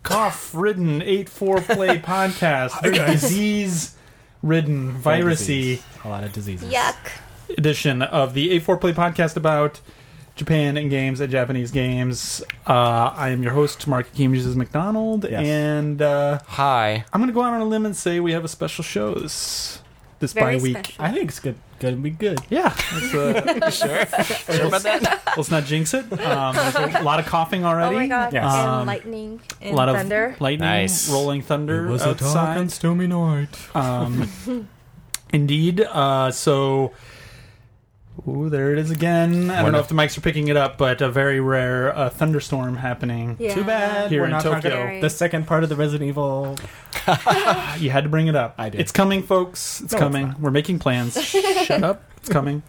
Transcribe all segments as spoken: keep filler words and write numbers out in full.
cough-ridden eight four play podcast, very disease-ridden, virusy A lot of diseases. Yuck. edition of the eight four play podcast about Japan and games and Japanese games. Uh, I am your host, Mark Akimis McDonald, Yes. and uh, Hi. I'm going to go out on a limb and say we have a special show this, this Very bye week. special. I think it's good. Gonna be good. Yeah, it's, uh, Sure. Sure about that? let's not jinx it. Um, there's a lot of coughing already. Oh my god. Yes. And Um, lightning and A lot thunder. of lightning, Nice. rolling thunder It was a dark outside. and stormy night. Um, indeed. Uh, so, ooh, there it is again. I don't know if the mics are picking it up, but a very rare uh, thunderstorm happening. Yeah. Too bad. Here We're in not Tokyo. talking the second part of the Resident Evil. You had to bring it up. I did. It's coming, folks. It's No, it's coming. not. We're making plans. Shut up. It's coming.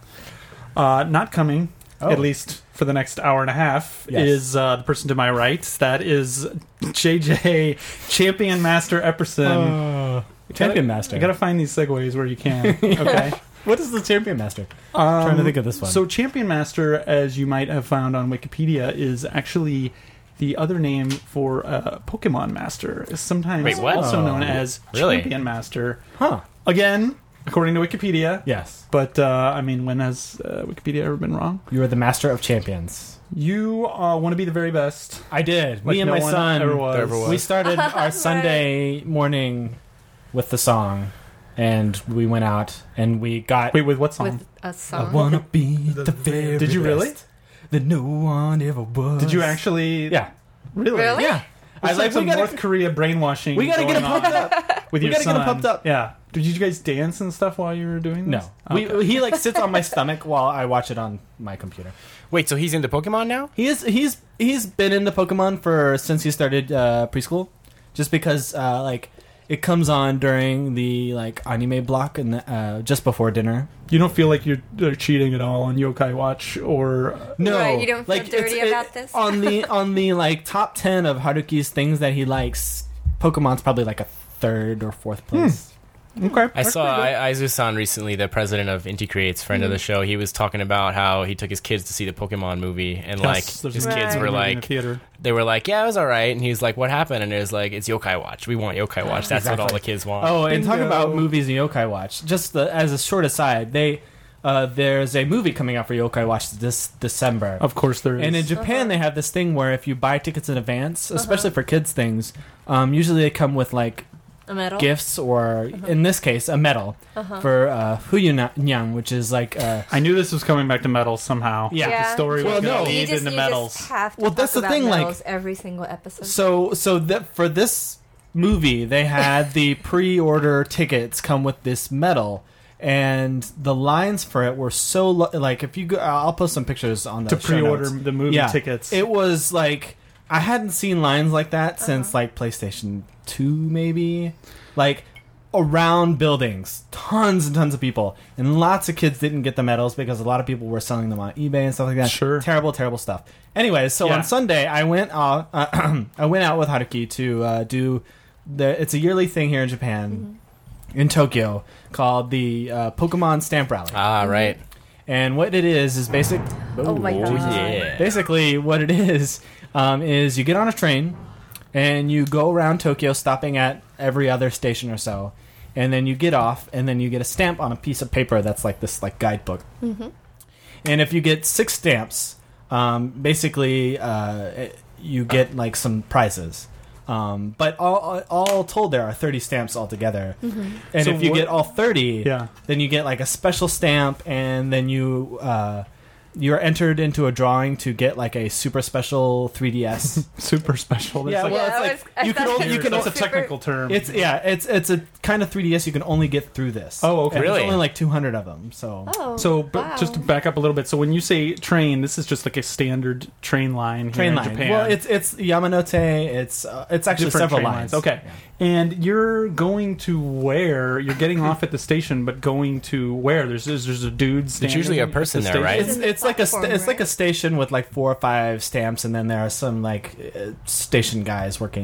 Uh, not coming, Oh. at least for the next hour and a half, Yes. is uh, the person to my right. That is J J, Champion Master Epperson. Uh, Champion Master. You gotta find these segues where you can. Okay. What is the Champion Master? Um, trying to think of this one. So, Champion Master, as you might have found on Wikipedia, is actually the otother name for uh, Pokemon Master. Is sometimes Wait, what? also Oh. known as Really? Champion Master. Huh. Again, according to Wikipedia. Yes. But uh, I mean, when has uh, Wikipedia ever been wrong? You are the Master of Champions. You uh, want to be the very best. I did. Like Me and no my one son. ever was. Ever was. We started our Sunday morning with the song, and we went out and we got. Wait, with what song? With a song. wanna be the very Did you really? best that no one ever was. Did you actually? Yeah. Really? Really? Yeah. I like some we gotta, North Korea brainwashing. we gotta get going him pumped on up. with we your gotta get son. him pumped up. Yeah. Did you guys dance and stuff while you were doing this? No. Okay. We, he like sits on my stomach while I watch it on my computer. Wait, so he's into Pokemon now? He is he's he's been into Pokemon for since he started uh, preschool, just because uh, like it comes on during the like anime block and the, uh, just before dinner. You don't feel like you're uh, cheating at all on Yokai Watch, or uh, No, Right, you don't feel like, dirty it's- about it- this? on the on the like top ten of Haruki's things that he likes. Pokemon's probably like a third or fourth place. okay. I saw I- Aizu-san recently, the president of Inti Creates, friend of the show. He was talking about how he took his kids to see the Pokemon movie, and like Yes, there's his a kids Right. were movie in the like, theater. they were like, yeah, it was all right. And he was like, what happened? And it was like, it's Yokai Watch. We want Yokai Watch. That's what all Exactly. the kids want. Oh, and talking Bingo. about movies and Yokai Watch, just the, as a short aside, they uh, there's a movie coming out for Yokai Watch this December. Of course, there is. And in Japan, they have this thing where if you buy tickets in advance, especially for kids things, um, usually they come with like A medal. gifts or, in this case, a medal for uh, Huyunyang, which is like uh, I knew this was coming back to medals somehow. Yeah. The story Well, was no. going to You lead just, into you medals. just have to Well, talk that's the about thing, like- medals every single episode. so. So that for this movie, they had the pre-order tickets come with this medal. And the lines for it were so lo- like if you go, I'll post some pictures on the to show pre-order notes. the movie Yeah. tickets. It was like I hadn't seen lines like that since like PlayStation two, maybe. Like around buildings, tons and tons of people, and lots of kids didn't get the medals because a lot of people were selling them on eBay and stuff like that. Sure. Terrible, terrible stuff. Anyways, so Yeah. on Sunday I went out. Uh, I went out with Haruki to uh, do the. It's a yearly thing here in Japan, in Tokyo, called the uh, Pokemon Stamp Rally. Ah, right. And what it is is basic. Oh my Oh, god. yeah. Basically, what it is um, is you get on a train and you go around Tokyo, stopping at every other station or so, and then you get off, and then you get a stamp on a piece of paper that's like this like guidebook. Mm-hmm. And if you get six stamps, um, basically uh, it- you get like some prizes. Um, but all, all told, there are thirty stamps altogether. Mm-hmm. And So if you what- get all thirty, yeah. then you get like a special stamp, and then you uh, you're entered into a drawing to get like a super special three D S. Super special. That's Yeah, like, well, Yeah, it's I like- was- I you can thought only- it you was can that's a super- technical term. It's yeah, it's it's a kind of three D S you can only get through this. Oh, okay. And Really? There's only like two hundred of them. So Oh, So, but wow. just to back up a little bit, so when you say train, this is just like a standard train line here train in line. Japan. Well, it's it's Yamanote. It's uh, it's actually Different several train lines. Okay, and you're going to where? You're getting off at the station, but going to where? There's there's, there's a dude standing. usually a at the person there, station. right? It's, in the it's like a sta- platform, it's like a right? station with like four or five stamps, and then there are some like uh, station guys working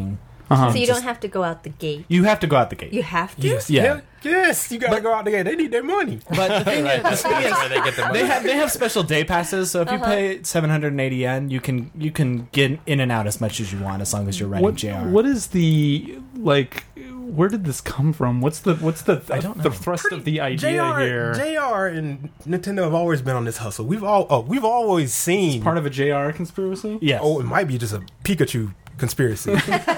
Uh-huh. So you Just- don't have to go out the gate. You have to go out the gate. You have to. Yes, Yeah. yeah. Yes, you gotta go out there. They need their money. But the thing Right, is, that's, that's where they get the money. they have they have special day passes. So if you Uh-huh. pay seven hundred eighty yen, you can you can get in and out as much as you want as long as you're renting What, J R. what is the like? Where did this come from? What's the what's the I don't the know. thrust of the idea J R, here? J R and Nintendo have always been on this hustle. We've all oh, we've always seen Part of a J R conspiracy. Yes. Oh, it might be just a Pikachu conspiracy.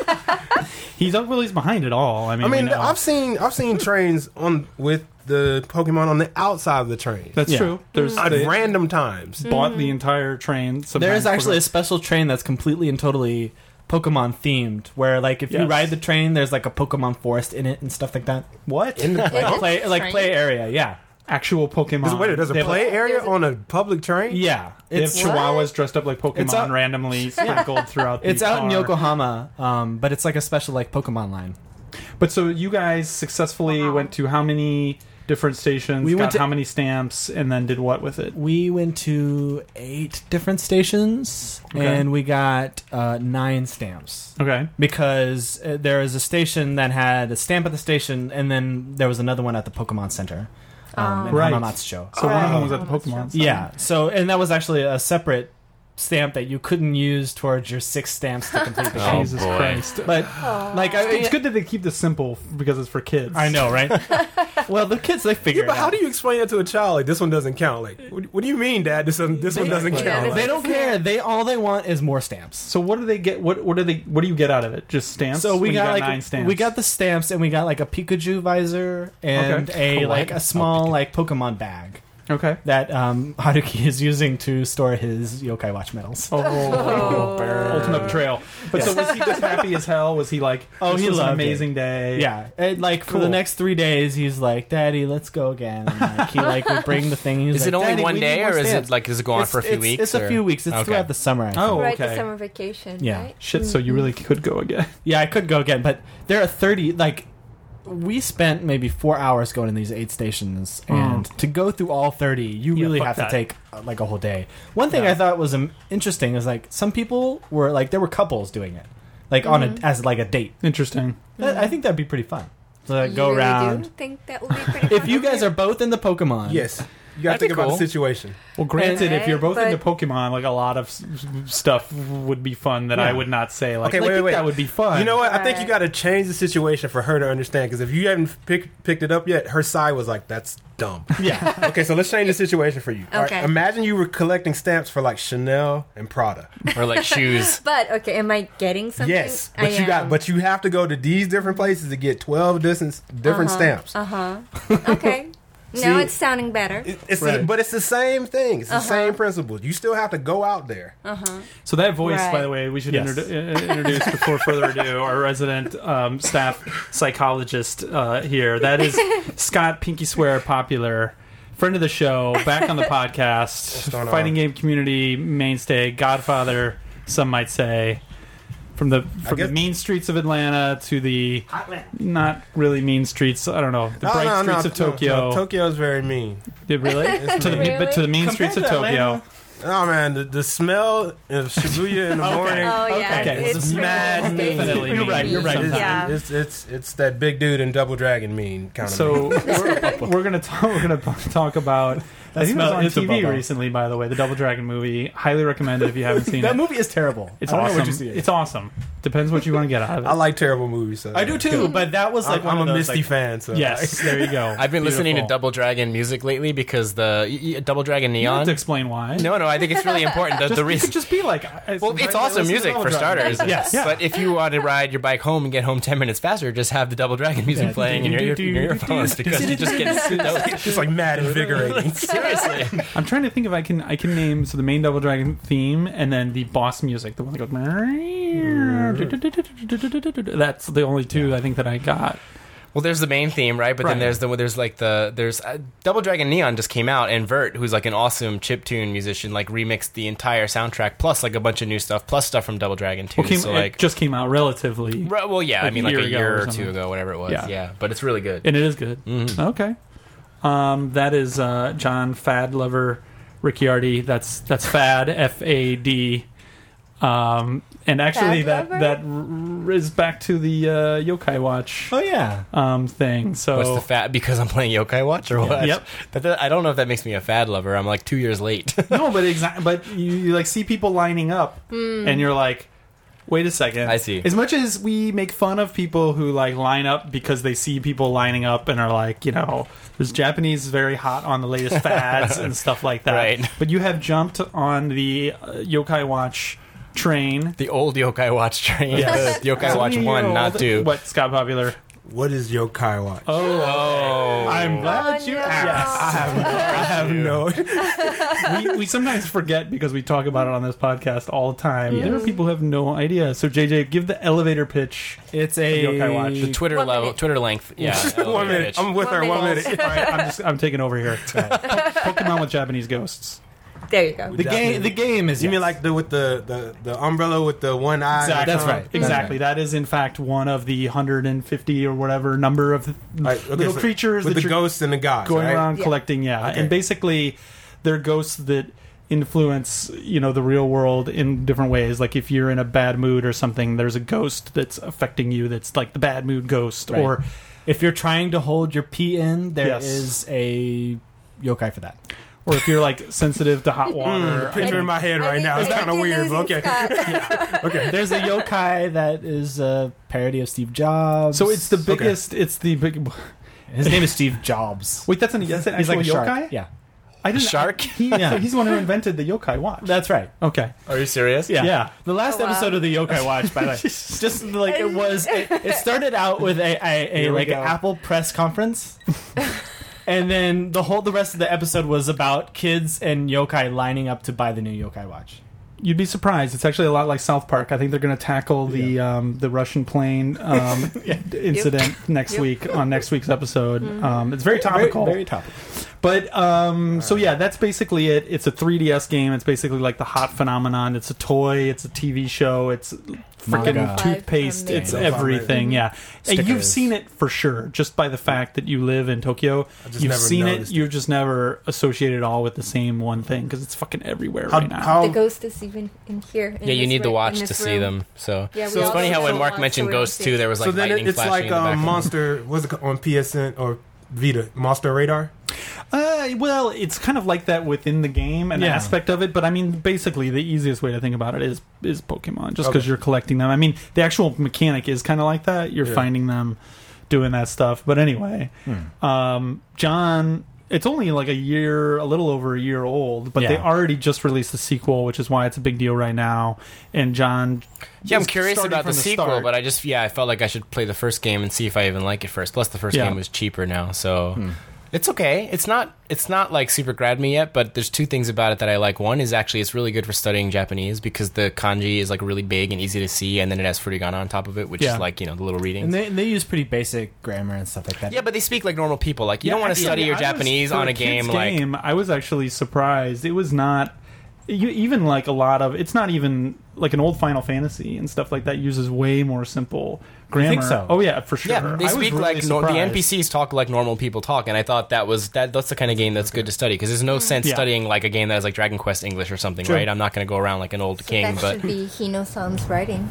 He's not really behind it all. I mean, I mean, we know. I've seen I've seen trains on with the Pokemon on the outside of the train that's Yeah. true. There's at they random times. bought the entire train. There is sometimes actually a Pokemon- special train that's completely and totally Pokemon themed, where like if you Yes. ride the train, there's like a Pokemon forest in it and stuff like that. what In the Like Yeah. play like Train? play area, yeah, actual Pokemon. There's, wait, there's a They have- play area There's a- on a public train. yeah. They have It's What? Chihuahuas dressed up like Pokemon It's out- randomly sprinkled throughout. The it's out in car. Yokohama, um, but it's like a special like Pokemon line. But so you guys successfully Wow. went to how many different stations? We got went to- how many stamps, and then did what with it? We went to eight different stations, Okay. and we got uh, nine stamps. Okay. Because uh, there was a station that had a stamp at the station, and then there was another one at the Pokemon Center um, in Right. Hamamatsucho. So one of them Oh. was at the Pokemon. Center. Yeah, so and that was actually a separate stamp that you couldn't use towards your six stamps to complete the Oh, game. Jesus boy. Christ. But Aw. like, I, It's good that they keep this simple because it's for kids. I know, right? Well, the kids they figure Yeah, but it how out. do you explain that to a child? Like this one doesn't count. Like what, what do you mean, Dad? This one, this one doesn't Yeah, count. this- Like, They don't care. They all they want is more stamps. So what do they get? What what do they? What do you get out of it? Just stamps. So we When you got, like nine stamps. we got the stamps, and we got like a Pikachu visor and Okay. a A like what? a small like Pokemon bag okay. that um, Haruki is using to store his Yokai Watch medals. Oh, Oh. ultimate betrayal. But so was he just happy as hell? Was he like, Oh, this he was an loved it. amazing day? Yeah, and like for the Cool. next three days, he's like, "Daddy, let's go again." And, like, he like would bring the thing. He's Is like, it only "Daddy, one we need day, more or is stamps." it like does it go on It's- for a few it's, weeks? It's a or- few weeks. It's Okay. throughout the summer. I think. Oh, Right, okay. the summer vacation. Yeah. Right? Shit. So you really could go again. Yeah, I could go again, but there are thirty. Like, we spent maybe four hours going to these eight stations, and to go through all thirty, you Yeah, really fuck have that. to take uh, like a whole day. One thing Yeah. I thought was um, interesting is like some people were like there were couples doing it, like on a as like a date. Interesting. That- I think that'd be pretty fun. So like, You go really around. Do think that would be pretty If fun? you guys are both in the Pokemon, yes, you got to That'd be think about cool. the situation. Well, granted, if you're both but- into Pokemon, like a lot of s- s- stuff would be fun that I Yeah. would not say. Like, Okay, I wait, think wait, wait. that would be fun. You know what? I think you Right. got to change the situation for her to understand. Because if you haven't pick, picked it up yet, her side was like, "That's dumb." yeah, Okay, so let's change the situation for you. All right, Okay. imagine you were collecting stamps for like Chanel and Prada. or like shoes. But okay, am I getting something? Yes, I but you got, am. but you have to go to these different places to get twelve different different stamps. Uh huh. Okay. Now See- it's sounding better. It- It's Right. but it's the same thing. It's the Uh-huh. same principle. You still have to go out there. So that voice, Right. by the way, we should Yes. introdu- uh, introduce before further ado our resident um, staff psychologist uh, here. That is Scott Pinky Swear Popular, friend of the show, back on the podcast, going on? fighting game community mainstay, Godfather, some might say. From the from guess- the mean streets of Atlanta to the not really mean streets. I don't know the No, bright no, no, streets of no, Tokyo. no, Tokyo's very mean. Did really to the Really? but to the mean Compared streets of to Tokyo. Atlanta? Oh man, the, the smell of Shibuya in the morning. Oh yeah, Okay, it's it's pretty mad nasty. definitely You're right, you're right. It's, Yeah. it's, it's it's that big dude in Double Dragon mean kind of. So we're, we're gonna talk. We're gonna talk about. I think it was smell on is a T V bubble. recently, by the way. The Double Dragon movie. Highly recommend it if you haven't seen that it. movie is terrible. It's I don't know awesome. what you see it. It's awesome. Depends what you want to get out of it. I like terrible movies. So I do too, but that was like I'm, one I'm of a those, Misty like, fan. So Yes, there you go. I've been listening to Beautiful. Double Dragon music lately because the y- y- Double Dragon You don't have Neon. to explain why. No, no, I think it's really important. The, just, the you reason. could just be like. I- Well, sometimes it's I awesome listen to music Double for Dragon. starters. Yes. Yeah. But if you want to ride your bike home and get home ten minutes faster, just have the Double Dragon music Yeah. playing in your, ear, your earphones because you just get stoked. it's just like mad invigorating. Seriously. I'm trying to think if I can. I can name so the main Double Dragon theme and then the boss music, the one that goes. That's the only two I think that I got. Well, there's the main theme, right? But Right. then there's the there's like the there's uh, Double Dragon Neon just came out, and Vert, who's like an awesome chiptune musician, like remixed the entire soundtrack plus like a bunch of new stuff, plus stuff from Double Dragon too. Well, came, so it like, just came out relatively, Right, well, yeah, I like mean a like year a ago year or or, something. two ago, whatever it was. Yeah. Yeah, but it's really good. and it is good. Mhm. Okay. Um, that is uh, John Fad Lover Ricciardi. That's that's Fad F A D. Um, And actually, Fad that lover? that r- is back to the uh, Yokai Watch Oh yeah. um, thing. So What's the fad? Because I'm playing Yokai Watch or what? Yep. That, that- I don't know if that makes me a fad lover. I'm like two years late. no, but exactly. But you, you like see people lining up, and you're like, wait a second. I see. As much as we make fun of people who like line up because they see people lining up and are like, you know, there's Japanese very hot on the latest fads and stuff like that. Right. But you have jumped on the uh, Yokai Watch train. The old Yokai Watch train. Yes. The Yokai Watch one, not two. What Scott Popular? What is Yokai Watch? Oh. I'm glad Oh, you no. asked. I have, I have no. we, we sometimes forget because we talk about it on this podcast all the time. There are people who have no idea. So J J, give the elevator pitch. It's a Yokai Watch. The Twitter One level, minute. Twitter length. Yeah. one elevator minute. pitch. I'm with One her. One minute. minute. All right, I'm just I'm taking over here. Po- Pokemon with Japanese ghosts. There you go. The game. The game is. You mean yes. like the with the, the, the umbrella with the one eye? Exactly. That's right. Exactly. That is in fact one of the one hundred fifty or whatever number of Like, okay, little so creatures with that the you're ghosts and the gods, going right? around Yeah. collecting. Yeah, Okay. and basically they're ghosts that influence you know the real world in different ways. Like if you're in a bad mood or something, there's a ghost that's affecting you. That's like the bad mood ghost. Right. Or If you're trying to hold your pee in, there is Yes. a yokai for that. or if you're like sensitive to hot water. Picture in my head right now. It's I kind of think weird, you're but losing okay. Scott. Okay. There's a yokai that is a parody of Steve Jobs. So it's the biggest. It's the big. His name is Steve Jobs. Wait, that's an that's an He's actual like a yokai. shark. Yeah, I didn't. Shark? He, Yeah. He's the one who invented the yokai watch. that's right. Okay. Are you serious? Yeah. Yeah. The last Oh, wow. episode of the Yokai Watch, by the way, just like it was. It, it started out with a, a, a Here we like an go. Apple press conference, and then the whole the rest of the episode was about kids and yokai lining up to buy the new Yokai Watch. You'd be surprised. It's actually a lot like South Park. I think they're going to tackle the um, the Russian plane um, incident next Yep. week on next week's episode. Um, it's very topical. Very, very topical. But um, so yeah, that's basically it. It's a three D S game. It's basically like the hot phenomenon. It's a toy. It's a T V show. It's freaking Manga. toothpaste. Five It's from there. everything. Yeah, and you've Stickers. seen it for sure just by the fact that you live in Tokyo. just You've never seen it. noticed it. You've just never associated it all with the same one thing because it's fucking everywhere How, right now. how The ghost is even in here. in Yeah, you this need the ri- watch in to this see room. them. So, Yeah, we so it's all funny how when saw Mark one, mentioned so we don't Ghosts see too, it. there was like so then lightning it, it's flashing like in the um, background. Monster. What's it called, on P S N or Vita? Monster Radar. Uh, well, it's kind of like that within the game, an Yeah. aspect of it. But I mean, basically, the easiest way to think about it is is Pokemon, just because Okay. you're collecting them. I mean, the actual mechanic is kind of like that. You're Yeah. finding them, doing that stuff. But anyway, Hmm. um, John, it's only like a year, a little over a year old, but they Yeah. already just released the sequel, which is why it's a big deal right now. And John, Yeah, I'm just curious started about from the sequel, start. but I just yeah, I felt like I should play the first game and see if I even like it first. Plus, the first Yeah. game was cheaper now, so Hmm. it's okay. It's not it's not like super grabbed me yet, but there's two things about it that I like. One is actually it's really good for studying Japanese because the kanji is like really big and easy to see, and then it has furigana on top of it, which Yeah. is like you know the little readings. And they they use pretty basic grammar and stuff like that. Yeah, but they speak like normal people. Like you Yeah, don't want to yeah, study yeah, your I was- Japanese for on a kid's game like game, I was actually surprised. It was not you, even like a lot of. It's not even like an old Final Fantasy and stuff like that uses way more simple grammar. think so? Oh yeah, for sure. yeah, they I was speak really like no, the surprised. N P Cs talk like normal people talk, and I thought that was that. That's the kind of game that's good to study because there's no sense Yeah. studying like a game that is like Dragon Quest English or something, True. right? I'm not going to go around like an old So king, that but should be Hino-san's writing.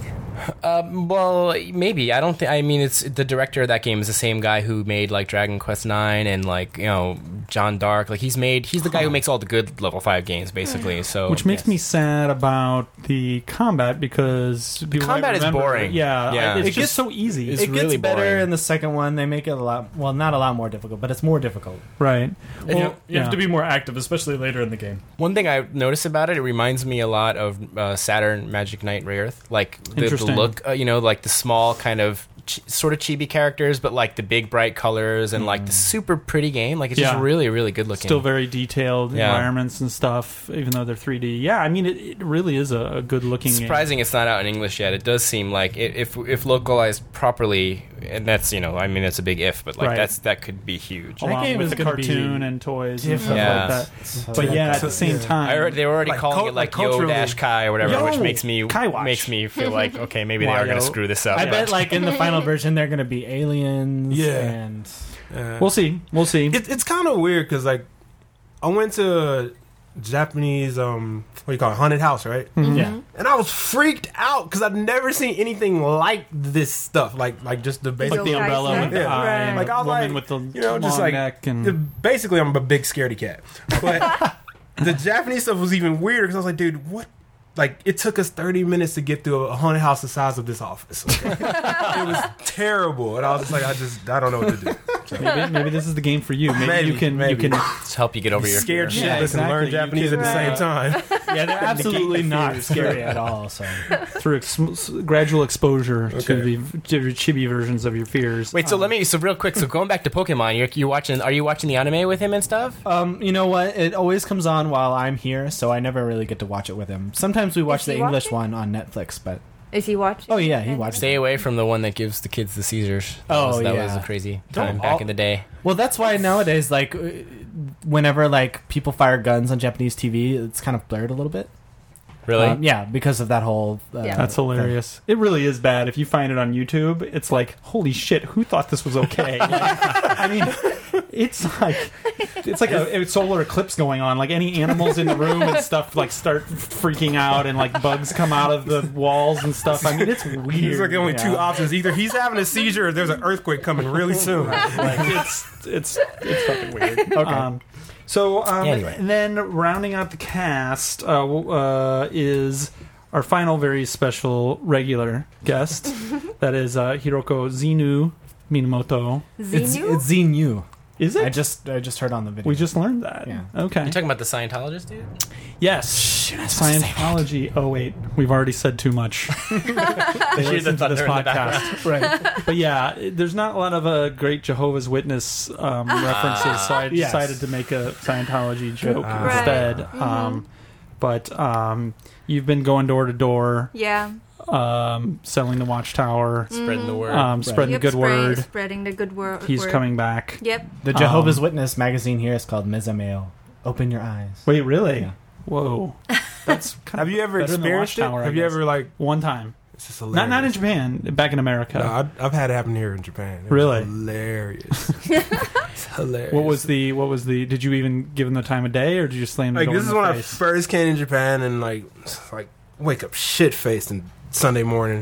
Um, well, maybe I don't think. I mean, it's the director of that game is the same guy who made like Dragon Quest Nine and like you know John Dark. Like he's made. He's the guy who makes all the good level five games, basically. So Which makes Yes. me sad about the combat because people combat might is remember- boring. Yeah, Yeah. I- it's It just gets- so easy. it's it gets really better boring. in the second one. They make it a lot, well, not a lot more difficult, but it's more difficult. right. And you, Well, you have yeah. to be more active, especially later in the game. one thing I noticed about it, it reminds me a lot of uh, Saturn Magic Knight Rayearth. Like the, the Interesting. look, uh, you know, like the small kind of ch- sort of chibi characters, but like the big bright colors and like the super pretty game. Like it's Yeah. just really, really good looking. Still very detailed Yeah. environments and stuff, even though they're three D. Yeah, I mean, it, it really is a, a good looking game. Surprising it's not out in English yet. It does seem like it, if if localized properly, and that's you know, I mean, it's a big if, but like Right. that's that could be huge. Along game with is the gonna be cartoon and toys and stuff difficult. like that. But yeah, at the same Yeah. time, I heard they were already Like calling cult- it like, like Yo culturally- Dash Kai or whatever, Yo, which makes me Kai Watch. makes me feel like okay, maybe they are going Wario. to screw this up. I Yeah. bet, like in the final version, they're going to be aliens. Yeah. and Uh, we'll see. We'll see. it, it's kind of weird because like I went to Japanese um what do you call it, haunted house, right? Yeah. And I was freaked out because I've never seen anything like this stuff, like like just the basic. Like the Yokai umbrella stuff. with the Yeah. eye, Right. and Like, the I was woman like, with the you know, long just like neck and the- basically, I'm a big scaredy cat. But the Japanese stuff was even weirder because I was like, dude, what? Like, it took us thirty minutes to get through a haunted house the size of this office. Okay? It was terrible, and I was just like, I just, I don't know what to do. So, maybe, maybe this is the game for you. Maybe, Maybe, you can maybe. you can Just help you get over your scared fear. Yeah, shitless exactly. and learn You Japanese can, at the same uh, time. Yeah, they're absolutely the not fears. scary at all. So through ex- gradual exposure to Okay. the to the chibi versions of your fears. Wait, so Um, let me. So real quick. So going back to Pokemon, you're, you're watching. Are you watching the anime with him and stuff? Um, you know what? It always comes on while I'm here, so I never really get to watch it with him. Sometimes we watch Is the he English watching? one on Netflix, but Is he watching? oh yeah, he watched Stay it. away from the one that gives the kids the seizures. That Oh, was, that yeah. was a crazy Don't time all- back in the day. Well, that's why nowadays, like, uh, whenever like people fire guns on Japanese T V, it's kind of blurred a little bit. Really? Um, yeah, because of that whole. Uh, Yeah. That's hilarious. It really is bad. If you find it on YouTube, it's like, holy shit, who thought this was okay? I mean, it's like it's like a, a solar eclipse going on. Like any animals in the room and stuff like start freaking out, and like bugs come out of the walls and stuff. I mean, it's weird. He's like only two yeah. options: either he's having a seizure, or there's an earthquake coming really soon. Like it's it's it's fucking weird. Okay. Um, so um, Anyway. and then rounding out the cast uh, w- uh, is our final very special regular guest. That is uh, Hiroko Zinu Minamoto. It's, Xenu? it's Xenu. Is it? I just I just heard on the video. we just learned that. Yeah. Okay. You talking about the Scientologist dude? Yes. Scientology. Oh wait, we've already said too much. They Hear the listen to this thunder in the podcast. right. But yeah, there's not a lot of uh, great Jehovah's Witness um, references, so I Yes. decided to make a Scientology joke Ah. Right. instead. Mhm. Um, but um, you've been going door to door, Yeah. um, selling the Watchtower, Spreading the word. um, spreading Yep, the good spray- word. Spreading the good word. He's word. coming back. Yep. The Jehovah's Um, Witness magazine here is called Mezamail. Open your eyes. Wait, really? Yeah. Whoa, that's kind Have of you ever better than the experienced it? Watchtower, I Have you guess. ever like? one time? It's just Not hilarious. not in Japan, back in America. No, I, I've had it happen here in Japan. It was Really? hilarious. It's hilarious. What was the what was the? Did you even give them the time of day, or did you slam the like? door This in is their when I face? first came to Japan, and like, like wake up shit faced and Sunday morning.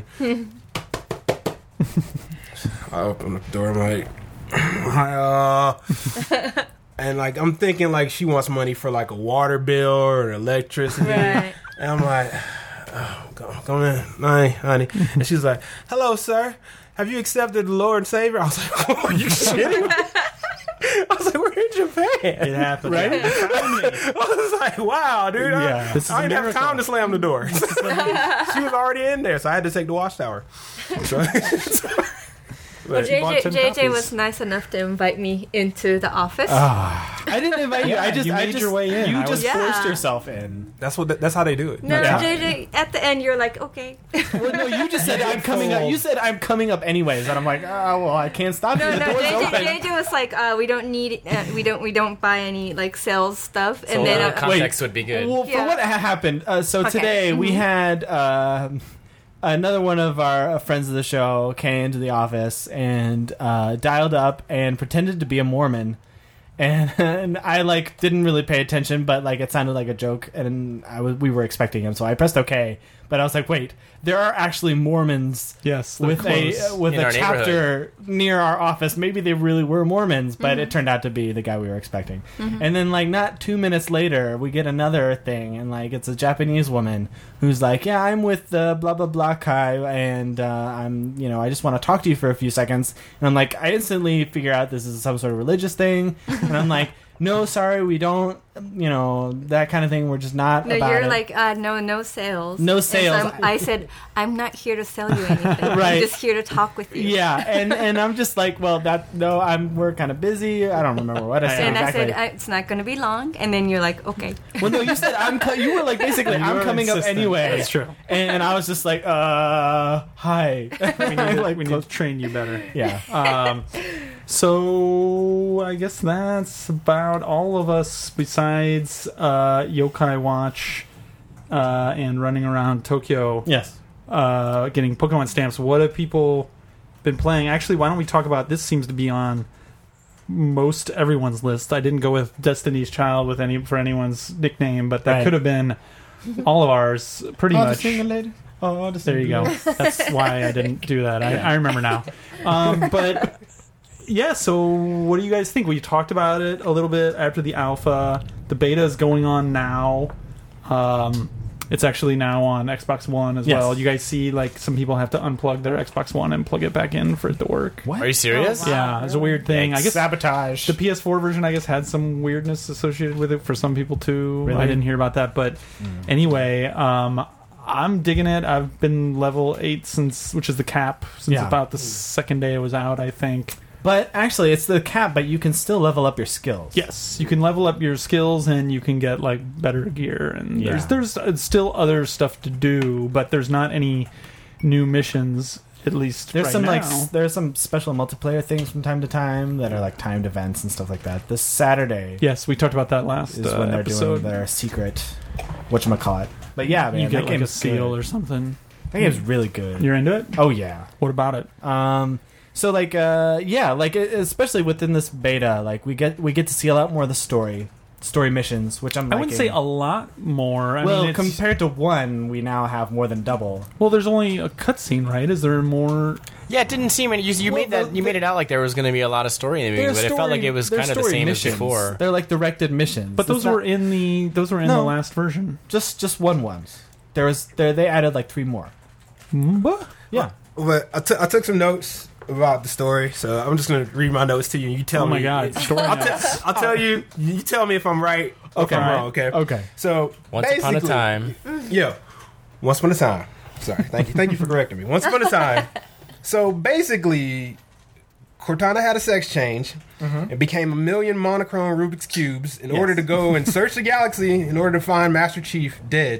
I open the door. I'm like, hi, uh, and like I'm thinking like she wants money for like a water bill or electricity, Right. and I'm like, oh, go, go in, honey, honey, and she's like, hello, sir. Have you accepted the Lord and Savior? I was like, oh, are you kidding me? I was like, we're in Japan. It happened, Right? Yeah. I was like, wow, dude. I- Yeah. This is I didn't have America. time to slam the door. She was already in there, so I had to take the watchtower. So, Well, but- J bought J, ten J J copies. was nice enough to invite me into the office. I didn't invite you. Yeah, I just you I made just your way in. You I just was- Yeah. forced yourself in. that's what. That's how they do it. no, Yeah. J J, at the end, you're like, okay. Well, no, you just said I'm coming up. You said I'm coming up anyways, and I'm like, oh well, I can't stop you. No, The no, door's J open. J, J J was like, uh, we don't need, uh, we don't, we don't buy any like sales stuff, and So then uh, uh, context would be good. Well, for Yeah. what ha- happened? Uh, so Okay. today we Mhm. had uh, another one of our uh, friends of the show came into the office and uh, dialed up and pretended to be a Mormon. And, and I like didn't really pay attention, but like it sounded like a joke, and I was we were expecting him, so I pressed OK. But I was like, wait, there are actually Mormons Yes, they're with close. a uh, with In a our chapter near our office. Maybe they really were Mormons, but it turned out to be the guy we were expecting. And then like not two minutes later, we get another thing, and like it's a Japanese woman who's like, "Yeah, I'm with the blah blah blah Kai, and uh, I'm you know I just want to talk to you for a few seconds." And I'm like, I instantly figure out this is some sort of religious thing, and I'm like. No, sorry, we don't, you know, that kind of thing. We're just not no, about you're it. like, uh, no, no sales, No And so sales. I'm- I said, I'm not here to sell you anything. Right. I'm just here to talk with you. Yeah, and and I'm just like, well, that no, I'm we're kind of busy. I don't remember what I said And exactly. I said, I, it's not going to be long. And then you're like, okay. well, no, you said I'm. Co- you were like basically, You I'm were coming up insistent. anyway. That's true. And, and I was just like, uh, hi. We need, to, like, we need to train you better. yeah. Um, so I guess that's about all of us besides uh, Yokai Watch uh, and running around Tokyo Yes. uh, getting Pokemon stamps. What have people been playing? Actually, why don't we talk about this? Seems to be on most everyone's list. I didn't go with Destiny's Child with any for anyone's nickname, but that Right. could have been all of ours, pretty Oh, the much. single lady. Oh, the There you single go. lady. That's why I didn't do that. I, I remember now. Um, but yeah, so what do you guys think? We talked about it a little bit after the alpha. The beta is going on now. Um, it's actually now on Xbox One as Yes. well. You guys see, like, some people have to unplug their Xbox One and plug it back in for it to work. What? Are you serious? Oh, wow. Yeah, it's a weird thing. I guess sabotage. the P S four version, I guess, had some weirdness associated with it for some people too. Really? I didn't hear about that, but anyway, um, I'm digging it. I've been level eight since, which is the cap, since Yeah. about the second day it was out, I think. But actually, it's the cap, but you can still level up your skills. Yes, you can level up your skills and you can get like better gear, and Yeah. there's there's uh, still other stuff to do, but there's not any new missions. At least There's right some now. like s- there's some special multiplayer things from time to time that are like timed events and stuff like that. This Saturday Yes, we talked about that last is uh, when they're episode. doing their secret whatchamacallit. But yeah, man, you get that like game's a seal good. or something. That game's really good. You're into it? Oh yeah. What about it? Um so like uh yeah, like e- especially within this beta, like we get we get to see a lot more of the story story missions, which I'm I wouldn't say liking. a lot more. I well, mean, it's, compared to one, we now have more than double. well, there's only a cutscene, right? Is there more? Yeah, it didn't seem. You, you Well, made that. the- You made it out like there was going to be a lot of story in the beginning, They're but it felt like it was they're kind of the story same missions. as before. They're like directed missions. But It's those not- were in the those were in No. the last version. just just one ones. There was there they added like three more. What? Yeah. But I, t- I took some notes about the story, so I'm just going to read my notes to you. And you tell Oh me. my god! Story I'll, notes. t- I'll tell you. You tell me if I'm right. or if Okay. I'm wrong. Okay. Okay. So Once upon a basically- time, Yeah. Once upon a time. Sorry. Thank you. Thank you for correcting me. Once upon a time. So basically, Cortana had a sex change and became a million monochrome Rubik's Cubes in Yes. order to go and search the galaxy in order to find Master Chief dead.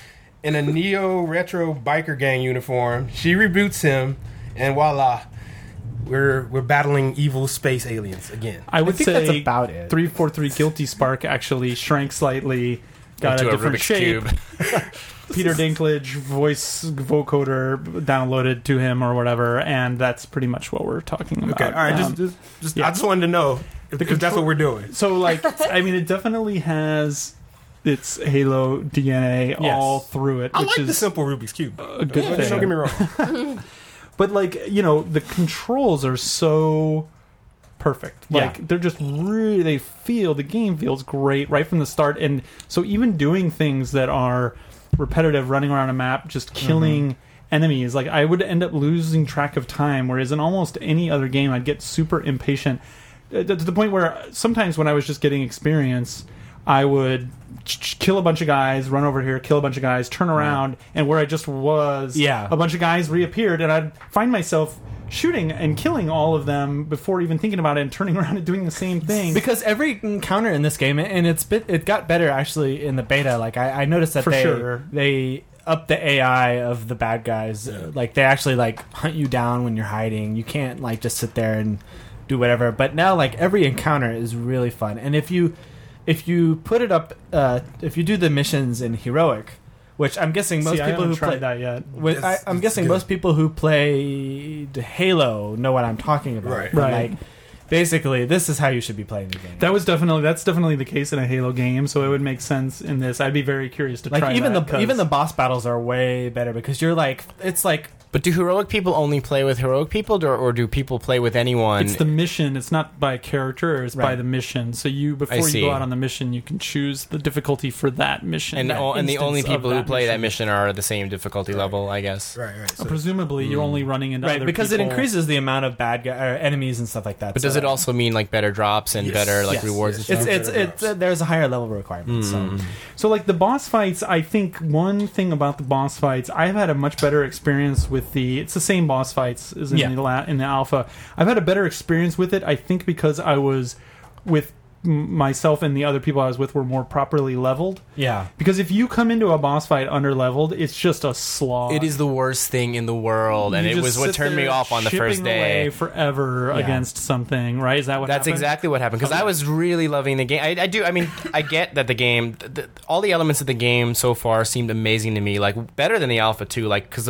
In a neo-retro biker gang uniform, she reboots him, and voila. We're, we're battling evil space aliens again. I would I think say that's about it. three forty-three Guilty Spark actually shrank slightly, got into a a different Rubik's shape. cube. Peter Dinklage voice vocoder downloaded to him or whatever, and that's pretty much what we're talking about. Okay, all right. Um, just, just, just yeah. I just wanted to know if, if that's control- what we're doing. So, like, I mean, it definitely has its Halo D N A all through it, I which like the is simple Rubik's Cube. a good Don't thing. get me wrong. But, like, you know, the controls are so perfect. Like, Yeah. they're just really, they feel, the game feels great right from the start. And so, even doing things that are repetitive, running around a map, just killing enemies, like, I would end up losing track of time. Whereas in almost any other game, I'd get super impatient uh, to the point where sometimes when I was just getting experience, I would ch- ch- kill a bunch of guys, run over here, kill a bunch of guys, turn around, and where I just was, Yeah. a bunch of guys reappeared, and I'd find myself shooting and killing all of them before even thinking about it, and turning around and doing the same thing. Because every encounter in this game, and it's bit, it got better actually in the beta. Like I, I noticed that For they sure. they up the A I of the bad guys. Uh, Like they actually like hunt you down when you're hiding. You can't like just sit there and do whatever. But now like every encounter is really fun. And if you if you put it up, uh, if you do the missions in heroic, which I'm guessing most See, I people haven't who tried play that yet. With, I, It's- I'm it's guessing good. most people who played Halo know what I'm talking about. Right. But, Right. Like, basically, this is how you should be playing the game. That was definitely that's definitely the case in a Halo game, so it would make sense in this. I'd be very curious to like try even that, the 'cause- even the boss battles are way better because you're like it's like But do heroic people only play with heroic people, or, or do people play with anyone? it's the mission. It's not by character. It's by Right. the mission. So you before you see. go out on the mission, you can choose the difficulty for that mission. and that o- and the instance only of people who play that mission are the same difficulty level, I guess. Right, right. Uh, So, Presumably, you're only running into right other because it people. increases the amount of bad guy, or enemies and stuff like that. But so does it also mean like better drops and Yes. better like Yes. rewards Yes. and It's stuff? it's it's uh, there's a higher level requirement. So So, like the boss fights, I think one thing about the boss fights, I've had a much better experience with the. It's the same boss fights as in Yeah. the la- in the alpha. I've had a better experience with it. I think because I was with m- myself and the other people I was with were more properly leveled. yeah. Because if you come into a boss fight under leveled, it's just a slog. It is the worst thing in the world, and You it just was what sit turned me there off on the first chipping day. away forever Yeah. against something, right? Is that what That's happened? exactly what happened because I was really loving the game. I, I do. I mean, I get that the game, th th all the elements of the game so far seemed amazing to me, like better than the alpha too. Like because the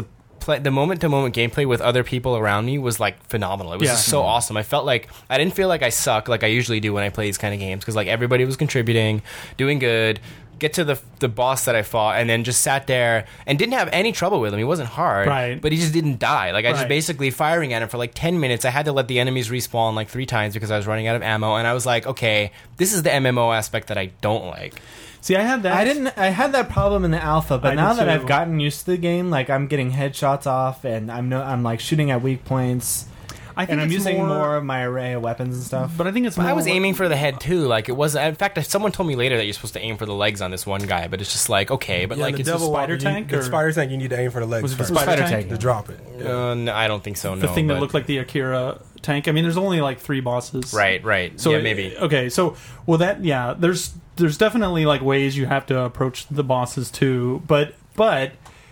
play the moment to moment gameplay with other people around me was like phenomenal. It was Yeah. just so awesome. I felt like I didn't feel like I suck like I usually do when I play these kind of games because like everybody was contributing, doing good. Get to the the boss that I fought, and then just sat there and didn't have any trouble with him. He wasn't hard, Right. but he just didn't die. Like I just Right. basically firing at him for like ten minutes. I had to let the enemies respawn like three times because I was running out of ammo, and I was like, okay, this is the M M O aspect that I don't like. See, I had that. I didn't. I had that problem in the alpha, but I now did that too. I've gotten used to the game, like I'm getting headshots off, and I'm no, I'm like shooting at weak points, I think and I'm it's using more, more, of my array of weapons and stuff. but I think it's. But more I was what- aiming for the head too. Like it was. In fact, someone told me later that you're supposed to aim for the legs on this one guy, but it's just like okay, but Yeah, like the it's devil spider walker, tank, You, or- the spider tank, you need to aim for the legs Was it the first spider, Spider tank? tank. to drop it. Yeah. Uh, no, I don't think so. No, The thing that but- looked like the Akira tank. I mean, there's only like three bosses. right, right. So yeah, it- maybe. Okay, so well that yeah, there's there's definitely like ways you have to approach the bosses too, but but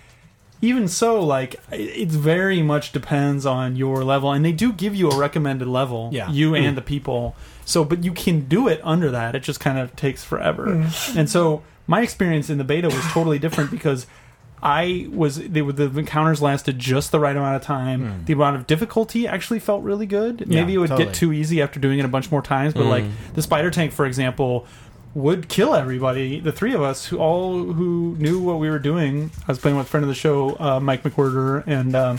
even so, like it it very much depends on your level, and they do give you a recommended level, Yeah. you and the people. So, but you can do it under that. It just kind of takes forever, and so my experience in the beta was totally different because. I was they were the encounters lasted just the right amount of time. The amount of difficulty actually felt really good. Yeah, Maybe it would totally. get too easy after doing it a bunch more times, but like the spider tank, for example, would kill everybody. The three of us, who all who knew what we were doing. I was playing with a friend of the show, uh, Mike McWhirter, and um,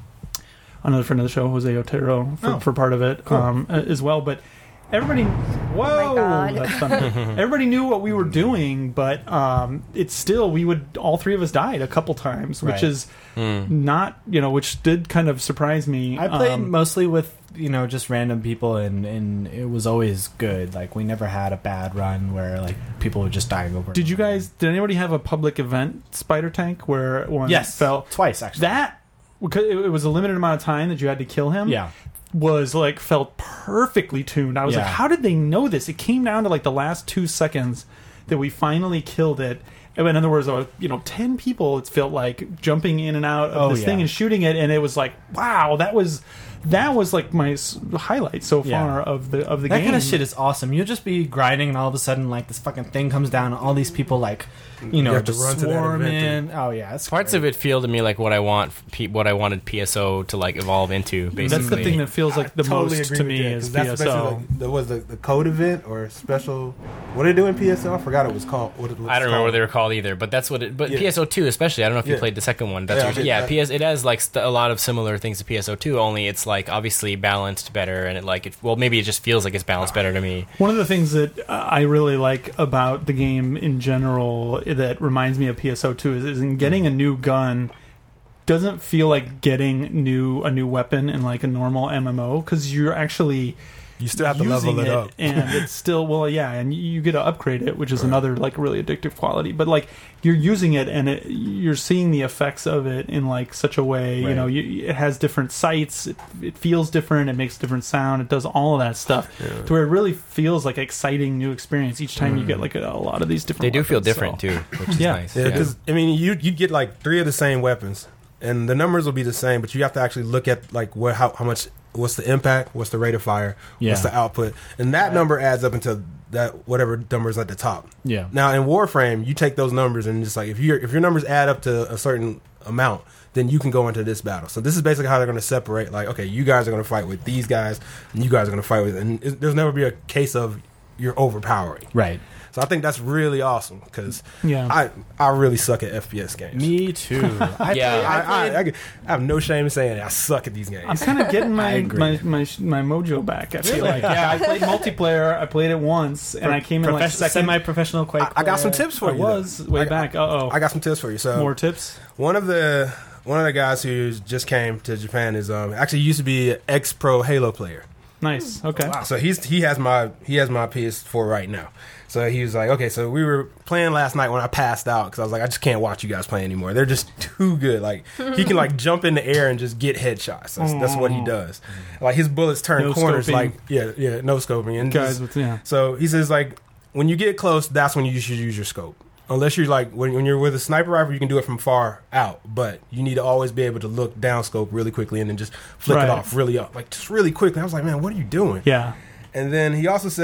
another friend of the show, Jose Otero, for, Oh, for part of it um, as well. But everybody, whoa, God. that's thunder. Everybody knew what we were doing, but um, it's still we would all three of us died a couple times, which Right. is not you know, which did kind of surprise me. I played Um, mostly with you know just random people, and and it was always good. Like we never had a bad run where like people were just dying over. Did you guys? Did anybody have a public event spider tank where one Yes, fell? twice actually. That because it was a limited amount of time that you had to kill him. yeah. was like felt perfectly tuned. I was like, Yeah. how did they know this? It came down to like the last two seconds that we finally killed it. And in other words, uh, you know, ten people. It felt like jumping in and out of Oh, this yeah. thing and shooting it, and it was like, wow, that was that was like my s- highlight so Yeah. far of the of the That game. kind of shit is awesome. You'll just be grinding, and all of a sudden, like this fucking thing comes down, and all these people, like, you know, You have to just run to that swarm event in. Oh yeah, it's Parts of it feel to me like what I want, P- what I wanted P S O to like evolve into. Basically, That's the thing that feels like the Totally most agree to with me that, is 'cause P that's S basically O. like, there was the, the code event or special. What did they do in P S O? I forgot it was called. What it was I don't remember called. what they were called either, but that's what it. But Yeah. P S O two, especially, I don't know if you Yeah. played the second one. That's Yeah, I usually, did. yeah. I- P S it has like st- a lot of similar things to P S O two. Only it's like obviously balanced better, and it like it. Well, maybe it just feels like it's balanced better to me. One of the things that uh, I really like about the game in general that reminds me of P S O two is, is in getting a new gun doesn't feel like getting new a new weapon in like a normal M M O because you're actually You still have to using level it, up. and it's still well yeah and you get to upgrade it, which is another like really addictive quality, but like you're using it and it, you're seeing the effects of it in like such a way you Right. know you, it has different sights, it, it feels different, it makes different sound, it does all of that stuff to where it really feels like exciting new experience each time you get like a, a lot of these different They do feel weapons, different so. too, which is Yeah. nice. Yeah, because I mean, you you get like three of the same weapons, and the numbers will be the same, but you have to actually look at like what how how much what's the impact, what's the rate of fire, Yeah. what's the output, and that number adds up into that whatever number's at the top. yeah. Now in Warframe, you take those numbers and just like if your if your numbers add up to a certain amount, then you can go into this battle. So this is basically how they're going to separate. Like, okay, you guys are going to fight with these guys, and you guys are going to fight with, and it, there's never be a case of you're overpowering. Right. So I think that's really awesome because Yeah. I I really suck at F P S games. Me too. I Yeah. played- I, I I, played- I, I have no shame in saying it. I suck at these I'm games. kind of getting my, agree. my, my my mojo back. I feel like yeah, I played multiplayer. I played it once, and I came in like Profes- second. semi-professional Quake. I, I got some player. tips for I you. though. was way I, back. Uh oh, I got some tips for you. So more tips. one of the one of the guys who just came to Japan is um actually used to be an ex pro Halo player. Nice. Okay. So he's he has my he has my P S four right now. So he was like, okay, so we were playing last night when I passed out because I was like, I just can't watch you guys play anymore. They're just too good. Like he can like jump in the air and just get headshots. That's, that's what he does. Like his bullets turn No corners. scoping. Like yeah, yeah, no scoping. And Guys just- with yeah. so he says like when you get close, that's when you should use your scope. Unless you're like when, when you're with a sniper rifle, you can do it from far out, but you need to always be able to look down scope really quickly and then just flick Right. it off really up, like just really quickly. I was like, man, what are you doing? Yeah. And then he also said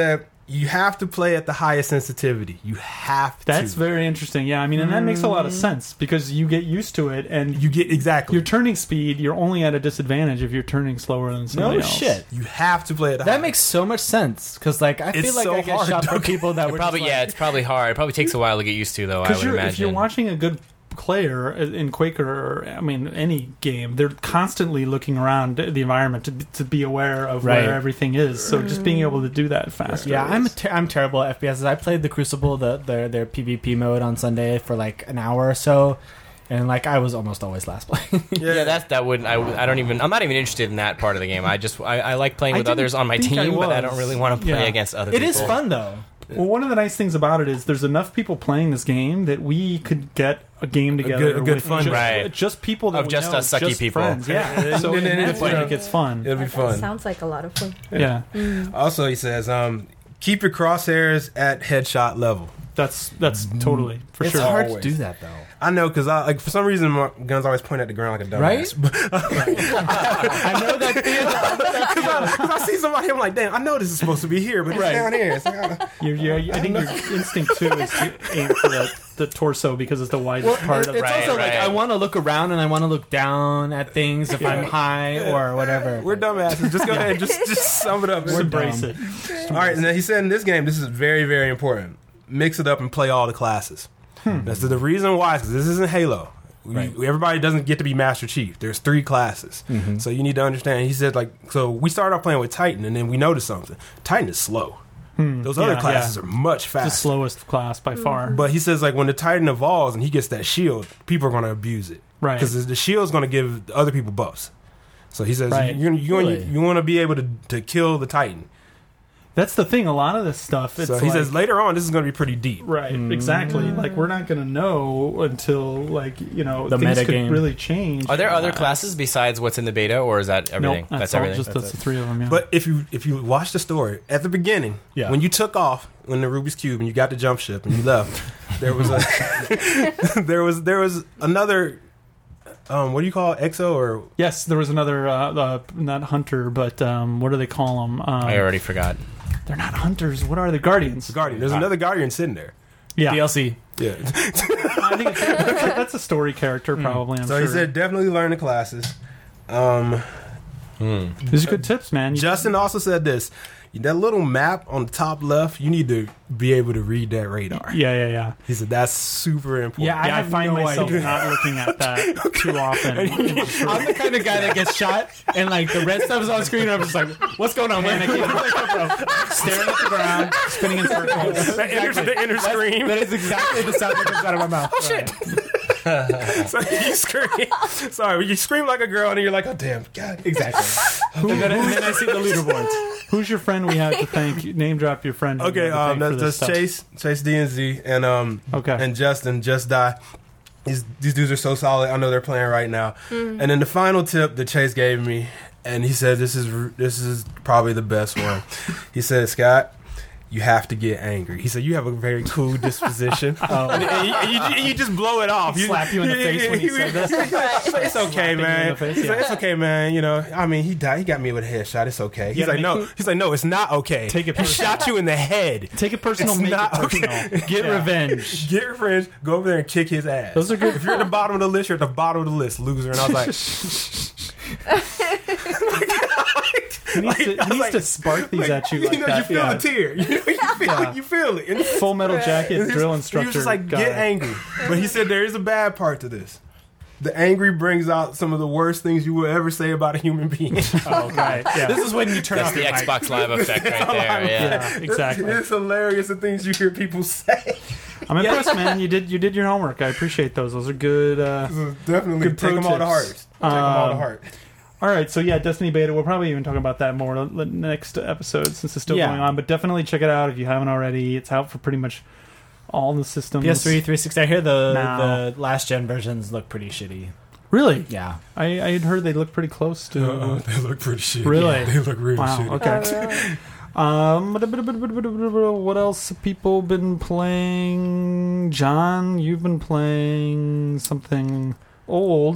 you have to play at the highest sensitivity. You have That's to. very interesting. Yeah, I mean, and that makes a lot of sense because you get used to it, and You get exactly. your turning speed, you're only at a disadvantage if you're turning slower than somebody No else. shit. You have to play at the That highest. makes so much sense because, like, I It's feel like so I get hard, shot from Doug. people that It were probably just yeah, like, it's probably hard. It probably takes a while to get used to, though. I Because would you're, imagine. if you're watching a good player in Quaker, or I mean any game, they're constantly looking around the environment to, to be aware of Right. where everything is. So just being able to do that faster. Yeah, I'm is- ter- I'm terrible at F P S. I played the Crucible, the their their PvP mode on Sunday for like an hour or so, and like I was almost always last play. yeah, that that wouldn't. I, would- I don't even. I'm not even interested in that part of the game. I just I, I like playing I with didn't others on my think I team, but I was. don't really want to play Yeah. against other It people. is fun though. Well, one of the nice things about it is there's enough people playing this game that we could get a game together good- a good with fun just, Right. just people that Of we just know, us sucky just people. friends. Yeah, so And then at it's, that point uh, it gets fun. It'll be That fun. sounds like a lot of fun. Yeah, Also, he says, um, keep your crosshairs at headshot level. that's that's totally for It's sure. hard Always. to do that though. I know, because I like for some reason my guns always point at the ground like a dumbass. Right? But I know that feeling. Because I see somebody, I'm like, damn, I know this is supposed to be here, but it's Right. down here. It's like, I- You're, you're, I think your instinct too is to aim for the, the torso because it's the widest part of It's Right, also like right. I want to look around and I want to look down at things if I'm high or whatever. we're dumbasses. Just go ahead and just, just sum it up. Just We're embrace dumb. it. All right, and then he said in this game, this is very, very important. Mix it up and play all the classes. That's the reason why, because this isn't Halo. We, Right. Everybody doesn't get to be Master Chief. There's three classes. So you need to understand. He said, like, so we started off playing with Titan, and then we noticed something. Titan is slow. Those other Yeah, classes yeah. are much The faster. slowest class by far. But he says, like, when the Titan evolves and he gets that shield, people are going to abuse it. Right. Because the shield's going to give other people buffs. So he says, Right. you, you, Really? you, you want to be able to, to kill the Titan. That's the thing. A lot of this stuff. It's So he like, says, later on, this is going to be pretty deep. right, exactly. Like we're not going to know until like you know The things meta could game. really change. Are there other Uh, classes besides what's in the beta, or is that everything? Nope, that's, that's all, everything. Just that's the three of them. Yeah. But if you if you watch the story at the beginning, Yeah. when you took off when the Rubik's Cube and you got the jump ship and you left, there was a there was there was another um what do you call it? Exo or yes, there was another uh, uh, not hunter, but um, what do they call them? Um, I already forgot. they're not hunters. What are they? Guardians. Guardian? There's another Guardian sitting there. Yeah, D L C. Yeah. I think it's, that's, a, that's a story character probably. I'm so sure. he said definitely learn the classes. Um, These are good tips, man. You- Justin also said this. That little map on the top left, you need to be able to read that radar. yeah, yeah, yeah. He said that's super important. Yeah, I yeah, I have find no myself idea. not looking at that too often. It's just sort of I'm the kind of guy that gets shot and like the red stuff is on screen and I'm just like, what's going on, man? I can't staring at the ground, spinning in circles. the inner, the inner scream. That is exactly the sound that comes out of my mouth. Oh shit! So you scream. Sorry, you scream like a girl, and then you're like, "Oh damn, God!" Exactly. and, then, and then I see the leaderboards. Who's your friend we have to thank? Name drop your friend. we Okay, have to um, thank for that's, this that's stuff. Chase, Chase D and Z, and um, Okay. and Justin Just Die. These these dudes are so solid. I know they're playing right now. And then the final tip that Chase gave me, and he said this is r- this is probably the best one. He said, Scott, you have to get angry. He said you have a very cool disposition, Oh. and, and you, and you, and you just blow it off. Slap you in the face when he said this? It's okay, Slapping you in man. the face, He's like, yeah. it's okay, man. You know, I mean, he died. He got me with a headshot. It's okay. He's Yeah, like, I mean- no. He's like, no. It's not okay. Take it He personal. shot you in the head. Take it personal. It's Make not it personal. okay. Get Yeah. revenge. Get revenge. Go over there and kick his ass. Those are good. If you're at the bottom of the list, you're at the bottom of the list, loser. And I was like, He needs, to, he I was needs like- to spark these at you you like know, that. you feel yeah. the tear. You, know, you feel Yeah. it. You feel it. And Full Metal Jacket he was- drill He instructor. was just like, guy. get angry. But he said there is a bad part to this. The angry brings out some of the worst things you will ever say about a human being. Oh, right. Yeah. This is when you turn That's off the your mic. Xbox Live effect right there. Yeah. yeah, exactly. It's hilarious the things you hear people say. I'm impressed, man. You did you did your homework. I appreciate those. Those are good. Uh, So definitely Good take pro them all to tips. heart. Take them all to Um, heart. all right, so yeah, Destiny beta. We'll probably even talk about that more the next episode since it's still Yeah. going on. But definitely check it out if you haven't already. It's out for pretty much all the systems. P S three, three sixty. I hear the Now. the last gen versions look pretty shitty. Really? Yeah. I, I had heard they look pretty close to. Uh, they look pretty shitty. Really? They look really Wow. shitty. Okay. Um, what else have people been playing? John, you've been playing something old,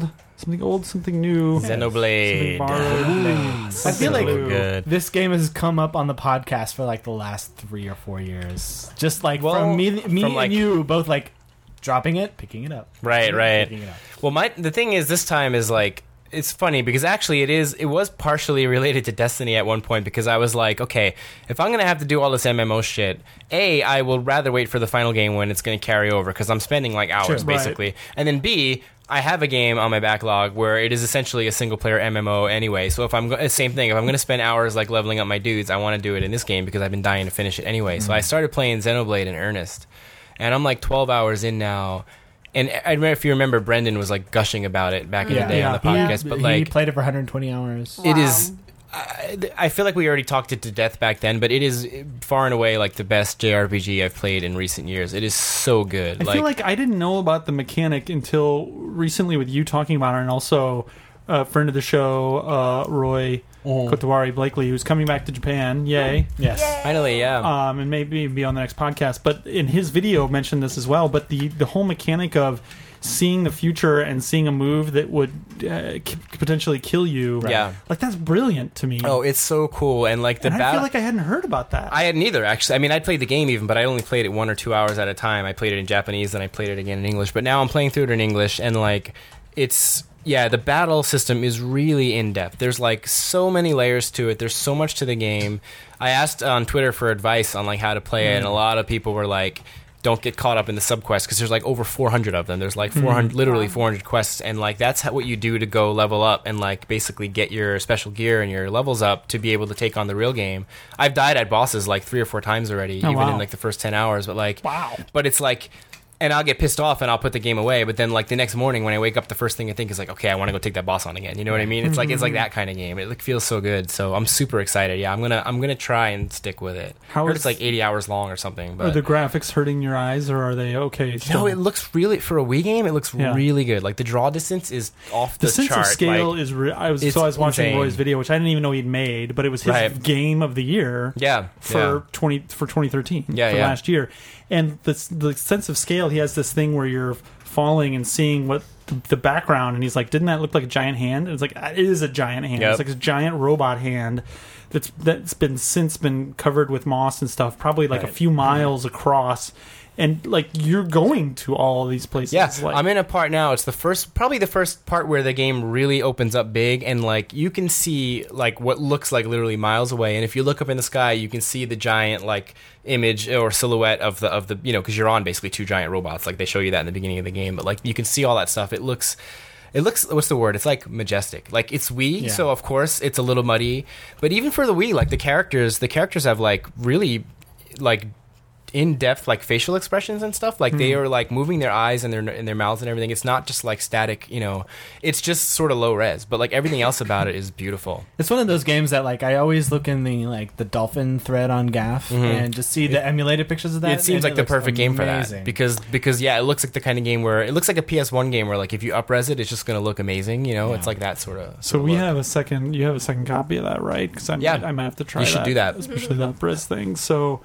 something old, something new, Xenoblade. something borrowed. I Something feel like blue. good. this game has come up on the podcast for like the last three or four years. Just like Well, from me, me from, and like- you both like dropping it, picking it up. Right, right. Picking it up. Well, my the thing is, this time is like it's funny because actually it is it was partially related to Destiny at one point because I was like, okay, if I'm gonna have to do all this M M O shit, A, I will rather wait for the final game when it's gonna carry over because I'm spending like hours Sure. basically, and then B, I have a game on my backlog where it is essentially a single player M M O anyway. So if I'm go- same thing, if I'm gonna spend hours like leveling up my dudes, I want to do it in this game because I've been dying to finish it anyway. So I started playing Xenoblade in earnest, and I'm like twelve hours in now. And I remember if you remember, Brendan was like gushing about it back in Yeah. the day on the podcast. He, But he like, played it for one hundred twenty hours. it Wow. is. I, I feel like we already talked it to death back then, but it is far and away like the best J R P G I've played in recent years. It is so good. I feel like I didn't know about the mechanic until recently with you talking about it, and also a friend of the show, uh, Roy Kotawari Blakely, who's coming back to Japan. Yay! Yes. finally, yeah. Um, and maybe be on the next podcast. But in his video, mentioned this as well. But the the whole mechanic of seeing the future and seeing a move that would uh, k- potentially kill you, Yeah. like that's brilliant to me. Oh, it's so cool, and like the and I battle. feel like I hadn't heard about that. I hadn't either, actually. I mean, I played the game even, but I only played it one or two hours at a time. I played it in Japanese, then I played it again in English. But now I'm playing through it in English, and like, it's yeah, the battle system is really in depth. There's like so many layers to it. There's so much to the game. I asked on Twitter for advice on like how to play it, and a lot of people were like, don't get caught up in the subquests because there's like over four hundred of them. There's like four hundred, literally four hundred quests, and like that's how, what you do to go level up and like basically get your special gear and your levels up to be able to take on the real game. I've died at bosses like three or four times already, Oh, even wow. in like the first ten hours. But like, Wow. But it's like. And I'll get pissed off and I'll put the game away. But then, like the next morning when I wake up, the first thing I think is like, okay, I want to go take that boss on again. You know what I mean? It's like it's like that kind of game. It like, feels so good. So I'm super excited. Yeah, I'm gonna I'm gonna try and stick with it. How How is- it's like eighty hours long or something. Are But the graphics hurting your eyes, or are they okay? no, still? it looks really for a Wii game. It looks Yeah. really good. Like the draw distance is off the the, sense chart. of scale like, is. Re- I was it's so I was watching insane. Roy's video, which I didn't even know he'd made, but it was his Right. game of the year. yeah for yeah. twenty for twenty thirteen Yeah, for yeah. last year, and the the sense of scale. He has this thing where you're falling and seeing what the, the background, and he's like, "Didn't that look like a giant hand?" And it's like it is a giant hand. Yep. It's like a giant robot hand that's that's been since been covered with moss and stuff, probably like a Right. few miles across. And like you're going to all of these places. Yeah, like, I'm in a part now. It's the first, probably the first part where the game really opens up big, and like you can see like what looks like literally miles away. And if you look up in the sky, you can see the giant like image or silhouette of the of the you know because you're on basically two giant robots. Like they show you that in the beginning of the game, but like you can see all that stuff. It looks. It looks, what's the word? It's like majestic. Like it's Wii, Yeah. so of course it's a little muddy. But even for the Wii, like the characters, the characters have like really like in-depth like facial expressions and stuff. Like they are like moving their eyes and their and their mouths and everything. It's not just like static, you know. It's just sort of low res, but like everything else about it is beautiful. It's one of those games that like I always look in the like the dolphin thread on Gaff and just see the emulated pictures of that. It seems and like the looks perfect game for that amazing. because because yeah, it looks like the kind of game where it looks like a P S one game where like if you upres it, it's just going to look amazing. You know, Yeah. it's like that sort of. So we have a second. You have a second copy of that, right? Because I Yeah. might, I might have to try. You should that, do that. especially that Briz thing. So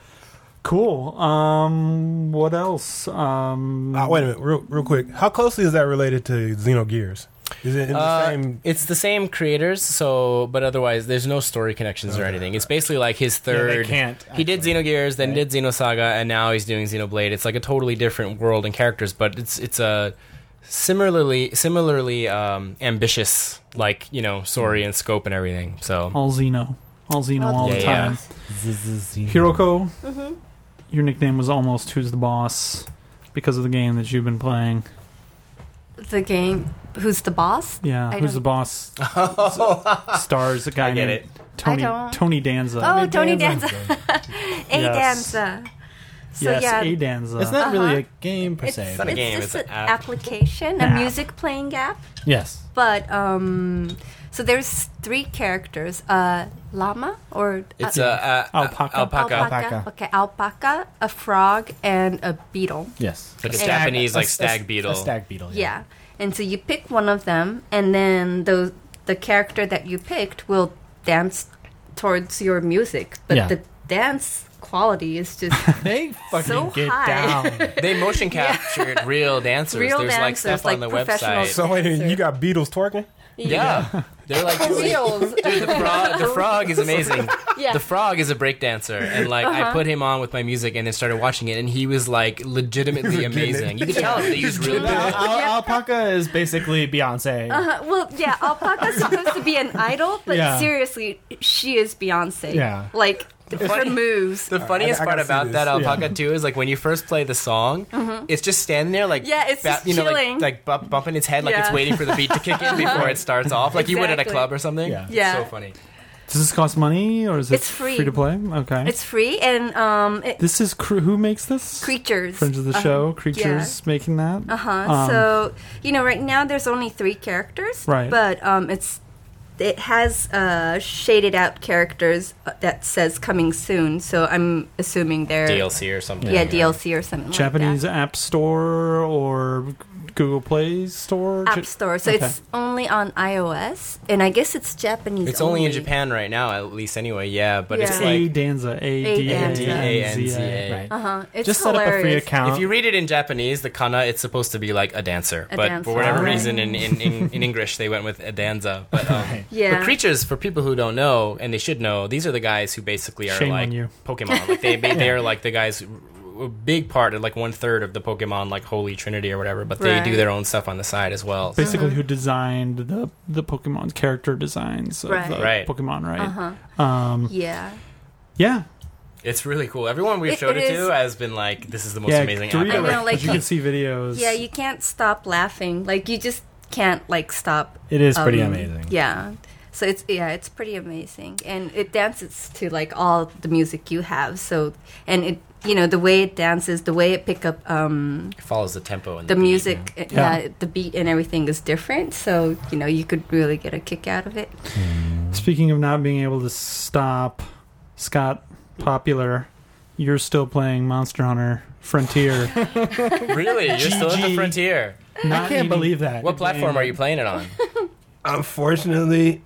cool. Um, what else? Um, Uh, wait a minute, real, real quick. How closely is that related to Xenogears? Is it in the Uh, same? it's the same creators, so but otherwise there's no story connections or anything. It's basically like his Yeah, third. they can't. He did actually. Xenogears, then Right. did Xenosaga, and now he's doing Xenoblade. It's like a totally different world and characters, but it's it's a similarly similarly um, ambitious, like you know, story and scope and everything. So all Xeno, all Xeno, All all the Yeah, time. Z-z-z- Hiroko, Mm-hmm. your nickname was almost "Who's the Boss" because of the game that you've been playing. The game. Who's the boss? Yeah, I who's the don't- boss? stars a guy I get named it. Tony I don't- Tony Danza. Oh, Tony Danza. Danza. A Yes. Danza. So yes, yeah, a Danza. It's not really Uh-huh. a game per it's, se. it's not a game, just it's an an app. application, a App. music playing app. Yes. But um, so there's three characters: uh, llama or it's uh, a, a, Alpaca. alpaca. Alpaca. Okay, alpaca, a frog, and a beetle. Yes. Like a And- Japanese like A- a- stag beetle. A stag beetle. Yeah, and so you pick one of them, and then the the character that you picked will dance towards your music, but Yeah. the dance quality is just They fucking So get high. down. They motion captured real dancers. Real There's like dancers, stuff like on the professional website. So wait, a minute, you got Beatles twerking? Yeah, they're like For reals. Dude, the frog, the frog is amazing. Yeah. The frog is a break dancer, and like I put him on with my music, and then started watching it, and he was like legitimately amazing. You could tell they used real Al- good. Al- Alpaca is basically Beyonce. Uh, well, yeah, Alpaca's supposed to be an idol, but Yeah. seriously, she is Beyonce. Yeah. Like, her funny- moves. The funniest I- I part gotta see about this. that alpaca too is like when you first play the song, it's just standing there like Yeah, it's just you know chilling. like like bump, bumping its head like it's Yeah. waiting for the beat to kick in before it starts off, like you would at a Exactly. club or something. Yeah. Yeah. so funny. Does this cost money or is it It's free. to play? Okay. It's free, and um, it, this is cr- who makes this? Creatures. Friends of the Uh, show, Creatures making that. Uh huh. Um, so you know, right now there's only three characters, Right. But um, it's it has uh, shaded out characters that says coming soon. So I'm assuming they're D L C or something. yeah, D L C or something Japanese like App Store or Google Play Store? that. J- App Store. So Okay. it's only on iOS, and I guess it's Japanese. It's only in Japan right now, at least anyway. Yeah, but it's Yeah. A like Danza. A D A Danza. N A N Z Z A. A. Right. Uh huh. It's Just set up a free hilarious. account. If you read it in Japanese, the kana, it's supposed to be like a dancer. A but dancer. for whatever Ah. reason, in, in, in, in English, they went with a danza. But, um, Right. Yeah. but creatures, for people who don't know, and they should know, these are the guys who basically are Shame like on you. Pokemon. Like they, they, they are like the guys, a big part, like one third of the Pokemon, like Holy Trinity or whatever. But they Right. do their own stuff on the side as well. Basically, who designed the the Pokemon character designs of Right. the Right. Pokemon, right? Uh-huh. Um, Yeah. yeah, It's really cool. Everyone we've It- showed it it, to is- has been like, "This is the most yeah. amazing Dorito, app ever." I know, like, you can see videos. Yeah, you can't stop laughing. Like you just can't like stop. It is pretty um, amazing. Yeah. So it's yeah, it's pretty amazing, and it dances to like all the music you have. So and it you know the way it dances, the way it pick up um, It follows the tempo and the the, beat. music, uh, Yeah. yeah, the beat and everything is different. So you know you could really get a kick out of it. Speaking of not being able to stop, Scott Popular, you're still playing Monster Hunter Frontier. Really, you're still at G G. the frontier. Not I can't even- believe that. What platform are you playing it on? Unfortunately,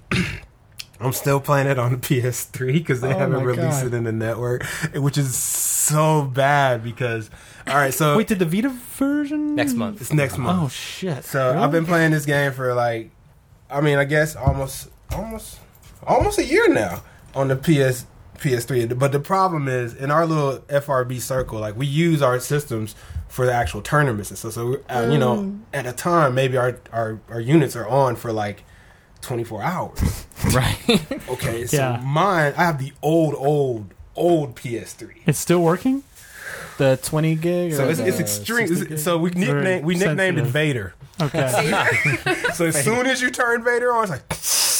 I'm still playing it on the P S three because they Oh haven't my released God. it in the network, which is so bad because, all right, so Wait, did the Vita version? Next month. it's next month. Oh shit! So Really? I've been playing this game for like, I mean, I guess almost, almost, almost a year now on the P S P S three. But the problem is, in our little F R B circle, like we use our systems for the actual tournaments and stuff. So uh, you know, at a time, maybe our our our units are on for like twenty-four hours. Right. Okay, so Yeah. mine, I have the old, old, old P S three. It's still working. The twenty gig. So or it's, it's the extreme. sixty gig? So we Very nicknamed we nicknamed it sensitive. Vader. Okay. So as soon as you turn Vader on, it's like,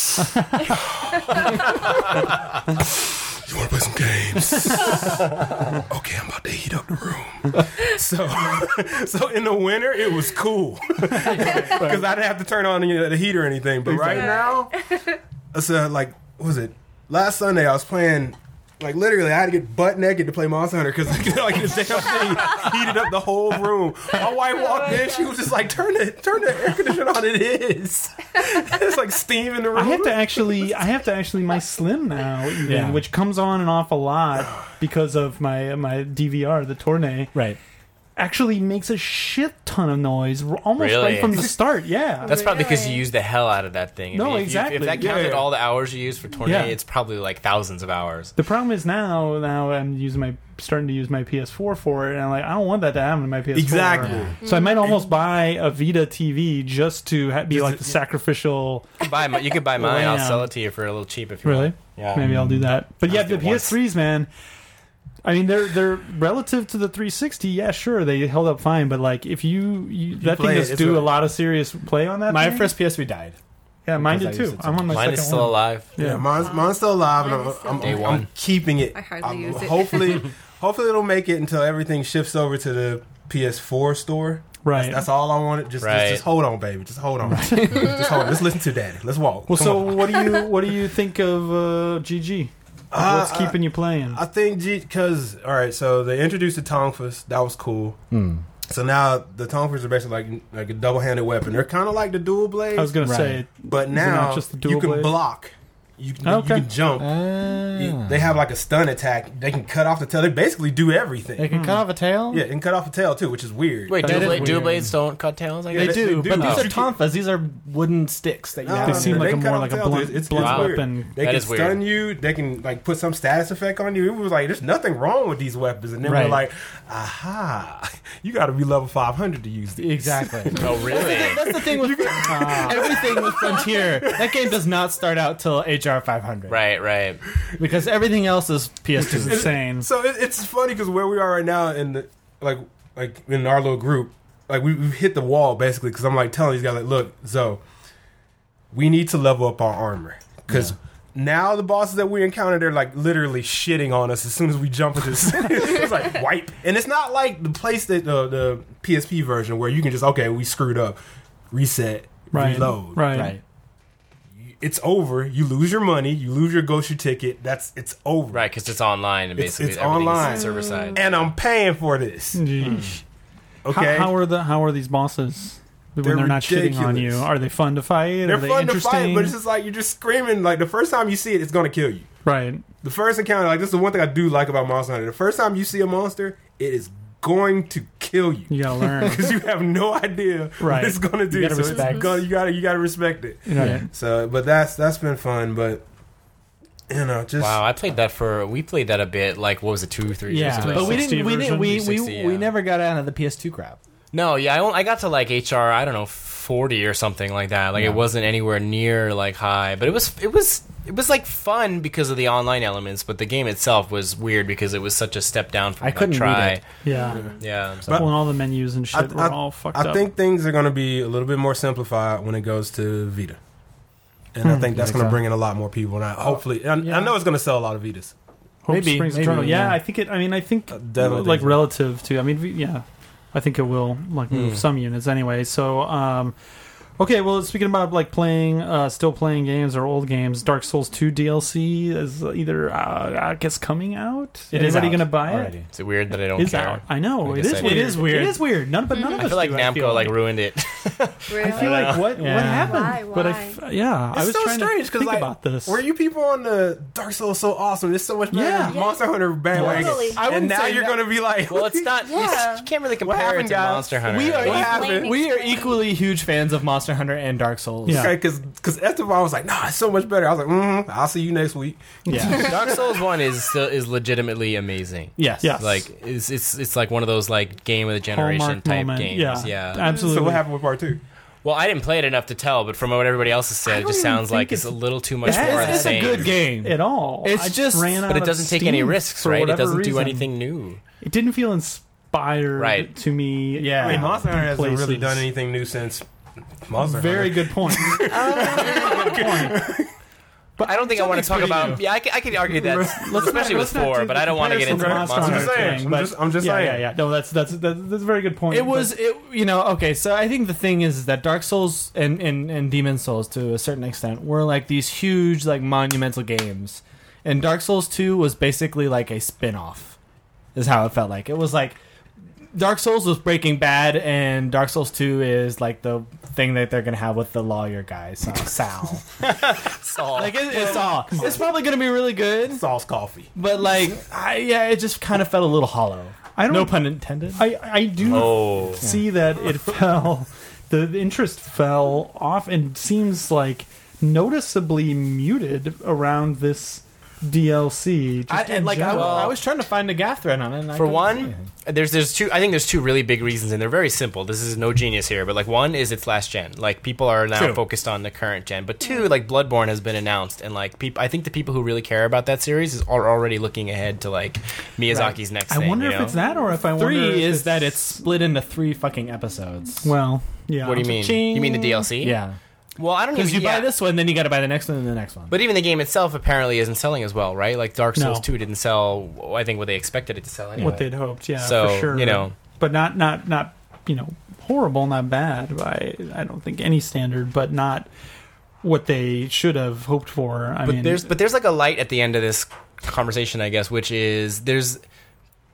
you want to play some games? Okay, I'm about to heat up the room. So, so in the winter, it was cool because I didn't have to turn on you know, the heat or anything. But right now, so like, what was it last Sunday? I was playing. Like literally, I had to get butt naked to play Monster Hunter because like this damn thing heated up the whole room. My wife walked in, she was just like, "Turn the turn the air conditioner on." It is. It's like steam in the room. I have to actually, I have to actually, my Slim now, even, Yeah. which comes on and off a lot because of my my D V R, the Tournay, Right. actually makes a shit ton of noise r- almost Really? right from the start. Yeah. That's probably because you Really? use the hell out of that thing. I No, mean, if you- exactly. If that Yeah, counted yeah. all the hours you use for Tourney, Yeah. it's probably like thousands of hours. The problem is now, now I'm using my starting to use my P S four for it, and I'm like, I don't want that to happen to my P S four. Exactly. So I might almost buy a Vita T V just to ha- be Just like to- the sacrificial. You, buy my, you could buy mine. I'll Lamb. sell it to you for a little cheap if you Really? want. Yeah. Maybe I'll do that. But yeah, I'll do the it once. P S threes, man. I mean, they're they're relative to the three sixty. Yeah, sure, they held up fine. But like, if you, you that thing play it, does it's do a- a lot of serious play on that. My thing. first P S three died. yeah, mine because did I used too. it so I'm on my Mine second is still one. alive. Yeah, Yeah. mine's, mine's still alive, and Mine I'm, is still I'm, Day I'm, one. I'm keeping it. I hardly I'm- use it. Hopefully, hopefully it'll make it until everything shifts over to the P S four store. Right. That's, that's all I wanted. Just, Right. just, just hold on, baby. Just hold on. just hold on. Let's listen to Daddy. Let's walk. Well, Come so on. what do you what do you think of uh, G G? Uh, What's keeping you playing? I think G because all right, so they introduced the Tonfas. That was cool. Hmm. So now the Tonfas are basically like like a double handed weapon. They're kind of like the dual blades, I was gonna Right. say, but it now not just the dual you can blade? block. you can, Okay. you can jump. You- Ah. they have like a stun attack. They can cut off the tail. They basically do everything. They can cut off a tail. Yeah, and cut off a tail too, which is weird. Wait, That dual, is bla- dual weird. blades don't cut tails? I Yeah, They guess? do, they do. but these Oh. are tonfas. These are wooden sticks that you No, have. They no, seem no, like they a cut more off like a tails. blunt, It's, it's, blunt it's Wow. weird. weapon. They That can is weird. stun you. They can like put some status effect on you. It was like there's nothing wrong with these weapons, and then Right. we're like, aha, you got to be level five hundred to use these. Exactly. Oh, really? That's the thing with everything with Frontier. That game does not start out till H R five hundred. Right, right. Because everything else is P S It's two. insane. So it, it's funny because where we are right now in the like like in our little group, like we, we've hit the wall basically. Because I'm like telling these guys like, look, Zoe, we need to level up our armor because. Now the bosses that we encounter, they're like literally shitting on us as soon as we jump into this. It's like wipe, and it's not like the place that uh, the P S P version where you can just okay, we screwed up, reset, Right. reload. Right. Right. It's over. You lose your money. You lose your Goshu ticket. That's it's over. Right, because it's online and It's- basically it's everything's online. server side. And I'm paying for this. Yeesh. Okay. How, how are the how are these bosses when They're they're, not shitting on you? ridiculous. Are they fun to fight? They're are they fun to interesting? fight, but it's just like you're just screaming. Like the first time you see it, it's gonna kill you. right. The first encounter, like this is the one thing I do like about Monster Hunter. The first time you see a monster, it is going to kill you You gotta learn. because you have no idea Right. what it's gonna do. gotta so respect. it's gonna, you gotta you gotta respect it. Right. So, but that's that's been fun. But you know, just Wow, I played that for. We played that a bit. Like, what was it, two, three years Yeah, ago? but we sixty didn't. We didn't. version? We we, three sixty, we yeah. never got out of the P S two crap. No, yeah, I, only, I got to like H R. I don't know, forty or something like that. Like Yeah. it wasn't anywhere near like high, but it was. It was. It was like fun because of the online elements, but the game itself was weird because it was such a step down from I like, couldn't try. read it. Yeah. Yeah, so- But- well, and all the menus and shit I- were I- all fucked I up. think things are going to be a little bit more simplified when it goes to Vita, and I Hmm. think that's Think going to so? bring in a lot more people. And I, hopefully, I, Yeah. I know it's going to sell a lot of Vitas. Hope Maybe, Springs maybe, Eternal. Yeah, yeah. I think it. I mean, I think Uh, definitely like think so. relative to. I mean, v- yeah, I think it will like move Hmm. some units anyway. So, um, okay. Well, speaking about like playing, uh, still playing games or old games, Dark Souls two D L C is either uh, I guess coming out. It is Anybody out gonna buy already. it? is it weird that I don't Is care? out. I know I it guess is. I Weird. do. It is weird. It is weird. None, but none of I us feel like do, Namco like like. ruined it. Really? I feel like what Yeah. what happened? Why? But I, Why? f- yeah, I It's was so trying strange to because think like, about this. were you people on the Dark Souls so awesome? There's so much better Yeah. than Monster Hunter bandwagon, Totally. I and wouldn't now say you're that- going to be like, Well, it's not. Yeah. You can't really What compare happened, it to guys? Monster Hunter. We are What Explain happened? it. we are equally huge fans of Monster Hunter and Dark Souls. Yeah. okay, because because Esteban was like, nah, it's so much better. I was like, mm, I'll see you next week. Yeah. Dark Souls one is still is legitimately amazing. Yes. Yes. Like it's it's it's like one of those like game of the generation Hallmark type moment. games. Yeah, Yeah. absolutely. So what happened with part two? Well, I didn't play it enough to tell, but from what everybody else has I said, it don't just even sounds think like it's, it's a little too much bad. more of the It's, it's a same. good game. at all. It's I just- ran out But it of doesn't take any steam risks, for right? It whatever doesn't do reason. anything new. It didn't feel inspired Right. to me. Yeah. I mean, in Monster Hunter hasn't really places. done anything new since Monster Very Hunter. good point. Very good point. But I don't think I want to talk about. Yeah, I could, I could argue that, especially with Let's not four. do But the I don't want to get into comparison Monster to I'm just Hunter. saying. thing, I'm but- just- I'm just yeah, saying. Yeah, yeah. No, that's that's that's, that's a very good point. It was, it, you know, okay, so I think the thing is that Dark Souls and, and, and Demon Souls, to a certain extent, were like these huge, like, monumental games. And Dark Souls two was basically like a spin off, is how it felt like. It was like Dark Souls was Breaking Bad, and Dark Souls two is like the thing that they're going to have with the lawyer guy, Sal. Sal. Saul. Like, it, it's all. It's probably going to be really good, Sauce coffee. but, like, I, yeah, it just kind of felt a little hollow. I don't. No pun intended. I I do Oh. see that it fell. The, the interest fell off and seems like noticeably muted around this D L C. Just I, in and, like I, general. I was trying to find a gaff thread on it. And I For couldn't see one, anything. there's there's two. I think there's two really big reasons, and they're very simple. This is no genius here, but like one is it's last gen. Like people are now True. focused on the current gen. But two, like Bloodborne has been announced, and like people, I think the people who really care about that series is, are already looking ahead to like Miyazaki's next I thing. wonder you if know? it's that or if I wonder if Three is it's, that it's split into three fucking episodes. well, yeah. What do you mean? Ching. You mean the D L C? Yeah, Well, I don't because even. you yeah. buy this one, then you got to buy the next one and the next one. But even the game itself apparently isn't selling as well, right? Like Dark Souls No. two didn't sell. I think what they expected it to sell anyway. What they'd hoped, yeah, So, for sure. you know. but not not not you know horrible, not bad by I don't think any standard, but not what they should have hoped for. I but mean, there's but there's like a light at the end of this conversation, I guess, which is there's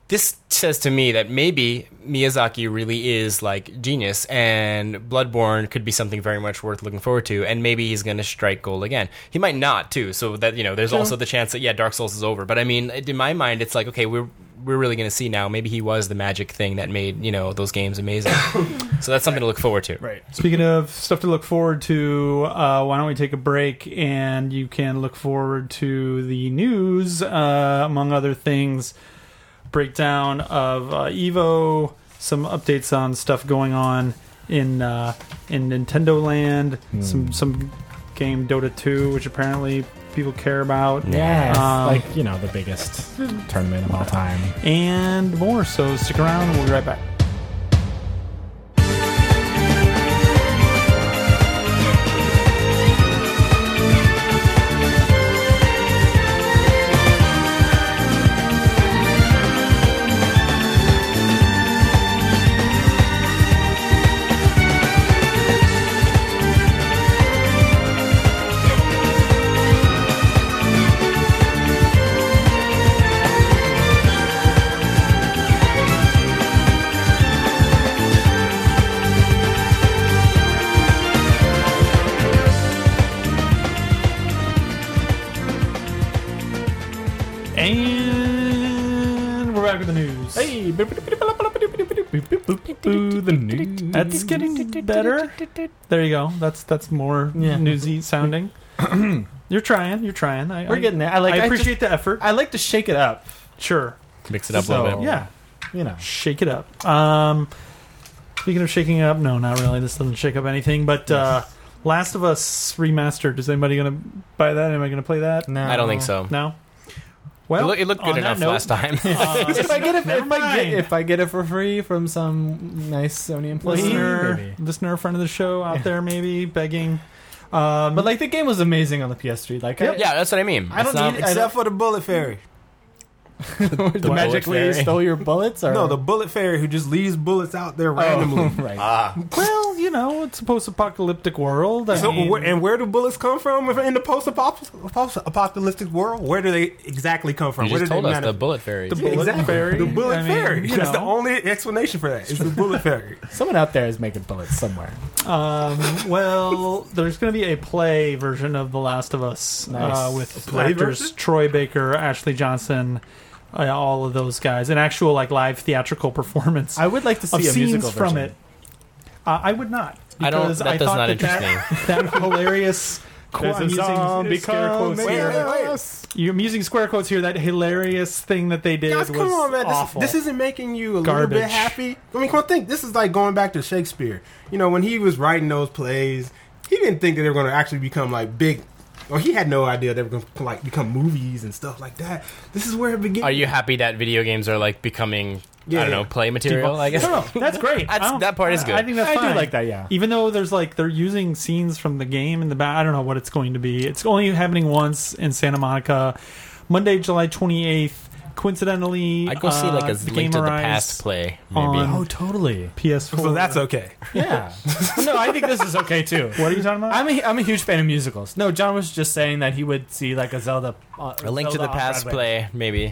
this says to me that maybe Miyazaki really is like genius, and Bloodborne could be something very much worth looking forward to, and maybe he's going to strike gold again. He might not too, so that, you know, there's also the chance that yeah, Dark Souls is over. But I mean, in my mind, it's like, okay, we're we're really going to see now. Maybe he was the magic thing that made, you know, those games amazing. So that's something to look forward to. Right. Speaking of stuff to look forward to, uh, why don't we take a break and you can look forward to the news, uh, among other things. Breakdown of uh, Evo, some updates on stuff going on in uh, in Nintendo Land, Hmm. some some game Dota two, which apparently people care about, Yeah, it's Um, like, you know, the biggest tournament of all time. and more. So stick around. We'll be right back. And we're back with the news. Hey, the news. That's getting better. There you go. That's that's more Yeah. newsy sounding. You're trying. You're trying. I, We're I, getting there. I like. I I appreciate just- the effort. I like to shake it up. Sure. Mix it up a So- little bit. Yeah. You know. Shake it up. Um, speaking of shaking up, no, not really. This doesn't shake up anything. But uh, Last of Us remastered. Is anybody going to buy that? Am I going to play that? No, I don't think so. No. It, Well, loo- it looked good on that enough note, last time. uh, If I get it, Never if I get, mind. if I get it for free from some nice Sony employee, listener, maybe. listener, friend of the show out there, maybe begging. Um, But like the game was amazing on the P S three. Like, I, yeah, that's what I mean. I don't It's not- need- I Except for the bullet fairy. the bullet magically fairy. stole your bullets, or No, the bullet fairy who just leaves bullets out there oh, randomly. right. Ah. well, you know, it's a post-apocalyptic world. I So, mean, where, and where do bullets come from in the post-apocalyptic world? Where do they exactly come from? You where just do told they us the manif- bullet fairy. The bullet exactly. fairy. The bullet I mean, fairy. you That's the know. only explanation for that. It's the bullet fairy. Someone out there is making bullets somewhere. Um, well, there's going to be a play version of The Last of Us Nice. uh, with A play actors version? Troy Baker, Ashley Johnson, uh, all of those guys. An actual like live theatrical performance I would like to of see a scenes musical from version. it. Uh, I would not. I don't- Because that I does thought not that interest that, that hilarious. There's I'm a using zombie scare quotes coming. here. Wait, wait, wait. I'm using square quotes here. That hilarious thing that they did Guys, was come on, man. This, awful. this isn't making you a Garbage. little bit happy. I mean, come on, think. This is like going back to Shakespeare. You know, when he was writing those plays, he didn't think that they were going to actually become like big. Or he had no idea they were going to like become movies and stuff like that. This is where it begins. Are you happy that video games are like becoming, Yeah, I don't yeah. know, play material? I guess. No, no, that's great. That's- I don't- that part is good. I think that's I fine. do like that, yeah. Even though there's like they're using scenes from the game in the back, I don't know what it's going to be. It's only happening once in Santa Monica, Monday, July twenty-eighth. Coincidentally, I'd go see like uh, a the Link game to the arrives Past play, maybe. on- Oh, totally. P S four. So that's okay. Yeah. No, I think this is okay too. What are you talking about? I'm a, I'm a huge fan of musicals. No, John was just saying that he would see like a Zelda. Uh, A Link to Zelda the on Past Broadway. play, maybe.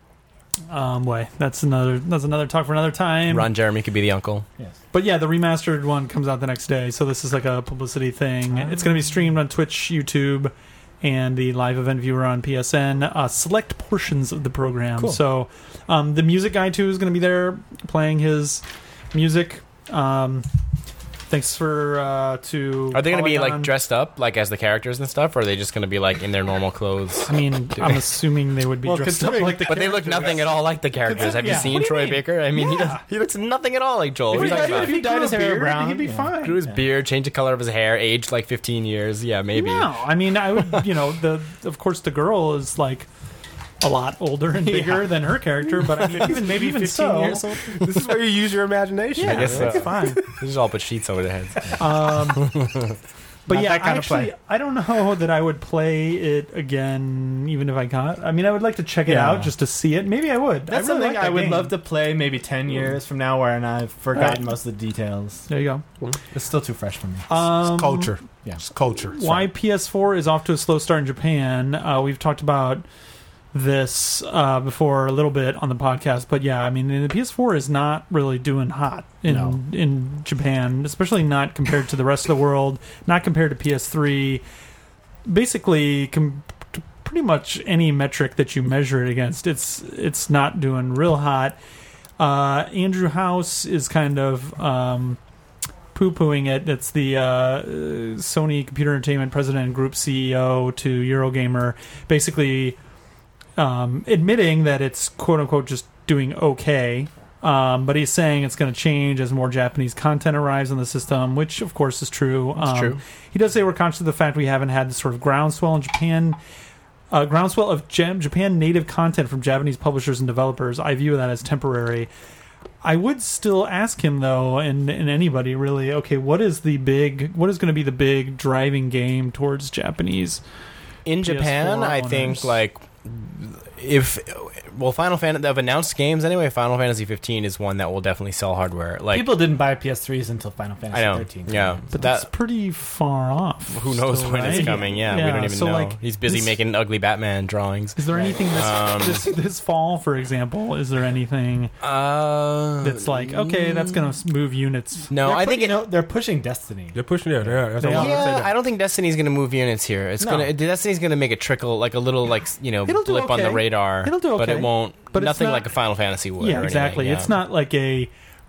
um, way that's another that's another talk for another time. Ron Jeremy could be the uncle. Yes. But yeah, the remastered one comes out the next day, so this is like a publicity thing. Ah. It's going to be streamed on Twitch, YouTube, and the live event viewer on P S N. Uh, select portions of the program. Cool. So um, the music guy too is going to be there playing his music. Um, thanks for uh, to. Are they going to be Polygon. like dressed up like as the characters and stuff, or are they just going to be like in their normal clothes? I mean, I'm assuming they would be Well, dressed up considering- like the. But they look nothing at all like the characters. Have you Yeah. seen What do you Troy mean? Baker? I mean, he, does, he looks nothing at all like Joel. What are you talking about? If he dyed grew his a hair beard, brown, he'd be yeah. fine. Grew his Yeah. beard, changed the color of his hair, aged like fifteen years. Yeah, maybe. No, I mean, I would. You know, the of course the girl is like a lot older and bigger than her character, but I mean, even maybe Even fifteen so. years old. This is where you use your imagination. Yeah, I guess that's so. fine. They just all put sheets over their heads. Um, but Not yeah, that kind I of play. actually, I don't know that I would play it again, even if I got. I mean, I would like to check it Yeah. out just to see it. Maybe I would. That's I really something like I that would game. love to play maybe ten years from now, where and I've forgotten Right. most of the details. There you go. It's still too fresh for me. Um, It's culture. Yeah. It's culture. Why P S four is off to a slow start in Japan? Uh, we've talked about this uh, before a little bit on the podcast, but yeah, I mean, the P S four is not really doing hot in No. in Japan, especially not compared to the rest of the world, not compared to P S three. Basically, com- pretty much any metric that you measure it against, it's it's not doing real hot. Uh, Andrew House is kind of um, poo-pooing it. It's the uh, Sony Computer Entertainment President and Group C E O to Eurogamer, basically um, admitting that it's quote-unquote just doing okay. Um, but he's saying it's going to change as more Japanese content arrives on the system, which of course is true. Um, It's true. He does say we're conscious of the fact we haven't had this sort of groundswell in Japan. Uh, groundswell of Jam- Japan native content from Japanese publishers and developers. I view that as temporary. I would still ask him though, and, and anybody really, okay, what is the big, what is going to be the big driving game towards Japanese? In P S four Japan, I owners? think like if well, Final Fantasy of announced games anyway. Final Fantasy fifteen is one that will definitely sell hardware. Like People didn't buy P S threes until Final Fantasy I know, thirteen. came yeah, out. But that- that's pretty far off. who knows still, when it's right? coming? Yeah, we Yeah, don't even so, know. like, He's busy this- making ugly Batman drawings. Is there anything this, Um, this this fall, for example? Is there anything Uh, that's like, okay, that's going to move units? no. They're I pu- think you it, know they're pushing Destiny. They're pushing it. Yeah, that's They all I'm are. gonna say Yeah, that. I don't think Destiny's going to move units here. It's No. gonna Destiny's going to make a trickle, like a little, like you know, It'll do blip on the okay. radar. It'll do but it okay. won't. But it's nothing not- like a Final Fantasy would. Yeah, or exactly. anything, It's yeah. not like a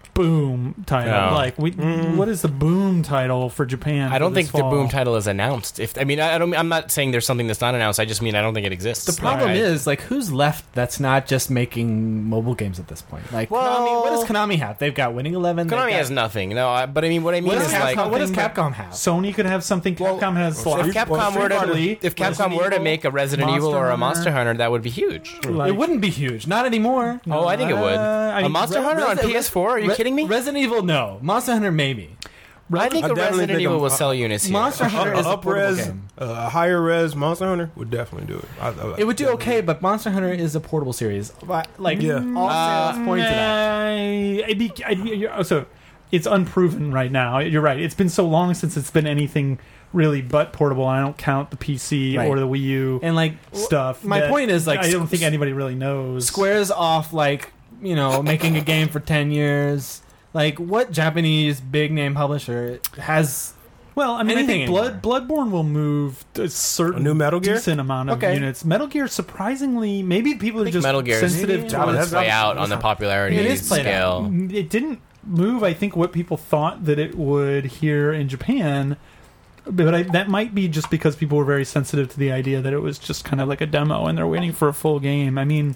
boom title. No. Like we, Mm. what is the boom title for Japan? I don't for this think the fall? boom title is announced. If I mean, I I don't. I'm not saying there's something that's not announced. I just mean I don't think it exists. The problem Like, I- is, like, who's left that's not just making mobile games at this point? Like, Well- Konami, what does Konami have? They've got Winning Eleven. they've Konami got- has nothing. No, I, but I mean, what I mean What is does, like, Capcom, what does something Capcom have? Sony could have something. Capcom has well, like, if Capcom Street were to Fighter- if Capcom Resident were to Evil, make a Resident Evil Monster or a Hunter. Monster Hunter, that would be huge. like- it wouldn't be huge. Not anymore. Oh, I think it would. Uh, I a mean, Monster Re- Hunter on Resi- P S four? Are you Re- kidding me? Resident Evil, no. Monster Hunter, maybe. I think I a definitely Resident think Evil a- will sell units here. Monster Hunter A is a up portable res, game. uh, a higher res Monster Hunter would definitely do it. I, I, It would do okay, but Monster Hunter is a portable series. But, Like, Yeah. all Uh, sales point to that. I'd be, I'd be, you're- so it's unproven right now. You're right. It's been so long since it's been anything really but portable. I don't count the P C Right. or the Wii U And, like, stuff. my that point is, like, I don't s- think anybody really knows. Square's off, like, you know, making a game for ten years. Like, what Japanese big name publisher has. Well, I mean, I anything think Blood Bloodborne will move a certain A new Metal Gear? decent amount of Okay. units. Metal Gear, surprisingly, maybe people I are think just Metal Gear is sensitive Yeah, to that's- its play out on the popularity It is played out. scale. It didn't move, I think, what people thought that it would here in Japan. But I, that might be just because people were very sensitive to the idea that it was just kind of like a demo and they're waiting for a full game. I mean,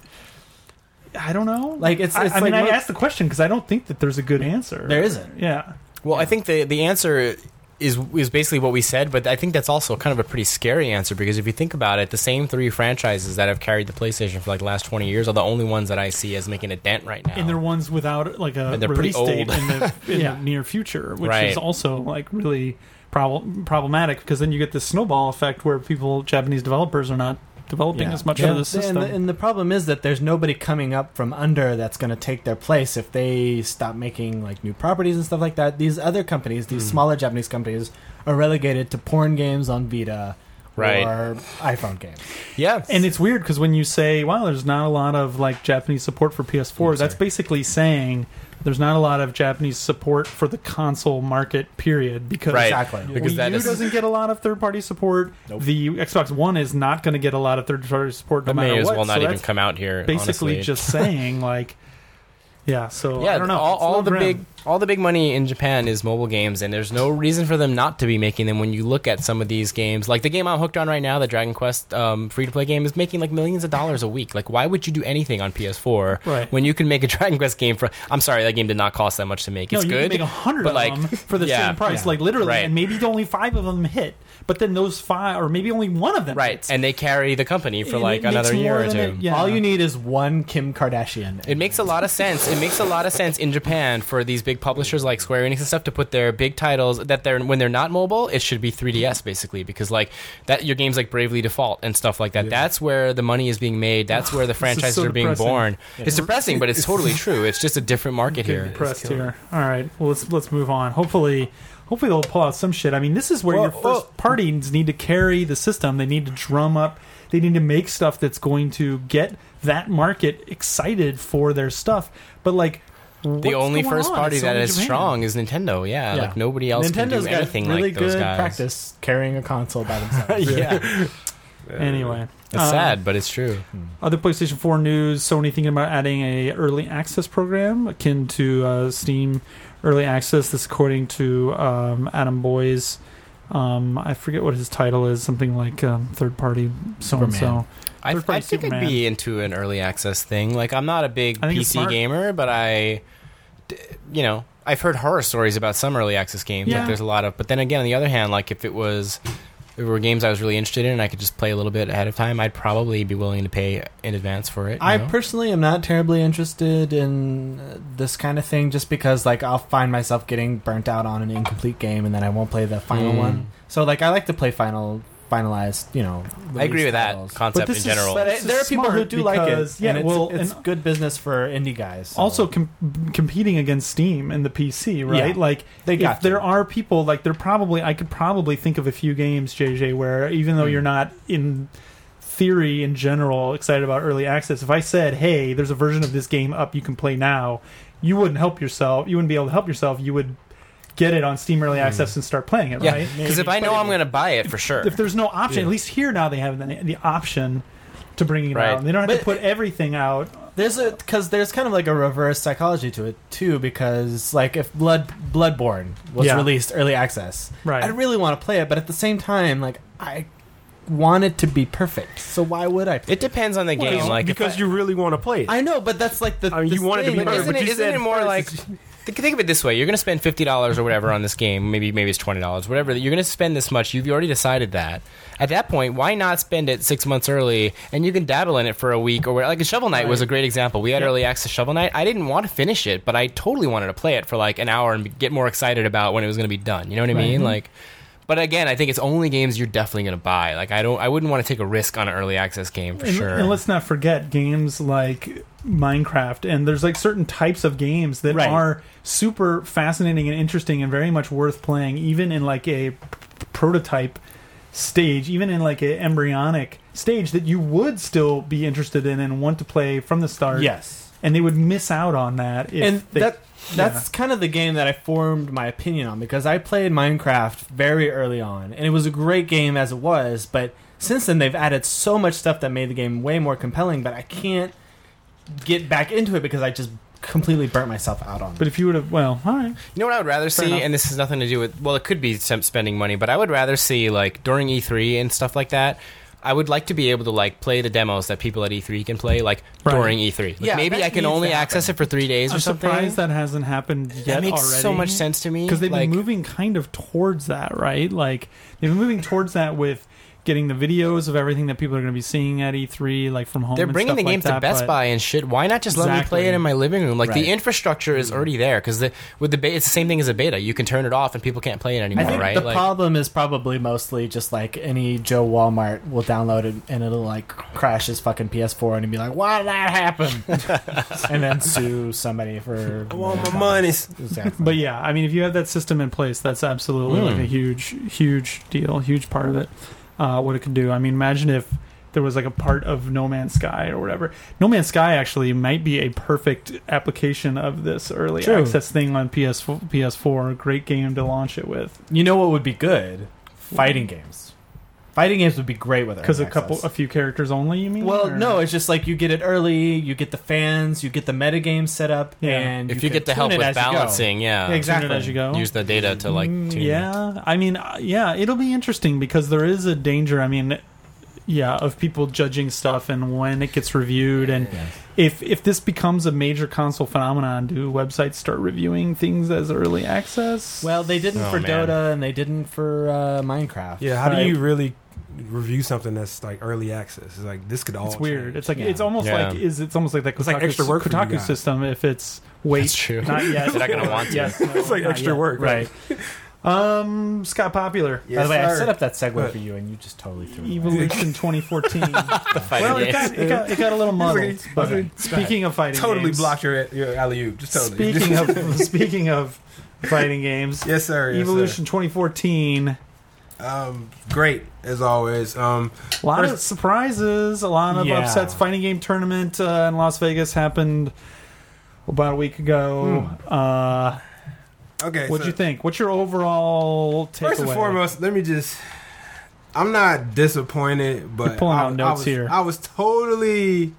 I don't know. Like, it's- I, it's I mean, like I mo- asked the question because I don't think that there's a good answer. There isn't. Yeah. Well, I think the the answer is is basically what we said, but I think that's also kind of a pretty scary answer because if you think about it, the same three franchises that have carried the PlayStation for like the last twenty years are the only ones that I see as making a dent right now. And they're ones without like a And they're release pretty date old. in, the, in Yeah. the near future, which Right. is also like really prob- problematic because then you get this snowball effect where people, Japanese developers, are not developing Yeah. as much Yeah. of the system. And the, and the problem is that there's nobody coming up from under that's going to take their place if they stop making like new properties and stuff like that. These other companies, these Mm. smaller Japanese companies, are relegated to porn games on Vita Right. or iPhone games. yeah, And it's weird because when you say, "Wow, there's not a lot of like Japanese support for P S four," Oops, that's sorry. basically saying there's not a lot of Japanese support for the console market. Period. Because Right. Exactly. Because Wii that U is- doesn't get a lot of third-party support. Nope. The Xbox One is not going to get a lot of third-party support no it matter may as what. well not So even that's come out here. basically honestly. just saying like, yeah. So yeah, I don't know. all, It's a all little the grim. big all the big money in Japan is mobile games, and there's no reason for them not to be making them. When you look at some of these games, like the game I'm hooked on right now, the Dragon Quest um, free to play game, is making like millions of dollars a week. Like, why would you do anything on P S four Right. when you can make a Dragon Quest game for? I'm sorry, that game did not cost that much to make. No, It's you good, can make a hundred but of like them for the yeah, same price, yeah. like literally, Right. and maybe only five of them hit. But then those five, or maybe only one of them, right, hits. and they carry the company for And like it makes another year more or than two. it- yeah. All you need is one Kim Kardashian. It makes a lot of sense. It makes a lot of sense in Japan for these big big publishers like Square Enix and stuff to put their big titles that they're when they're not mobile, it should be three D S basically, because like that your games like Bravely Default and stuff like that. Yeah. That's where the money is being made. That's where the This is franchises so are being depressing. born. It's depressing, but it's totally true. It's just a different market Getting here. depressed here. All right, well let's let's move on. Hopefully, hopefully they'll pull out some shit. I mean, this is where Well, your first well- parties need to carry the system. They need to drum up. They need to make stuff that's going to get that market excited for their stuff. But like, The only first party that is strong is Nintendo. Yeah, Yeah. like nobody else can Nintendo's do got anything really like those good guys. practice carrying a console by themselves. Yeah, Anyway, it's um, sad, but it's true. Other PlayStation four news: Sony thinking about adding a early access program akin to uh, Steam Early Access. This according to um, Adam Boyes. Um, I forget what his title is. Something like um, third party so and so. Superman. I, Third party I think Superman. I'd be into an early access thing. Like, I'm not a big I think P it's C smart. gamer, but I, d- you know, I've heard horror stories about some early access games. Yeah. Like, there's a lot of. But then again, on the other hand, like if it was, if it were games I was really interested in, and I could just play a little bit ahead of time, I'd probably be willing to pay in advance for it. you I know? personally am not terribly interested in uh, this kind of thing, just because like I'll find myself getting burnt out on an incomplete game, and then I won't play the final Mm. one. So like I like to play final, finalized. You know, I agree release with that titles. concept this in is- general. But This it, there are is people who smart do like it. because- yeah, and it's, well, it's and- good business for indie guys. so- Also com- competing against Steam and the P C, right? Yeah. Like, They if got there to. are people like there probably I could probably think of a few games, J J, where even though Hmm. you're not in theory in general excited about early access, if I said, "Hey, there's a version of this game up you can play now," you wouldn't help yourself. You wouldn't be able to help yourself. You would get it on Steam Early Access and start playing it, yeah, right? because if I know I'm going to buy it for sure. If there's no option, Yeah. at least here now they have the, the option to bring it Right. out. They don't have But- to put everything out. There's a because there's kind of like a reverse psychology to it too, because like if Blood Bloodborne was Yeah. released early access, Right. I really want to play it, but at the same time, like I want it to be perfect. So why would I? It depends on the game. Well, like if because I- you really want to play it. I know, but that's like the. I mean, the you want it to thing. be But Right, isn't but it, you isn't said it more first like it's- think, think of it this way: you're going to spend fifty dollars or whatever on this game. Maybe maybe it's twenty dollars, whatever. You're going to spend this much. You've already decided that. At that point, why not spend it six months early and you can dabble in it for a week or whatever. Like a Shovel Knight was a great example. We had Yeah. early access Shovel Knight. I didn't want to finish it, but I totally wanted to play it for like an hour and get more excited about when it was going to be done. You know what I mean? Like. But again, I think it's only games you're definitely going to buy. Like I don't, I wouldn't want to take a risk on an early access game for and, sure. and let's not forget games like Minecraft, and there's like certain types of games that Right. are super fascinating and interesting and very much worth playing, even in like a p- prototype stage, even in like a embryonic stage that you would still be interested in and want to play from the start. Yes, And they would miss out on that if and they, that that's kind of the game that I formed my opinion on, because I played Minecraft very early on, and it was a great game as it was. But since then, they've added so much stuff that made the game way more compelling. But I can't get back into it because I just completely burnt myself out on it. But if you would have, well, all right. You know what I would rather Fair see, enough. and this has nothing to do with, well, it could be some spending money, but I would rather see, like, during E three and stuff like that, I would like to be able to, like, play the demos that people at E three can play, like, Right. during E three. Like, Yeah, maybe that I can needs only to access happen. it for three days I'm or something. surprised that hasn't happened yet that makes already. so much sense to me. Because they've like, been moving kind of towards that, right? Like they've been moving towards that with getting the videos of everything that people are going to be seeing at E three, like from home. They're and bringing stuff the like games that, to Best but- Buy and shit. Why not just let me Exactly. play it in my living room? Like Right. the infrastructure is already there because the, with the be- it's the same thing as a beta. You can turn it off and people can't play it I anymore, think right? the Like, problem is probably mostly just like any Joe Walmart will download it and it'll like crash his fucking P S four and be like, "Why did that happen?" and then sue somebody for. I want my monies. Exactly. But yeah, I mean, if you have that system in place, that's absolutely Mm. like a huge, huge deal, huge part of it. Uh, what it could do. I mean, imagine if there was like a part of No Man's Sky or whatever. No Man's Sky actually might be a perfect application of this early True. access thing on P S four, P S four. Great game to launch it with. You know what would be good? Fighting games. Fighting games would be great with it Because a couple, a few characters only. You mean? Well, Or- no, it's just like you get it early, you get the fans, you get the metagame set up, Yeah. and if you, can get the tune help it with as you go. balancing, yeah, Exactly. Tune it as you go. use the data to like Mm, tune. yeah, I mean, uh, yeah, it'll be interesting because there is a danger. I mean, yeah, of people judging stuff and when it gets reviewed, and Yes. if if this becomes a major console phenomenon, do websites start reviewing things as early access? Well, they didn't Oh, for man. Dota and they didn't for uh, Minecraft. Yeah, how Right. do you really review something that's like early access. It's like this could all. It's weird. change. It's like Yeah. it's almost Yeah. like is it's almost like that Kotaku, It's like extra work for you Kotaku guys. system if it's wait That's true. not yet. They're not gonna want to. Yes, no, It's like not extra yet. work, right? Um, Scott Popular, By the way, I sir. set up that segue Good. for you, and you just totally threw it away. Evolution twenty fourteen. Fighting Well, it games. got, it got it got a little muddled. like- but okay. speaking of fighting, Totally games, blocked your your alley oop. Just totally. Speaking of speaking of fighting games, yes, sir. Yes, Evolution twenty fourteen. Sir. Um, great as always. Um, A lot of First- surprises, a lot of Yeah. upsets. Fighting game tournament uh, in Las Vegas happened about a week ago. Uh, okay. what'd so you think? What's your overall takeaway? First and foremost, let me just. I'm not disappointed, but You're pulling I, out I notes was, here. I was totally.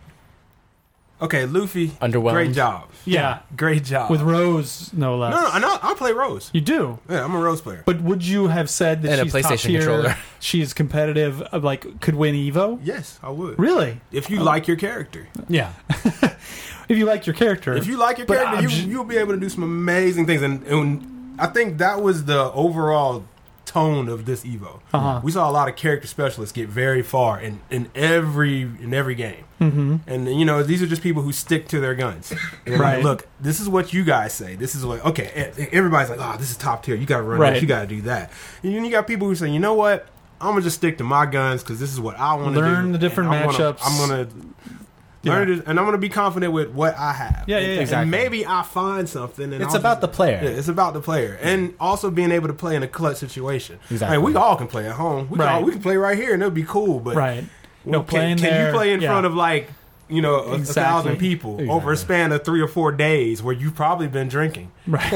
Okay, Luffy. Underwhelmed. Great job. Yeah, Great job. with Rose, no less. no, no, I know. I play Rose. You do. Yeah, I'm a Rose player. But would you have said that And a she's top PlayStation tier, controller. she's competitive, uh, like could win Evo? Yes, I would. Really? If you like your character. Yeah. If you like your character. If you like your But character, I'm you, ju- you'll be able to do some amazing things. And, and I think that was the overall tone of this Evo. Uh-huh. We saw a lot of character specialists get very far in, in every in every game. Mhm. And you know, these are just people who stick to their guns. And Right. like, look, this is what you guys say. This is what okay. e- Everybody's like, oh, this is top tier. You got to run Right. this. You got to do that. And then you got people who say, you know what? I'm gonna just stick to my guns because this is what I want to do. Learn the different and I'm gonna- matchups. I'm gonna learn it, and I'm gonna be confident with what I have. Yeah, yeah, yeah. And Exactly. maybe I find something. And It's I'll about just- the player. Yeah, it's about the player, and also being able to play in a clutch situation. Exactly. I mean, we all can play at home. We, can, Right. all, we can play right here, and it'll be cool. But right. well, No, can, playing can there, you play in yeah. front of like you know a, a Exactly. thousand people over a Exactly. span of three or four days where you've probably been drinking? Right.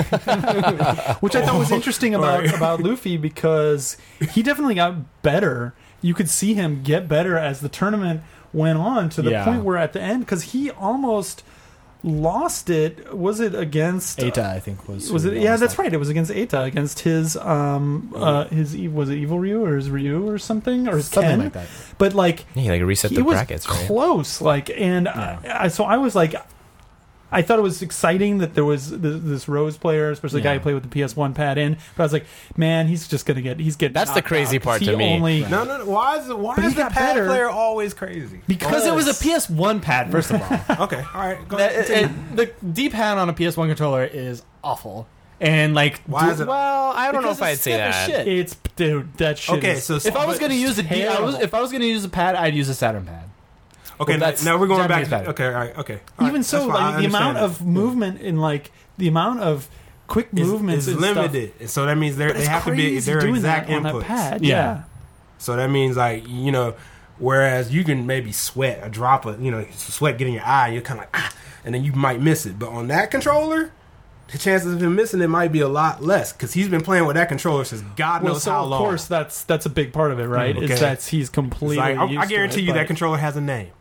Which I thought was interesting about Right. about Luffy because he definitely got better. You could see him get better as the tournament went on to the Yeah. point where at the end, because he almost lost it. Was it against Eta, I think, was. Was who it? he Yeah, lost that's that. right. It was against Eta, against his um uh his e- was it Evil Ryu or his Ryu or something or his Something Ken? like that. But like Yeah, like reset he the was brackets, right? close. Like and Yeah. I, I, so I was like. I thought it was exciting that there was th- this Rose player, especially the guy Yeah. who played with the P S one pad in. But I was like, man, he's just gonna get. He's getting. That's the knocked crazy out 'cause part he to me. Only, No, no. no. Why is it, why But he is the got pad better. player always crazy? Because it was a P S one pad, first of all. Okay, all right. Go That- ahead, it- continue. it- the D-pad on a P S one controller is awful. And like, Why do- is it- Well, I don't know because if I'd it's say stiff as that. shit. It's dude, that shit. Okay, is- so If I was going to use a D, I was, terrible. if I was going to use a pad, I'd use a Saturn pad. Okay, Well, now, that's now we're going back. Japanese To, pad. okay, all right, okay. All even right, so, that's fine, I like the amount understand of movement in like the amount of quick that. Is- movements is and stuff. limited, and so that means they're, But they it's have to be crazy their doing exact that on a inputs. pad. Yeah. Yeah. So that means like you know, whereas you can maybe sweat a drop of you know sweat getting your eye, you're kind of like ah, and then you might miss it. But on that controller, the chances of him missing it might be a lot less because he's been playing with that controller since God Well, knows so how of long. course that's that's a big part of it, right? Mm, okay. Is that he's It's completely. like, I, used I to guarantee it, you but- that controller has a name.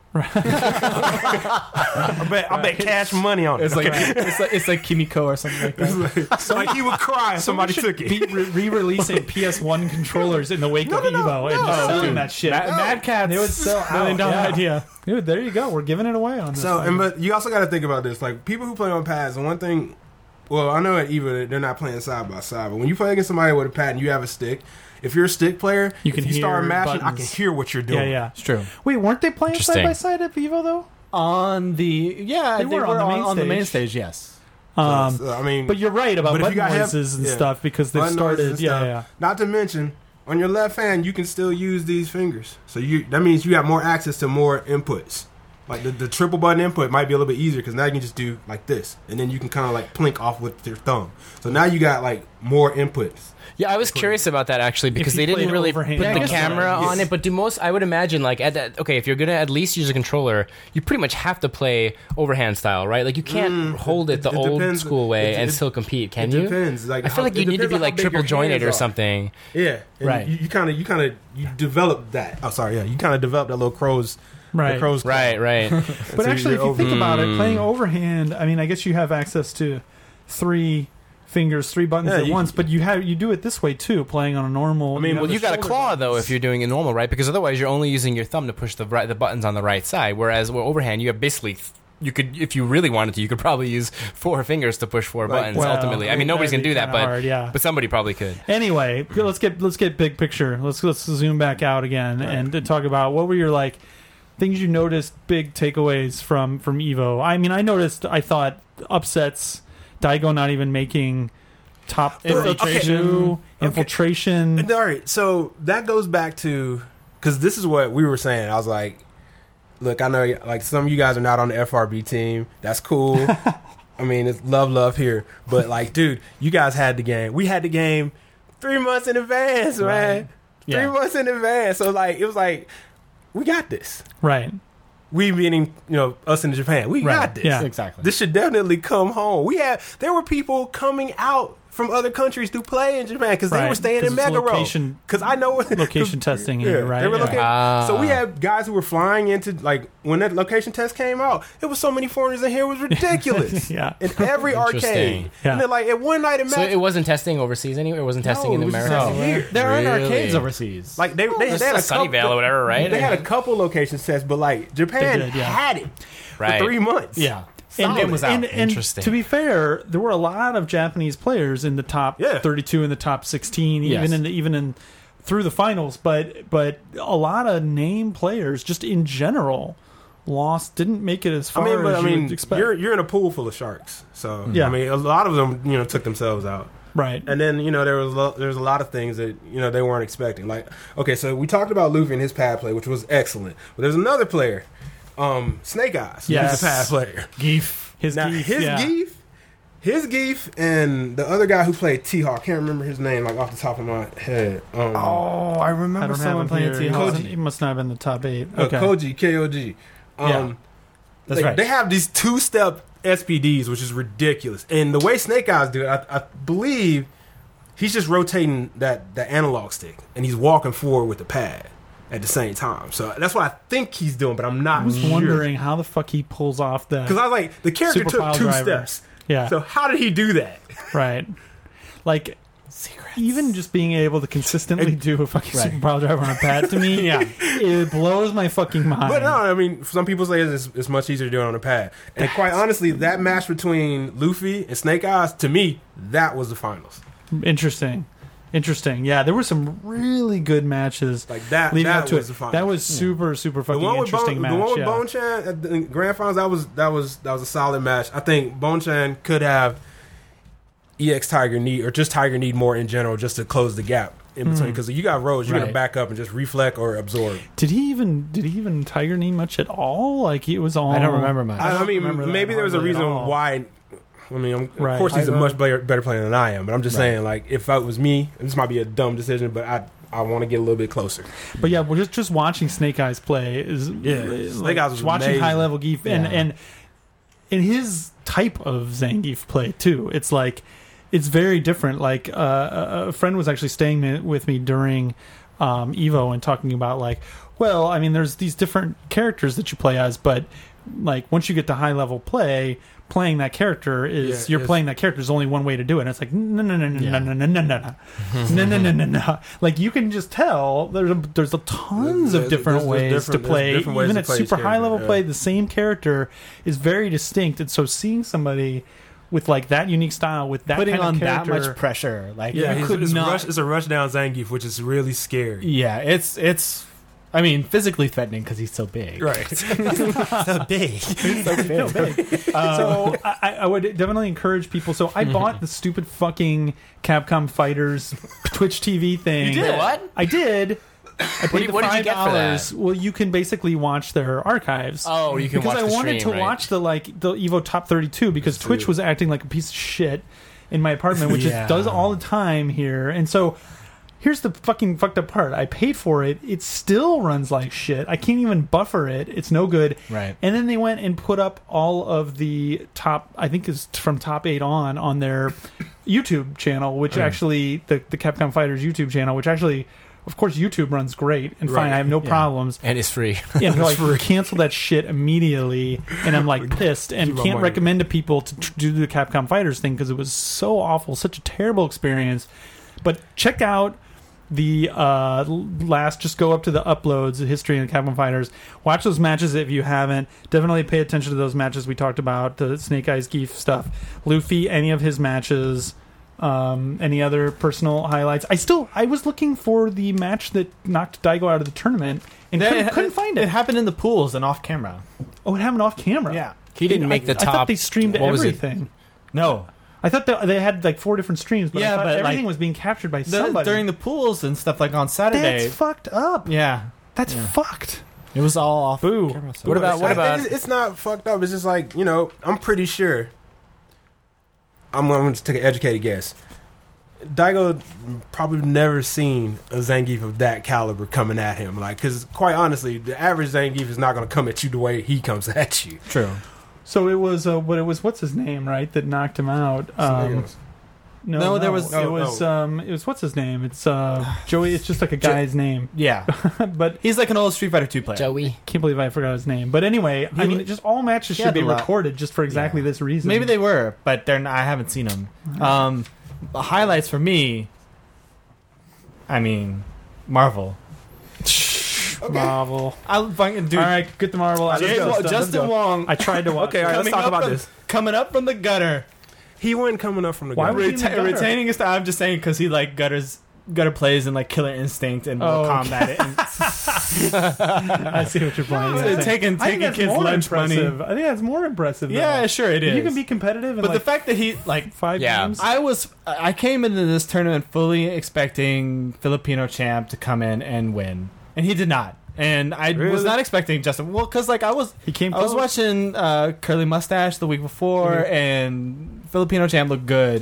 I bet I bet cash money on it. It's like it's like it's like Kimiko or something like that. It's like he would cry if somebody should took it. be re- re-releasing P S one controllers in the wake of no, no, Evo and no. just selling Dude, that shit. Mad, Mad Catz, They would sell out. million dollar Yeah. idea. Dude, there you go. We're giving it away on this. So, thing. and but you also got to think about this. Like people who play on pads, and one thing, well, I know at Evo they're not playing side by side, but when you play against somebody with a pad and you have a stick, if you're a stick player, You can if you start hear mashing, I can buttons. hear what you're yeah, doing. yeah. It's true. Wait, weren't they playing side Interesting. by side at Evo though? On the yeah, They they, were were, on the on, main on the main stage. stage. Yes. Um, So, I mean, but you're right about But if you button got him- noises and yeah. stuff because they've button noises started. and Yeah, stuff. yeah. Not to mention, on your left hand, you can still use these fingers. So you that means you have more access to more inputs. Like the, the triple button input might be a little bit easier because now you can just do like this, and then you can kind of like plink off with your thumb. So now you got like more inputs. Yeah, I was curious about that actually because you they didn't played really overhand. put Yeah, I the guess camera so. on Yes. it. But do most? I would imagine like at that. Okay, if you're gonna at least use a controller, you pretty much have to play overhand style, right? Like you can't Mm, hold it, it- the it old depends. school way It- and it- still compete. Can it you? depends. Like I how- feel like it you need to depends be on like how big triple your jointed hands or are. something. Yeah, and Right. You kind of, you kind of, you develop that. Oh, sorry, yeah, you kind of develop that little crow's, Right. the crow's claw. Right, right. But So actually, if you're you think over- about it, Mm. playing overhand, I mean, I guess you have access to three fingers, three buttons Yeah, at you- once. But you have you do it this way too, playing on a normal. I mean, have Well, the you got a shoulder claw buttons. though if you're doing it normal, right? Because otherwise you're only using your thumb to push the right, the buttons on the right side. Whereas with overhand, you have basically th- you could, if you really wanted to, you could probably use four fingers to push four Like, buttons. well, ultimately, I mean, nobody's that'd gonna do be that, kinda but hard, yeah. but somebody probably could. Anyway, let's get let's get big picture. Let's let's zoom back out again and to talk about what were your like things you noticed, big takeaways from from Evo. I mean, I noticed. I thought upsets, Daigo not even making top thirty-two, Okay. infiltration. And, all right, so that goes back to because this is what we were saying. I was like, look, I know like some of you guys are not on the F R B team. That's cool. I mean, it's love, love here. But like, dude, you guys had the game. We had the game three months in advance, man. Right. Three Yeah. months in advance. So like, it was like, we got this. Right. We meaning, you know, us in Japan. We Right. got this. Yeah. Exactly. This should definitely come home. We had there were people coming out from other countries to play in Japan because they Right, were staying 'cause in it's Mega Row. location- Because I know location testing here, right? They were Yeah. locating, Ah. so we had guys who were flying into like when that location test came out. It was so many foreigners in here. It was ridiculous. Yeah. in every arcade. Interesting. Yeah. And then like at one night in So match, it wasn't testing overseas anywhere. It wasn't testing No, in it was just America. testing here. There aren't Really? arcades overseas. like they they, Just they had a Sunnyvale couple, or whatever, right? They had a couple location tests, but like Japan They did, yeah. had it Right. for three months. yeah. And, Solid. was out. and, and Interesting. to be fair, there were a lot of Japanese players in the top Yeah. thirty-two and the top sixteen, Yes. even in the, even in through the finals. But but a lot of name players, just in general, lost. Didn't make it as I far mean, but as I you mean, would expect. you're you're in a pool full of sharks. So Yeah. I mean, a lot of them, you know, took themselves out. Right. And then you know there was lo- there was a lot of things that you know they weren't expecting. Like okay, so we talked about Luffy and his pad play, which was excellent. But there's another player, um, Snake Eyes. Yes. He's a pad player. Geef. His Now Geef. his yeah. Geef, his Geef, and the other guy who played T-Hawk. Can't remember his name like off the top of my head. Um, Oh, I I remember don't have someone him playing here. T-Hawk. He must not have been the top eight. uh, Okay. Koji K O G. Um, Yeah. That's they, right. They have these two-step S P Ds, which is ridiculous. And the way Snake Eyes do it, I, I believe he's just rotating that the analog stick, and he's walking forward with the pad at the same time. So that's what I think he's doing, but I'm not I was sure. wondering how the fuck he pulls off the Because I was like, the character Super took pile two driver. steps. yeah So how did he do that? right. Like even just being able to consistently do a fucking Right. super pile driver on a pad to me, Yeah. it blows my fucking mind. But no, I mean, some people say it's, it's much easier to do it on a pad. And quite honestly, that match between Luffy and Snake Eyes, to me, that was the finals. Interesting. Interesting. Yeah, there were some really good matches Like that, leading that up to was it. the finals. That was super, super the fucking one with interesting Bone, match. the one with yeah. Bone Chan at the grand finals. That was that was that was a solid match. I think Bone Chan could have E X Tiger need or just Tiger need more in general just to close the gap in between because you got roads, you're gonna Right. back up and just reflect or absorb. Did he even? Did he even Tiger knee much at all? Like it was all. I don't remember much. I, I mean, remember that maybe there was a hardly at reason all. why. I mean, I'm, Right. of course, he's a Tiger. much better, better player than I am. But I'm just Right. saying, like, if it was me, this might be a dumb decision, but I I want to get a little bit closer. But yeah, well, just just watching Snake Eyes play is Yeah, is Snake like, Eyes was watching amazing. high level Geef and Yeah. and in his type of Zangief play too. It's like it's very different. Like uh, a a friend was actually staying mi- with me during um, Evo and talking about like, well, I mean, there's these different characters that you play as, but like once you get to high level play. Playing that character is Yeah, you're it's- playing that character. There's only one way to do it. And it's like no no no no Yeah. no no no no no no no no no no. Like you can just tell there's a, there's a tons There's- of different there's- there's ways different- to play. there's different ways Even to at play each super high level character, play, yeah. the same character is very distinct. And so seeing somebody with like that unique style with that Putting kind on of that character, much pressure, like Yeah, you it's, could it's, not. rush, it's a rush down Zangief, which is really scary. Yeah, it's it's. I mean, physically threatening because he's so big. Right. So big. He's so big. so I, I would definitely encourage people. So I bought the stupid fucking Capcom Fighters Twitch T V thing. You did what? I did. I paid What did- the what did you five get for dollars. that? Well, you can basically watch their archives. Oh, you can because watch I the wanted stream, to right? watch the like the Evo Top thirty-two because See. Twitch was acting like a piece of shit in my apartment, which Yeah. it does all the time here. And so here's the fucking fucked up part. I paid for it. It still runs like shit. I can't even buffer it. It's no good. Right. And then they went and put up all of the top, I think it's from top eight on, on their YouTube channel, which actually, the, the Capcom Fighters YouTube channel, which actually, of course, YouTube runs great and fine. Right. I have no Yeah. problems. And it's free. And they're like, cancel that shit immediately. And I'm like pissed and Keep my can't money. recommend to people to tr- do the Capcom Fighters thing because it was so awful, such a terrible experience. But check out the uh, last, just go up to the uploads, history and Capcom Fighters. Watch those matches if you haven't. Definitely pay attention to those matches we talked about, the Snake Eyes Geef stuff. Luffy, any of his matches. Um, any other personal highlights? I still, I was looking for the match that knocked Daigo out of the tournament and That- couldn't, couldn't find it. It happened in the pools and off camera. Oh, it happened off camera. Yeah. He didn't make the I top. thought they streamed what was it? everything. No. I thought that they had like four different streams, but Yeah, I thought but, everything like, was being captured by The- somebody. during the pools and stuff like on Saturday. That's fucked up. yeah. That's Yeah. fucked. It was all off Boo. camera. So. What about what I- about? It's, it's not fucked up. It's just like, you know, I'm pretty sure. I'm going to take an educated guess. Daigo probably never seen a Zangief of that caliber coming at him. Like, because quite honestly, the average Zangief is not going to come at you the way he comes at you. True. So it was uh, what it was. What's his name? Right, that knocked him out. Um, no, No, there was- it no, was no. um, it was what's his name? It's uh, Joey. It's just like a guy's name, Yeah. but He's like an old Street Fighter two player. Joey. can't believe I forgot his name. But anyway, I He mean, wa- just all matches he should had be a lot. recorded just for exactly Yeah. this reason. Maybe they were, but they're not, I haven't seen them. Um, the highlights for me, I mean, Marvel. Marvel. I fucking dude. All right, get the Marvel. out. Let's James go, Wa- let's go, let's Justin go. Wong. I tried to watch. Okay, all right, let's coming talk up about from- this. Coming up from the gutter, He wasn't coming up from the Why gutter. was he in the Reta- gutter? retaining his. I'm just saying because he like gutters gutter plays and like Killer Instinct and Oh, Mortal okay. Kombat. And I see what you're playing. No, You're taking- saying. I think taking that's kids' more lunch money. impressive. I think that's more impressive. yeah, though. sure it is. You can be competitive, in but like the fact that he like five Yeah. games. I was I came into this tournament fully expecting Filipino champ to come in and win, and he did not. And I was Really? not expecting Justin. Well, because like I was, He came. I was close. watching uh, Curly Mustache the week before, Mhm. and Filipino champ looked good.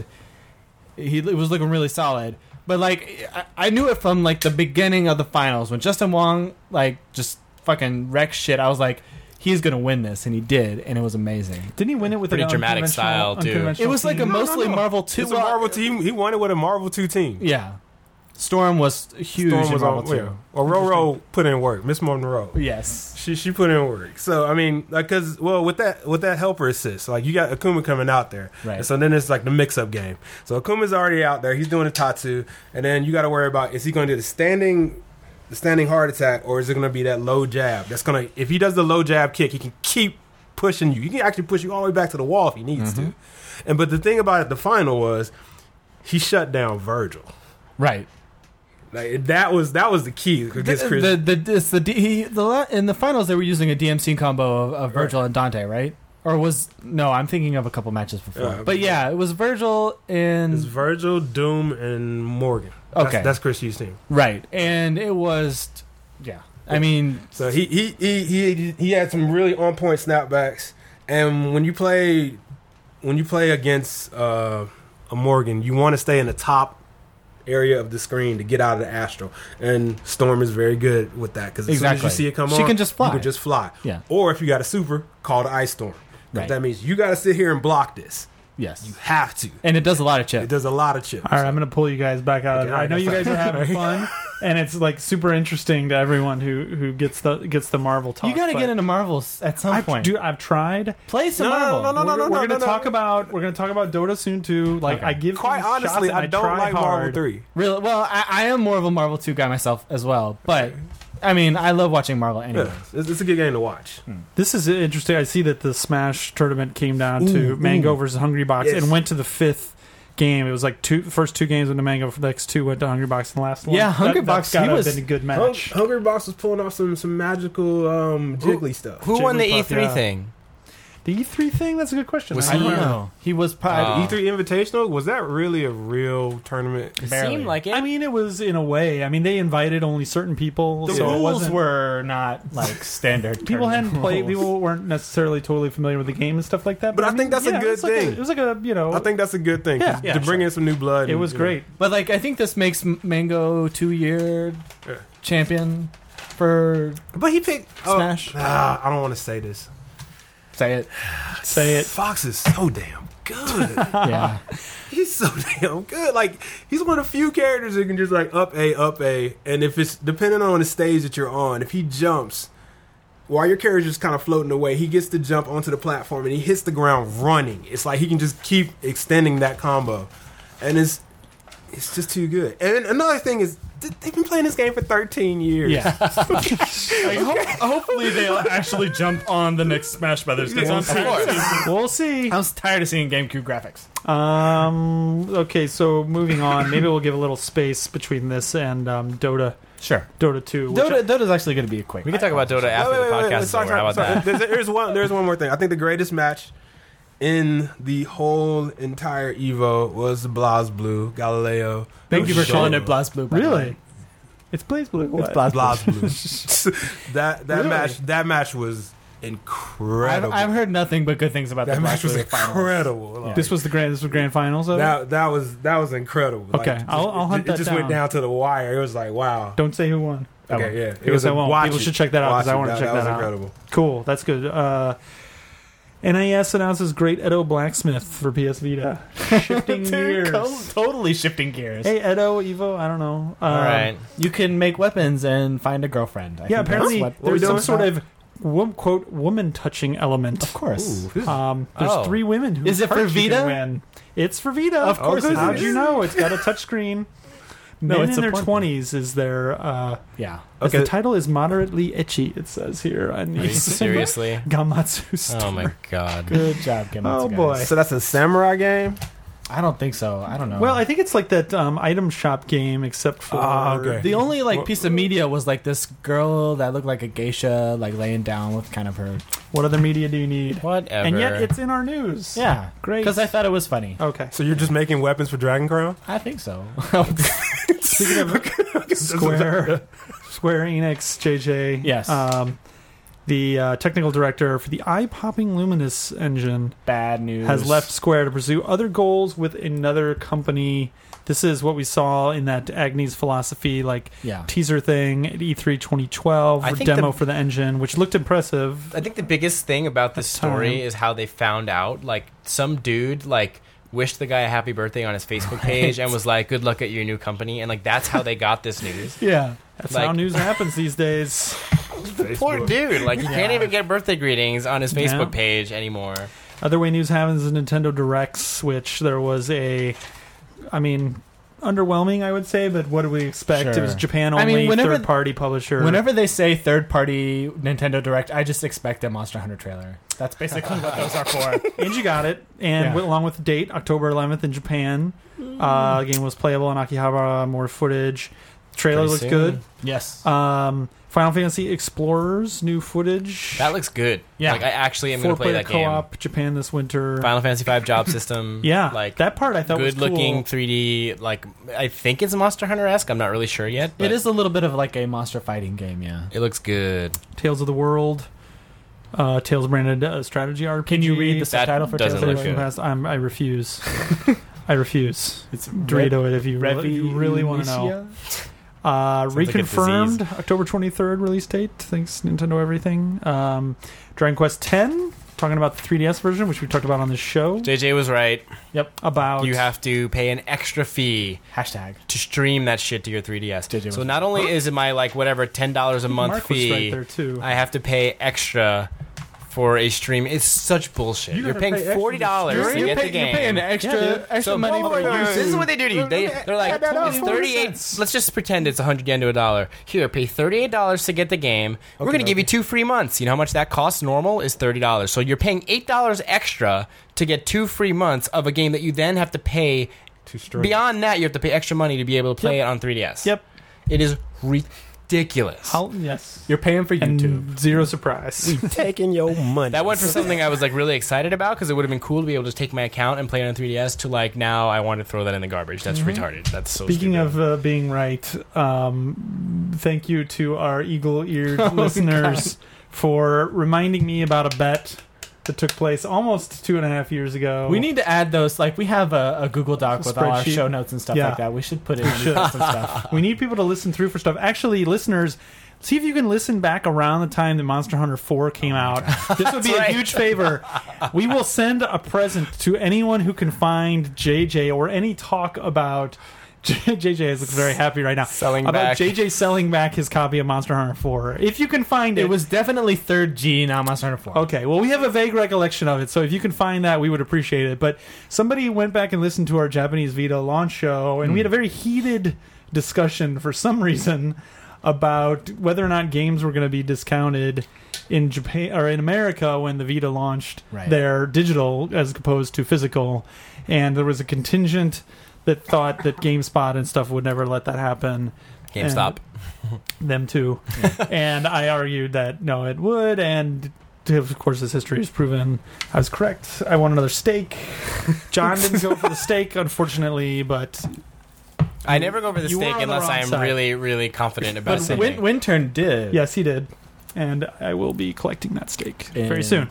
He it was looking really solid. But like I, I knew it from like the beginning of the finals when Justin Wong like just fucking wrecked shit. I was like, he's gonna win this, and he did, and it was amazing. Didn't he win it with Pretty an dramatic unconventional- style, too. unconventional It was like a team? No, no, mostly no. Marvel two. It's a well, Marvel team. He won it with a Marvel two team. Yeah, Storm was huge Storm in was Marvel on. two. Yeah. Well, Roro put in work. Miss Monroe. Yes. She she put in work. So I mean, like, cause well, with that with that helper assist, like you got Akuma coming out there, Right. And so then it's like the mix up game. So Akuma's already out there. He's doing a Tatsu, and then you got to worry about is he going to do the standing, the standing hard attack, or is it going to be that low jab? That's gonna if he does the low jab kick, he can keep pushing you. He can actually push you all the way back to the wall if he needs Mm-hmm. to. And but the thing about it, the final was he shut down Virgil. Right. Like that was that was the key against The, Chris. the, the, it's the, D- he, the la- in the finals they were using a D M C combo of, of Virgil and Dante, right? Or was no? I'm thinking of a couple matches before. Yeah, but yeah, it was Virgil and It's Virgil, Doom, and Morgan. That's, Okay. that's Chris Hughes' team. right, and it was yeah. I mean, So he he he he he had some really on point snapbacks, and when you play when you play against uh, a Morgan, you want to stay in the top area of the screen to get out of the astral. And Storm is very good with that because as soon as Exactly. you see it come She on, can just fly. You can just fly. Yeah. Or if you got a super, call the Ice Storm. 'Cause Right. That means you got to sit here and block this. yes, You have to. and it does a lot of It chips. does a lot of chips. All right, I'm going to pull you guys back out of Okay, it. I know you guys are having fun, and it's like super interesting to everyone who who gets the gets the Marvel talk. You got to but get into Marvels at some I've, point. dude, I've tried. Play some No, no, Marvel. no, no, no, we're no, we're no, going to no, talk no. about we're going to talk about Dota soon too. Like Okay. I give Quite things honestly, shots and I don't try like Marvel hard. three. Really? Well, I, I am more of a Marvel two guy myself as well, but I mean, I love watching Marvel anyway. Yeah, it's, it's a good game to watch. This is interesting. I see that the Smash tournament came down Ooh, to Mango ooh. versus Hungry Box Yes. and went to the fifth game. It was like two first two games went to Mango, the next two went to Hungry Box, and the last one. Yeah, Hungry that, Box, That's gotta he was- have been a good Hung- match. Hungry Box was pulling off some some magical um, jiggly stuff. Who won the E Jigglypuff, three yeah. thing? The E three thing? That's a good question. Was I I don't don't know. know. He was probably Oh. E three Invitational, was that really a real tournament? It Barely. seemed like it. I mean, it was in a way. I mean, they invited only certain people, the so it rules wasn't. were not like standard. People tournament hadn't played. rules. People weren't necessarily totally familiar with the game and stuff like that. But I mean, think that's a yeah, good it was like a- thing. it was like a you know. I think that's a good thing 'cause Yeah, yeah, to bring sure. in some new blood. it and, was you know. great. But like, I think this makes M- Mango two-year Yeah. champion for But he picked oh, Smash. ah, I don't want to say this. say it. Say it. Fox is so damn good. Yeah, He's so damn good. Like he's one of the few characters that can just like up A, up A, and if it's depending on the stage that you're on, if he jumps while your character's just kind of floating away, he gets to jump onto the platform and he hits the ground running. It's like he can just keep extending that combo, and it's it's just too good. And another thing is, they've been playing this game for thirteen years. Yeah. Like, ho- hopefully they'll actually jump on the next Smash Brothers. 'Cause I'm, Of tired, course. We'll see. I'm tired of seeing GameCube graphics. Um. Okay, so moving on. Maybe we'll give a little space between this and um, Dota. Sure. Dota two. which Dota, Dota's actually going to be a quick. We can talk about Dota after Wait, wait, the wait, podcast wait, is sorry, over. How sorry, about sorry. that? There's, there's one. There's one more thing. I think the greatest match in the whole entire Evo was the BlazBlue Galileo. Thank you for Show. calling it BlazBlue. by the Really? way. It's BlazBlue. It's BlazBlue. BlazBlue. that that Really? match that match was I've, incredible. I've heard nothing but good things about that the match was BlazBlue finals. incredible. Like, This was the grand. This was grand finals. Of it? that that was that was incredible. Like, Okay, just- I'll- I'll it, hunt it that just down. went down to the wire. It was like wow. Don't say who won. Oh, Okay, yeah, it Because was I a, won't. watch People it. should check that out, 'cause Watch I it. wanna that, check that was that out. incredible. Cool. That's good. Uh, N I S announces Great Edo Blacksmith for P S Vita. Shifting gears. Co- totally shifting gears. Hey Edo Evo. I don't know. Um, All right. You can make weapons and find a girlfriend. I Yeah. think Apparently, that's what- What we there's some doing? sort of wo- quote woman touching element. Of course. Ooh, this- Um, there's Oh. three women who Is it for hearts you Vita? can win. It's for Vita. Of course it How'd is. you know? It's got a touchscreen. No, Men it's in a their porn. twenties is their. Uh, Yeah. as Okay. The title is moderately itchy. It says here on Are you the seriously? Gamatsu store. Oh my god. Good job, Gematsu, Oh, guys. boy. So that's a samurai game. I don't think so. I don't know. Well, I think it's like that um, item shop game, except for Ah, okay. the only like What- piece of media was like this girl that looked like a geisha, like laying down with kind of her. what other media do you need? Whatever. And yet it's in our news. Yeah, Great. Because I thought it was funny. Okay. So you're just making weapons for Dragon Crown? I think so. Speaking of Square, Square Enix, J J. Yes. Um, the uh, technical director for the eye-popping Luminous engine Bad news. has left Square to pursue other goals with another company. This is what we saw in that Agnes Philosophy like Yeah. teaser thing at E three twenty twelve, I or think demo the- for the engine, which looked impressive. I think the biggest thing about this At the story time. is how they found out. Like some dude, like wished the guy a happy birthday on his Facebook page and was like, "Good luck at your new company," and like that's how they got this news. Yeah, that's Like- how news happens these days. Poor dude, like you can't Yeah. even get birthday greetings on his Facebook Yeah. page anymore. Other way news happens is Nintendo Directs, which there was a, I mean, underwhelming, I would say, but what do we expect? Sure. It was Japan I only, mean, whenever- third-party publisher. Whenever they say third-party Nintendo Direct, I just expect a Monster Hunter trailer. That's basically what those are for. and you got it, and Yeah. wi- along with the date, October eleventh in Japan. Uh, the game was playable in Akihabara. More footage. Trailer Pretty looks soon. good. Yes. Um, Final Fantasy Explorers new footage. That looks good. Yeah. Like I actually am going to play Four-player that game. co-op Japan this winter. Final Fantasy five job system. yeah, like that part I thought was good looking cool. three D. Like I think it's Monster Hunter esque. I'm not really sure yet. But It is a little bit of like a monster fighting game, yeah. It looks good. Tales of the World. Uh, Tales branded uh, strategy R P G. Can you read the That subtitle for doesn't Tales of look the good. World? Past, I'm, I refuse. I refuse. It's Dorito it if you really, if you really want to know. Uh, Sounds like a reconfirmed disease. October twenty-third release date. Thanks Nintendo everything. Um, Dragon Quest ten. Talking about the three D S version, which we talked about on this show. J J was right. Yep. About You have to pay an extra fee Hashtag. to stream that shit to your three D S. J J was So right. not only is it my like whatever ten dollars a month Mark was fee, right there too. I have to pay extra for a stream. It's such bullshit. You You are gotta paying pay extra forty dollars to to stream. get the You're game. paying extra, Yeah, dude. extra So, money oh for my God, YouTube. this is what they do to you. They, they're like, Add that up, it's forty thirty-eight. cents. Let's just pretend it's one hundred yen to a dollar. Here, pay thirty-eight dollars to get the game. We're Okay, going to give you okay. two free months. You know how much that costs? Normal is thirty dollars. So you're paying eight dollars extra to get two free months of a game that you then have to pay. Too strong. Beyond that, you have to pay extra money to be able to play Yep. it on three D S. Yep. It is ridiculous. How, yes. You're paying for YouTube. And zero surprise. taking your money. That went from something I was like really excited about because it would have been cool to be able to just take my account and play it on three D S to like now I want to throw that in the garbage. That's Mhm. retarded. That's so. Speaking stupid. of uh, being right, um, thank you to our eagle-eared Oh, listeners for reminding me about a bet that took place almost two and a half years ago. We need to add those. Like, we have a, a Google Doc with all our Spreadsheet. show notes and stuff Yeah. like that. We should put it in should. and stuff. we need people to listen through for stuff. Actually, listeners, see if you can listen back around the time that Monster Hunter four came out. This would be a right. huge favor. We will send a present to anyone who can find J J or any talk about. J J is looks very happy right now. Selling about back. J J selling back his copy of Monster Hunter four. If you can find it. It was definitely third G, not Monster Hunter four. Okay, well, we have a vague recollection of it, so if you can find that, we would appreciate it. But somebody went back and listened to our Japanese Vita launch show, and we had a very heated discussion for some reason about whether or not games were going to be discounted in Japan or in America when the Vita launched Right. their digital as opposed to physical, and there was a contingent that thought that GameSpot and stuff would never let that happen. GameStop. And them too, and I argued that no, it would, and of course, this history has proven I was correct. I want another steak. John didn't go for the steak, unfortunately, but I never go for the You were steak on the unless wrong I am side. really, really confident about But something. Win- Wintern did. yes, he did, and I will be collecting that steak very Indeed. soon.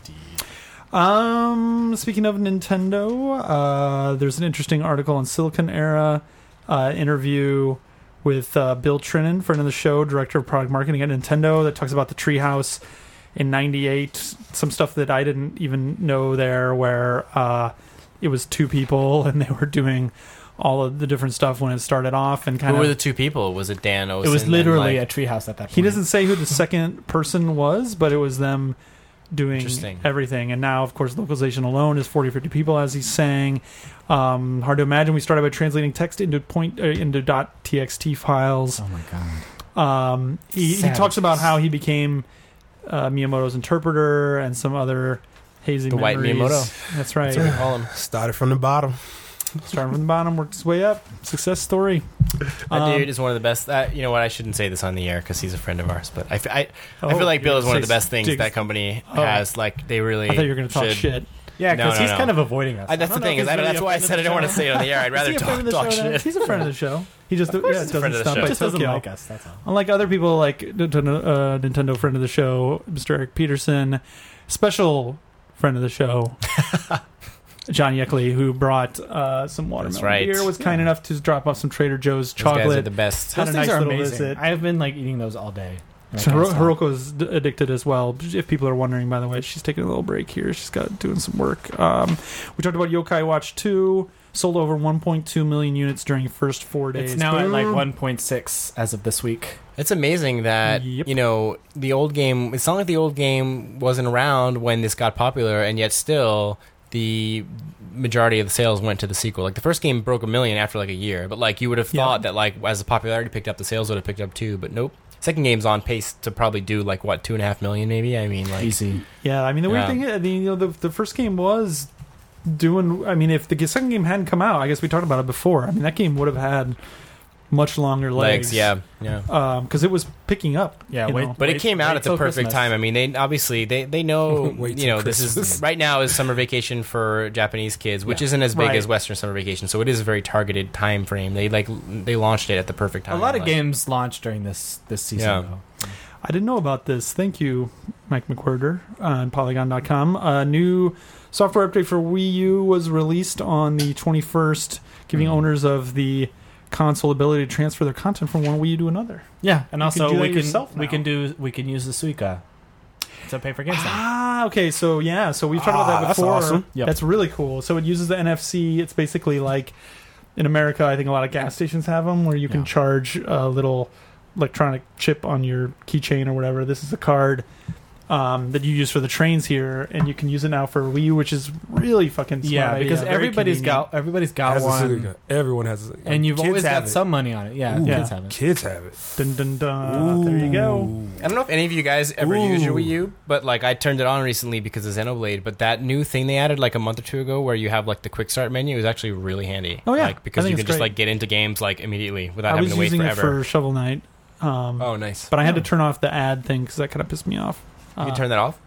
Um, speaking of Nintendo, uh, there's an interesting article on Silicon Era uh, interview with uh, Bill Trinan, friend of the show, director of product marketing at Nintendo, that talks about the Treehouse in ninety-eight. Some stuff that I didn't even know there, where uh, it was two people and they were doing all of the different stuff when it started off, and kind Who of were the two people? Was it Dan Olsen? It was and, literally like, a treehouse at that point. he doesn't say who the second person was, but it was them doing Interesting. everything. And now, of course, localization alone is forty, fifty people, as he's saying. Um, hard to imagine. We started by translating text into point uh, into .txt files. Oh my god. Um, he, he Savages. talks about how he became uh, Miyamoto's interpreter and some other hazy The white memories. Miyamoto. That's right. That's what we call him. Started from the bottom. Starting from the bottom, worked his way up. Success story. That Um, dude is one of the best. Uh, you know what? I shouldn't say this on the air because he's a friend of ours. But I, f- I, I Oh, feel like Bill you're is one of gonna the best say things dig- that company Oh. has. Like they really. I thought you were going to talk should- shit. Yeah, No, because no, he's no. kind of avoiding us. I, that's I don't the know thing. if Is he's I, really that's a why I friend of said the I don't want to show. say it on the air. I'd rather Is he a friend talk, of the talk show now? shit. He's a friend of the show. He just, Of course yeah, he's a friend doesn't of the stop show. by Just doesn't Tokyo. like us. That's all. Unlike other people like Nintendo, uh, Nintendo friend of the show, Mister Eric Peterson, special friend of the show, John Yeckley, who brought uh, some watermelon right. beer, was kind enough to drop off some Trader Joe's Those guys are chocolate. the best. Had Those a things nice are little amazing. visit. I have been like eating those all day. And I So can't Hiro- stop. Hiroko's d- addicted as well. If people are wondering, by the way, she's taking a little break here. She's got doing some work. Um, we talked about Yokai Watch two. Sold over one point two million units during the first four days. It's now at like Boom. one point six as of this week. It's amazing that Yep. you know the old game. It's not like the old game wasn't around when this got popular, and yet still the majority of the sales went to the sequel. Like the first game broke a million after like a year, but like you would have Yeah. thought that like as the popularity picked up, the sales would have picked up too. But nope. Second game's on pace to probably do like what two and a half million, maybe. I mean, like Easy. Yeah, I mean the weird Yeah. thing is, I mean, you know, the the first game was doing. I mean, if the second game hadn't come out, I guess we talked about it before. I mean, that game would have had much longer legs. legs. Yeah, yeah. because it was picking up. Yeah, you wait- know. But Wait- it came out wait at the till perfect Christmas. time. I mean, they obviously they they know Wait you know till this Christmas. is right now is summer vacation for Japanese kids, which Yeah. isn't as big Right. as Western summer vacation. So it is a very targeted time frame. They like they launched it at the perfect time. A lot of like- games launched during this this season. Yeah. Though. I didn't know about this. Thank you, Mike McWhirter on Polygon dot com. A new software update for Wii U was released on the twenty-first, giving Mhm. owners of the console ability to transfer their content from one Wii U to another. Yeah, and You also can do we that can yourself we now. can do we can use the Suica to pay for games. now. Ah, okay. So yeah, so we've talked Ah, about that that's before. awesome. Yep. That's really cool. So it uses the N F C. It's basically like in America, I think a lot of gas stations have them where you can Yeah. charge a little electronic chip on your keychain or whatever. This is a card um, that you use for the trains here, and you can use it now for Wii U, which is really fucking smart Yeah, idea. because Very everybody's convenient. got everybody's got Has a one, Suica. Everyone has a and you've Kids always have got it. some money on it. Yeah, Ooh. kids Yeah. have it. Kids have it. Dun, dun, dun. There you go. I don't know if any of you guys ever Ooh. used your Wii U, but like I turned it on recently because of Xenoblade. But that new thing they added like a month or two ago, where you have like the quick start menu, is actually really handy. Oh, yeah. like, I because think you it's can just great. like get into games like immediately without I having was to wait using forever. it for Shovel Knight, um, oh, nice! but I had Oh. to turn off the ad thing because that kind of pissed me off. you Uh, can turn that off.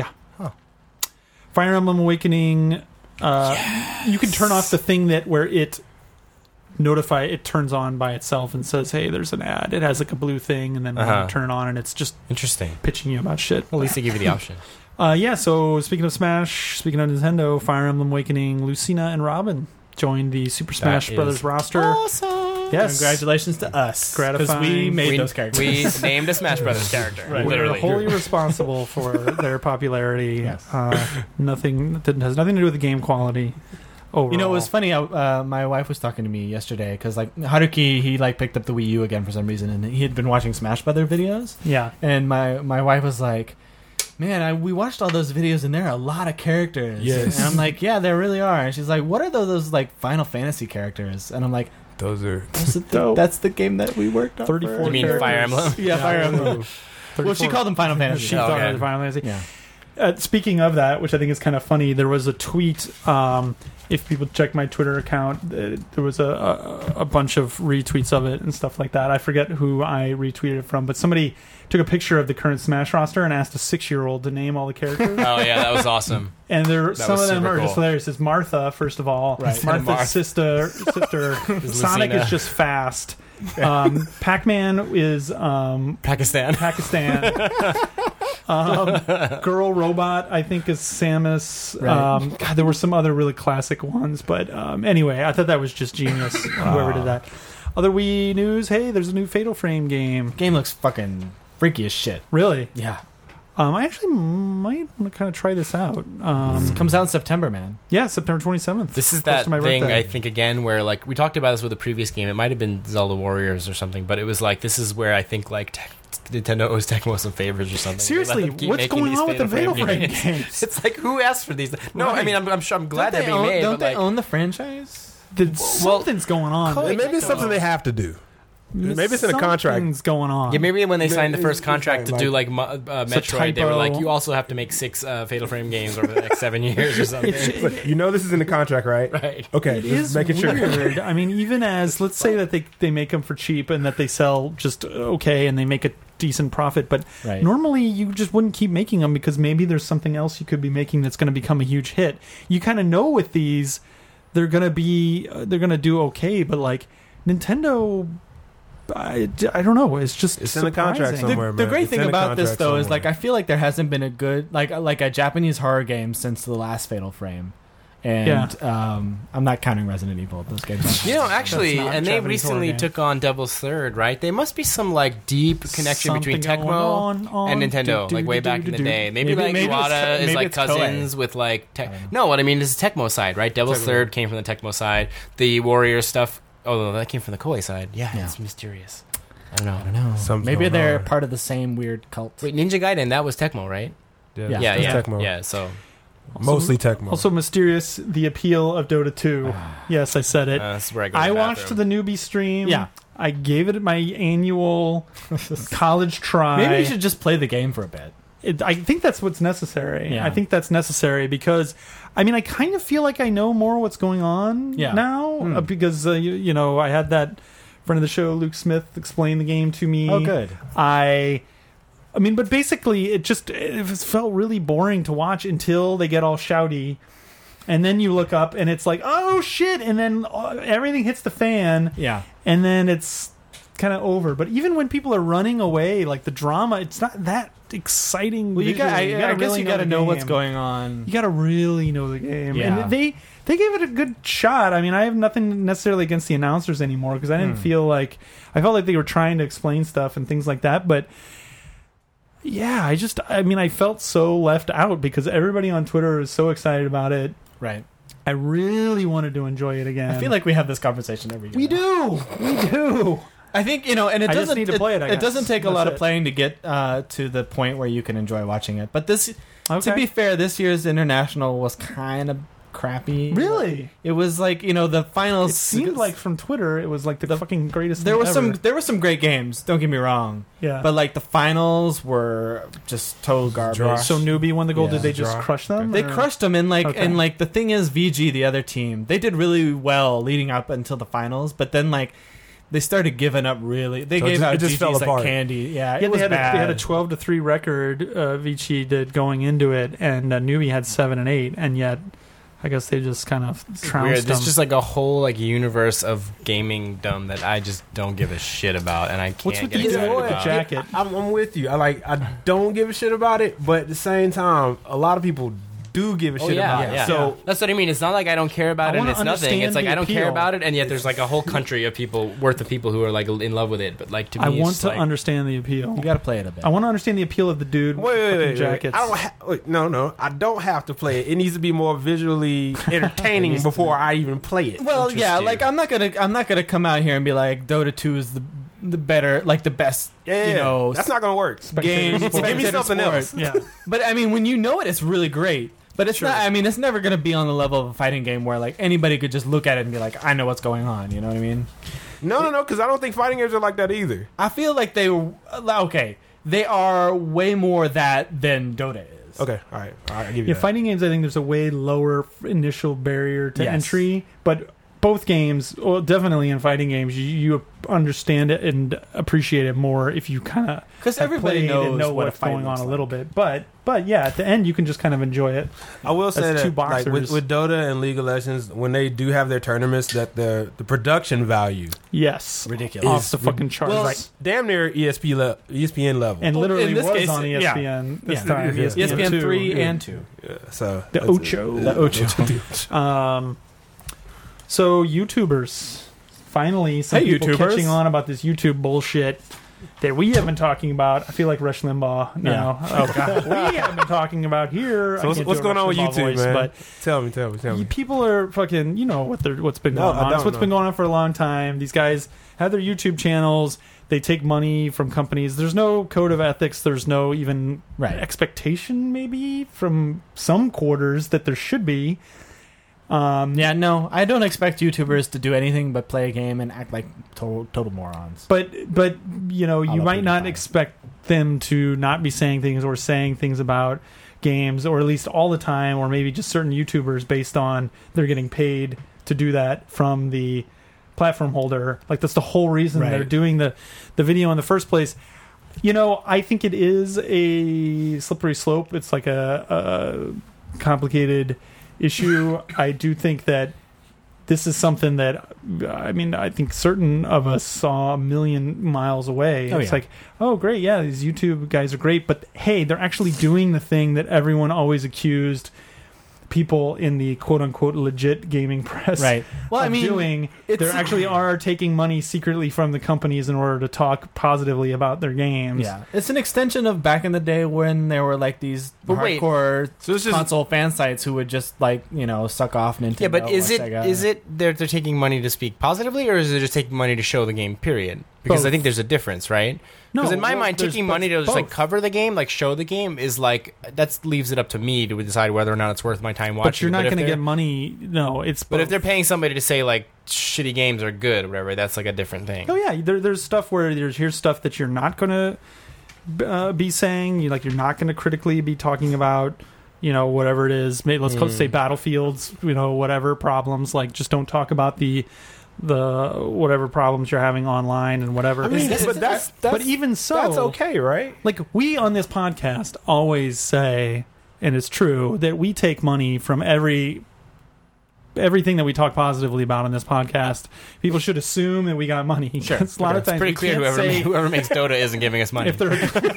Fire Emblem Awakening, uh, you can turn off the thing that where it notify it turns on by itself and says, "Hey, there's an ad." It has like a blue thing, and then when Uh-huh. you turn it on, and it's just Interesting. pitching you about shit. Well, at least they give you the option. Uh, yeah. So speaking of Smash, speaking of Nintendo, Fire Emblem Awakening, Lucina and Robin joined the Super Smash is Brothers roster. Awesome. Yes, Congratulations to us, because we Gratifying. made we, those characters. we named a Smash Brothers character. Right. We're Literally. wholly responsible for their popularity. Yes. Uh, nothing that has nothing to do with the game quality. Overall. You know, it was funny. I, uh, my wife was talking to me yesterday because, like, Haruki, he like picked up the Wii U again for some reason, and he had been watching Smash Brother videos. Yeah. And my my wife was like, "Man, I, we watched all those videos, and there are a lot of characters." Yes. And I'm like, "Yeah, there really are." And she's like, "What are those, those like Final Fantasy characters?" And I'm like, Those are. That's the, Dope. that's the game that we worked on. thirty-four for- You mean Fire Emblem? Yeah, Fire Emblem. Well, she called them Final She Fantasy. Oh, thought okay. it was Final Fantasy. Yeah. Uh, speaking of that, which I think is kind of funny, there was a tweet. Um, if people check my Twitter account, uh, there was a, a, a bunch of retweets of it and stuff like that. I forget who I retweeted it from, but somebody took a picture of the current Smash roster and asked a six-year-old to name all the characters. Oh yeah, that was awesome. And there, some was of them super are just cool. hilarious. It's Martha, first of all. Right. Martha's Marth. sister. sister. Sonic Lucina. is just fast. Um, Pac-Man is um, Pakistan. Pakistan. um, Girl Robot, I think, is Samus. Right. Um, God, there were some other really classic ones, but um, anyway, I thought that was just genius. Whoever did that. Other Wii news: hey, there's a new Fatal Frame game. Game looks fucking freaky as shit. Really? Yeah. Um, I actually might want to kind of try this out. Um, Comes out in September, man. yeah, September twenty-seventh. This is Close that to my thing, birthday. I think, again, where, like, we talked about this with the previous game. It might have been Zelda Warriors or something, but it was like, this is where I think, like, Tech, Nintendo owes Tecmo some favors or something. Seriously, They let them keep what's making going these on with the Fatal Fatal Frame Frame games? It's like, who asked for these? No, I Right. mean, I'm, I'm sure I'm glad don't they're they being own, made, Don't but, they like, own the franchise? The- something's going on. Koei Maybe it's something they have to do. Maybe it's in a contract. Something's going on. yeah, maybe when they Yeah, signed the it's- first it's contract to like- do like Mo- uh, It's a Metroid, they were typo. like, you also have to make six uh, Fatal Frame games over the next seven years or something. It's- But you know this is in the contract, right? Right. Okay, It just is making sure. weird. I mean, even as let's say that they they make them for cheap and that they sell just okay and they make a decent profit, but Right. normally you just wouldn't keep making them because maybe there's something else you could be making that's going to become a huge hit. You kind of know with these they're going to be uh, they're going to do okay, but like Nintendo. I, I don't know. It's just It's in the contract surprising. somewhere. The, the man. great It's thing in a about this, contract though, is somewhere. like I feel like there hasn't been a good like like a Japanese horror game since the last Fatal Frame, and um, I'm not counting Resident Evil. Those games, You know, actually, not and they Japanese horror recently game. took on Devil's Third, right? There must be some like deep connection between Something Tecmo going on, on, and Nintendo, do, like do, way do, back do, in the do. day. Maybe, Maybe- like maybe it's Iwata Co- is maybe like it's Koei. cousins with like Tec- I don't know. no. What I mean is Tecmo side, right? Devil's Tecmo. Third came from the Tecmo side. The Warriors stuff, oh, that came from the Koei side. Yeah, Yeah. it's mysterious. I don't know. I don't know. Something's Maybe going they're on. part of the same weird cult. Wait, Ninja Gaiden, that was Tecmo, right? Yeah, Yeah. Yeah, it's yeah, Tecmo. yeah. So Mostly Tecmo. Also mysterious, the appeal of Dota two. Yes, I said it. uh, that's where I go. to I the watched bathroom. the newbie stream. Yeah. I gave it my annual college try. Maybe you should just play the game for a bit. It, I think that's what's necessary. Yeah. I think that's necessary because, I mean, I kind of feel like I know more what's going on Yeah. now Hmm. uh, because, uh, you, you know, I had that friend of the show, Luke Smith, explain the game to me. Oh, good. I, I mean, but basically, it just it felt really boring to watch until they get all shouty, and then you look up and it's like, oh shit, and then uh, everything hits the fan, Yeah. and then it's kind of over. But even when people are running away, like the drama, it's not that exciting. Well, you got. I, visually. I guess really you got to the know what's game. going on. You got to really know the game, Yeah. and they they gave it a good shot. I mean, I have nothing necessarily against the announcers anymore because I didn't Hmm. feel like I felt like they were trying to explain stuff and things like that, but. Yeah, I just, I mean, I felt so left out because everybody on Twitter is so excited about it. Right. I really wanted to enjoy it again. I feel like we have this conversation every year. we now. do, we do. I think you know, and it I just doesn't need to play it, I It, guess. doesn't take a That's lot it. of playing to get uh, to the point where you can enjoy watching it. But this, Okay. to be fair, this year's international was kind of crappy. Really, It was like you know the finals. it seemed like from Twitter it was like the, The- fucking greatest. there thing were some ever. there were some great games. Don't get me wrong, yeah. but like the finals were just total garbage. Dry. so newbie won the gold. Yeah. Did they just Draw. crush them? They or- crushed them, and like Okay. and like the thing is, V G, the other team, they did really well leading up until the finals, but then like they started giving up. Really, they So it gave just- out it just G Gs fell like apart. candy. Yeah, Yeah, it was they had, bad. a, they had a twelve to three record. Uh, Vici did going into it, and uh, newbie had seven and eight, and yet I guess they just kind of trounced Weird. them. There's just like a whole like universe of gaming dumb that I just don't give a shit about, and I can't What's with get the excited boy with the about. jacket? I'm, I'm with you. I like. I don't give a shit about it, but at the same time, a lot of people do give a Oh shit yeah, about yeah. it. So that's what I mean. It's not like I don't care about I it and wanna it's nothing. understand It's like the I don't care appeal. about it, and yet there's like a whole country of people worth of people who are like in love with it. But like to me, I it's want just to like, understand the appeal. You got to play it a bit. I want to understand the appeal of the dude wait, with wait, fucking wait, wait. jackets. I don't. Ha- wait, no, no. I don't have to play it. It needs to be more visually entertaining before I even play it. Well, yeah, Interesting. like I'm not gonna I'm not gonna come out here and be like Dota two is the the better, like the best, yeah, you know, that's not gonna work. game. Spectator sport. Give me spectator something sport. else. Yeah, But I mean, when you know it, it's really great. But it's Sure. not. I mean, it's never going to be on the level of a fighting game where like anybody could just look at it and be like, "I know what's going on." You know what I mean? No, no, no, because I don't think fighting games are like that either. I feel like they were okay. They are way more that than Dota is. Okay, all right, all right, I give you Yeah, that. fighting games, I think there's a way lower initial barrier to Yes. entry, but both games, well, definitely in fighting games, you, you understand it and appreciate it more if you kind of 'Cause everybody and knows know what a what's fight going on looks a like. little bit. But but yeah, at the end, you can just kind of enjoy it. I will say That's two that like, with, boxers. with Dota and League of Legends, when they do have their tournaments, that the the production value Yes, Ridiculous. off the fucking charts, Well, is damn near E S P le- E S P N level. and Well, literally in this was case, on E S P N yeah. this Yeah. time. Yeah. E S P N, E S P N two. three yeah. and two. yeah, so The that's Ocho. it. The Ocho. Um, so YouTubers, finally, some Hey, people YouTubers. catching on about this YouTube bullshit that we have been talking about. I feel like Rush Limbaugh now. Oh god, we have been talking about here. So I what's, can't what's do a going on with Rush Limbaugh YouTube, voice, man? But tell me, tell me, tell you, me. people are fucking. You know what they're what's been No, going I on. It's don't what's know. been going on for a long time. These guys have their YouTube channels. They take money from companies. There's no code of ethics. There's no even Right. expectation, maybe from some quarters that there should be. Um, Yeah, no, I don't expect YouTubers to do anything but play a game and act like total total morons. But but you know you love might not PewDiePie. expect them to not be saying things or saying things about games, or at least all the time, or maybe just certain YouTubers based on they're getting paid to do that from the platform holder. Like that's the whole reason Right. they're doing the the video in the first place. You know, I think it is a slippery slope. It's like a, a complicated issue. I do think that this is something that, I mean, I think certain of us saw a million miles away. Oh, it's yeah. like, oh, great, yeah, these YouTube guys are great, but hey, they're actually doing the thing that everyone always accused people in the quote-unquote legit gaming press Right. Well, I of mean, doing. it's- They actually are taking money secretly from the companies in order to talk positively about their games. Yeah, it's an extension of back in the day when there were like these But wait. hardcore So it's just console fan sites who would just like you know suck off Nintendo. Yeah, but is or it Sega. is it they're they're taking money to speak positively, or is it just taking money to show the game? Period. Because Both. I think there's a difference, right? No, Because in my well, mind, there's taking both- money to just like both. cover the game, like show the game, is like that leaves it up to me to decide whether or not it's worth my time watching. But you're not if going to they're- get money. No, it's. But if both. they're paying somebody to say like shitty games are good or whatever, that's like a different thing. Oh yeah, there, there's stuff where there's here's stuff that you're not going to uh, be saying. You like you're not going to critically be talking about. You know, whatever it is. Maybe let's Mm. say battlefields. You know, whatever problems. Like just don't talk about the the whatever problems you're having online and whatever. I mean, It's- but that's, that's but even so, that's okay, right? like we on this podcast always say, and it's true, that we take money from every everything that we talk positively about on this podcast. People should assume that we got money. Sure. It's a lot of It's times pretty we clear can't whoever, say ma- whoever makes Dota isn't giving us money. if they're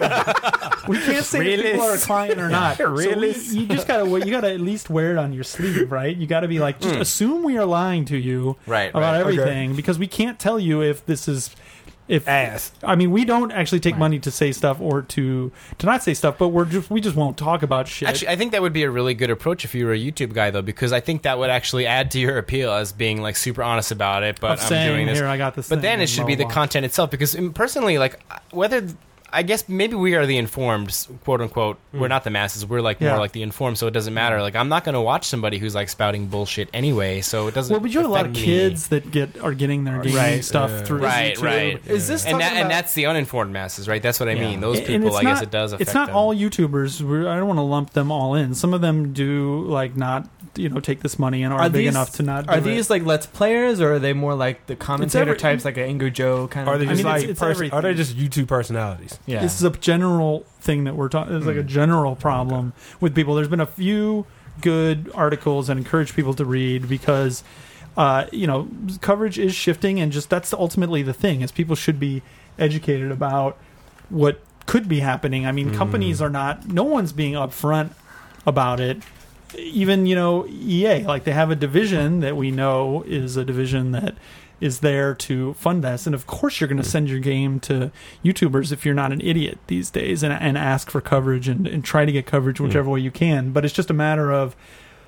we can't say if Really? people are a client or not. So Really? we, you just gotta you gotta at least wear it on your sleeve, right? You gotta be like, just assume we are lying to you Right, about right. everything because we can't tell you if this is if Ass. I mean, we don't actually take Right. money to say stuff or to to not say stuff, but we're just we just won't talk about shit. Actually, I think that would be a really good approach if you were a YouTube guy, though, because I think that would actually add to your appeal as being like super honest about it. But of I'm saying, doing this. here I got this. But thing, then it and should blah, be the blah, blah. content itself, because um, personally, like whether I guess maybe we are the informed, quote unquote. We're not the masses. We're like Yeah. more like the informed, so it doesn't matter. Like I'm not going to watch somebody who's like spouting bullshit anyway, so it doesn't. Well, but you have a lot of affect me. kids that get are getting their gaming Right. stuff Yeah. through Right, YouTube. right. Is this and talking that, and about- that's the uninformed masses, right? That's what I Yeah. mean. Those And people, it's I guess, not- it does affect. It's not them. all YouTubers. We're, I don't want to lump them all in. Some of them do like not, you know, take this money and are, Are big these- enough to not. Are do these it. like Let's Players, or are they more like the commentator every- types, like an Angry Joe kind of? Are they I just mean, it's- like it's pers- everything. are they just YouTube personalities? yeah. This is a general thing that we're talking. It's like a general problem with people. There's been a few good articles that encourage people to read because, uh, you know, coverage is shifting, and just that's ultimately the thing is people should be educated about what could be happening. I mean, companies are not. No one's being upfront about it. Even you know, E A, like they have a division that we know is a division that is there to fund this, and of course you're going to send your game to YouTubers if you're not an idiot these days, and, and ask for coverage and, and try to get coverage whichever way you can. But it's just a matter of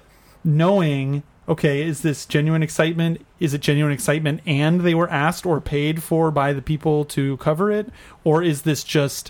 knowing, okay, is this genuine excitement? Is it genuine excitement and they were asked or paid for by the people to cover it? Or is this just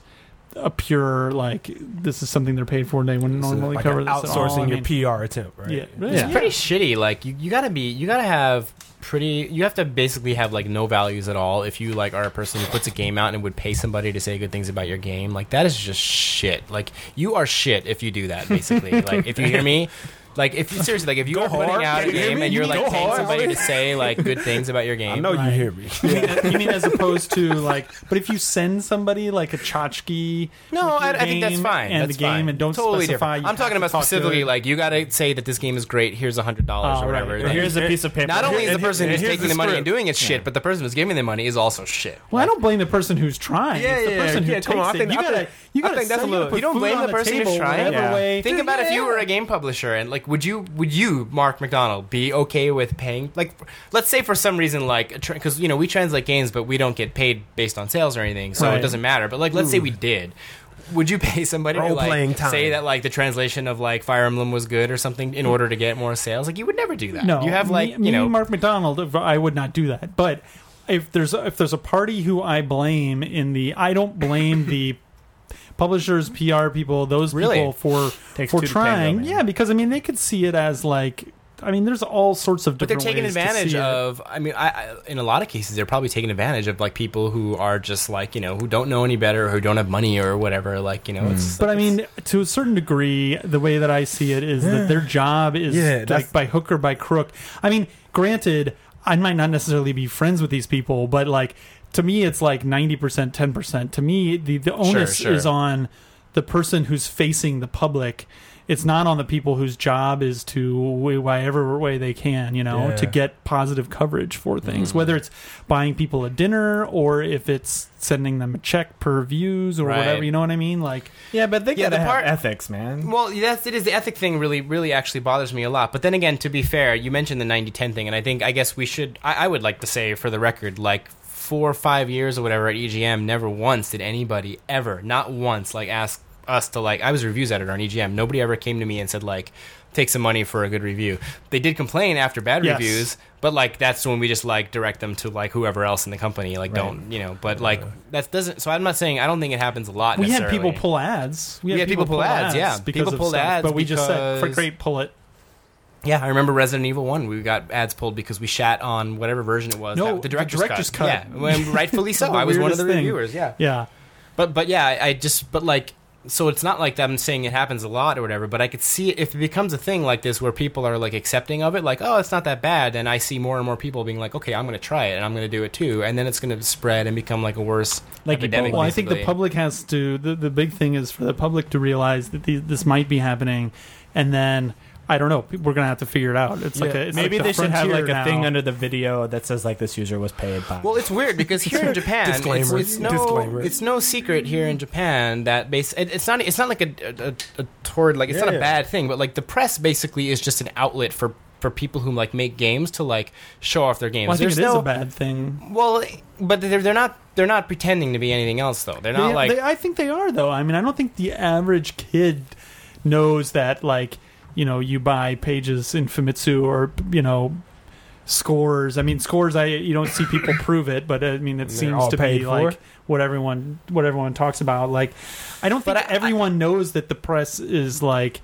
a pure like this is something they're paid for and they wouldn't So, normally like cover an this at outsourcing all. I your mean, P R attempt, right? yeah, Yeah. It's pretty shitty. Like you, you gotta be, you gotta have pretty. You have to basically have like no values at all. If you like are a person who puts a game out and would pay somebody to say good things about your game, like that is just shit. Like you are shit if you do that. Basically, like if you hear me. Like if you seriously, like if you Go are putting hard. out a You hear game me? and You you're like go paying hard. somebody to say like good things about your game, I know Right. you hear me. you, mean, you mean as opposed to like, but if you send somebody like a tchotchke, No, with I, your I think that's game fine. and that's the game fine. and don't totally specify. different. you I'm talking have to about talk specifically to- like you got to say that this game is great. Here's a hundred dollars Oh, or right. whatever. And Like, Here's a piece of paper. not only is the And- person and who's here's taking the the money script. and doing it shit, but the person who's giving the money is also shit. Well, I don't blame the person who's trying. Yeah, it's the yeah, person who yeah, takes come on, I it. think- you I gotta, think- you I gotta. think that's set- a you gotta little- put you don't food blame on the person who's table trying. whatever Yeah. way. Think about if you Yeah. were a game publisher and like, would you would you Mark McDonald be okay with paying like, let's say for some reason like because you know we translate games but we don't get paid based on sales or anything, so Right. it doesn't matter. But like, let's say we did. Would you pay somebody to Role-playing like time. say that like the translation of like Fire Emblem was good or something in order to get more sales? Like you would never do that. No, you have like me, you me, know Mark McDonald. I would not do that. But if there's if there's a party who I blame in the, I don't blame the publishers, P R people, those Really? people for Takes for two to trying. tango, man. Yeah, because I mean they could see it as like. I mean, there's all sorts of But they're different taking ways to advantage see it. of. I mean, I, I in a lot of cases they're probably taking advantage of like people who are just like you know who don't know any better or who don't have money or whatever. Like you know, it's. But I it's- mean, to a certain degree, the way that I see it is that their job is Yeah, that's- like by hook or by crook. I mean, granted, I might not necessarily be friends with these people, but like to me, it's like ninety percent, ten percent. To me, the the onus sure. is on the person who's facing the public. It's not on the people whose job is to, whatever way they can, you know, Yeah. to get positive coverage for things. Whether it's buying people a dinner or if it's sending them a check per views or Right. whatever. You know what I mean? Like, Yeah, but they Yeah, gotta the have part- ethics, man. Well, that's it. Is the ethic thing really, really actually bothers me a lot. But then again, to be fair, you mentioned the ninety ten thing, and I think I guess we should. I, I would like to say, for the record, like four or five years or whatever at E G M, never once did anybody ever, not once, like ask us to like. I was a reviews editor on E G M. Nobody ever came to me and said like, take some money for a good review. They did complain after bad Yes. reviews, but like that's when we just like direct them to like whoever else in the company. Like Right. don't you know? But like that doesn't. So I'm not saying I don't think it happens a lot. we had necessarily. people pull ads. We had people pull ads, yeah. because People of pulled stuff, ads but we just said, for because- great, pull it. Yeah, I remember Resident Evil one. We got ads pulled because we shat on whatever version it was. No, that- the director's, the director's cut. Yeah, when, rightfully so. The I was one of the weirdest thing. reviewers. Yeah, Yeah. but but yeah, I, I just but like so it's not like that I'm saying it happens a lot or whatever. But I could see it, if it becomes a thing like this where people are like accepting of it, like oh, it's not that bad, and I see more and more people being like, okay, I'm going to try it and I'm going to do it too, and then it's going to spread and become like a worse Like epidemic. Ebola. Well, I think the basically. public has to. The, the big thing is for the public to realize that these, this might be happening, and then I don't know. We're gonna have to figure it out. It's like Yeah. a, it's Maybe like they the should have frontier like a now. thing under the video that says like this user was paid by. Well, it's weird because here in Japan, it's, Disclaimer. it's no, Disclaimer. it's no secret here in Japan that base. It, it's not, it's not like a, a, a toward like it's not Yeah. a bad thing, but like the press basically is just an outlet for for people who like make games to like show off their games. Well, I think There's it is no, a bad thing. well, but they're they're not they're not pretending to be anything else though. They're not They- like they- I think they are though. I mean, I don't think the average kid knows that like you know you buy pages in Famitsu or you know scores. I mean, scores. I you don't see people prove it, but I mean, it They're seems all to paid be for? like what everyone what everyone talks about. Like, I don't think But I- everyone knows that the press is like.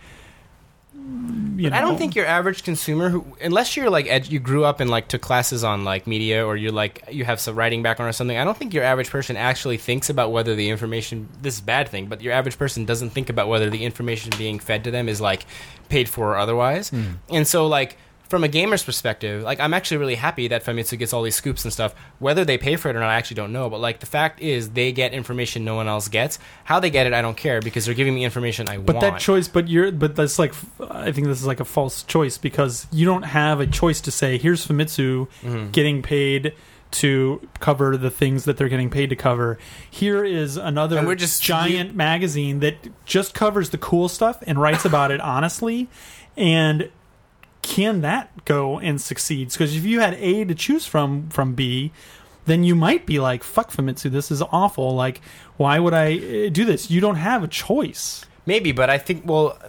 You know, I don't think your average consumer who, unless you're like ed, you grew up and like took classes on like media or you're like you have some writing background or something. I don't think your average person actually thinks about whether the information. This is a bad thing, but your average person doesn't think about whether the information being fed to them is like paid for or otherwise. And so like. From a gamer's perspective, like I'm actually really happy that Famitsu gets all these scoops and stuff. Whether they pay for it or not, I actually don't know. But like the fact is, they get information no one else gets. How they get it, I don't care because they're giving me information I But want. that choice, but you're, but that's like, I think this is like a false choice because you don't have a choice to say, here's Famitsu Mhm. getting paid to cover the things that they're getting paid to cover. Here is another And we're just- giant magazine that just covers the cool stuff and writes about it honestly. And can that go and succeed? Because if you had A to choose from from B, then you might be like, fuck Famitsu, this is awful. Like, why would I uh, do this? You don't have a choice. Maybe, but I think well,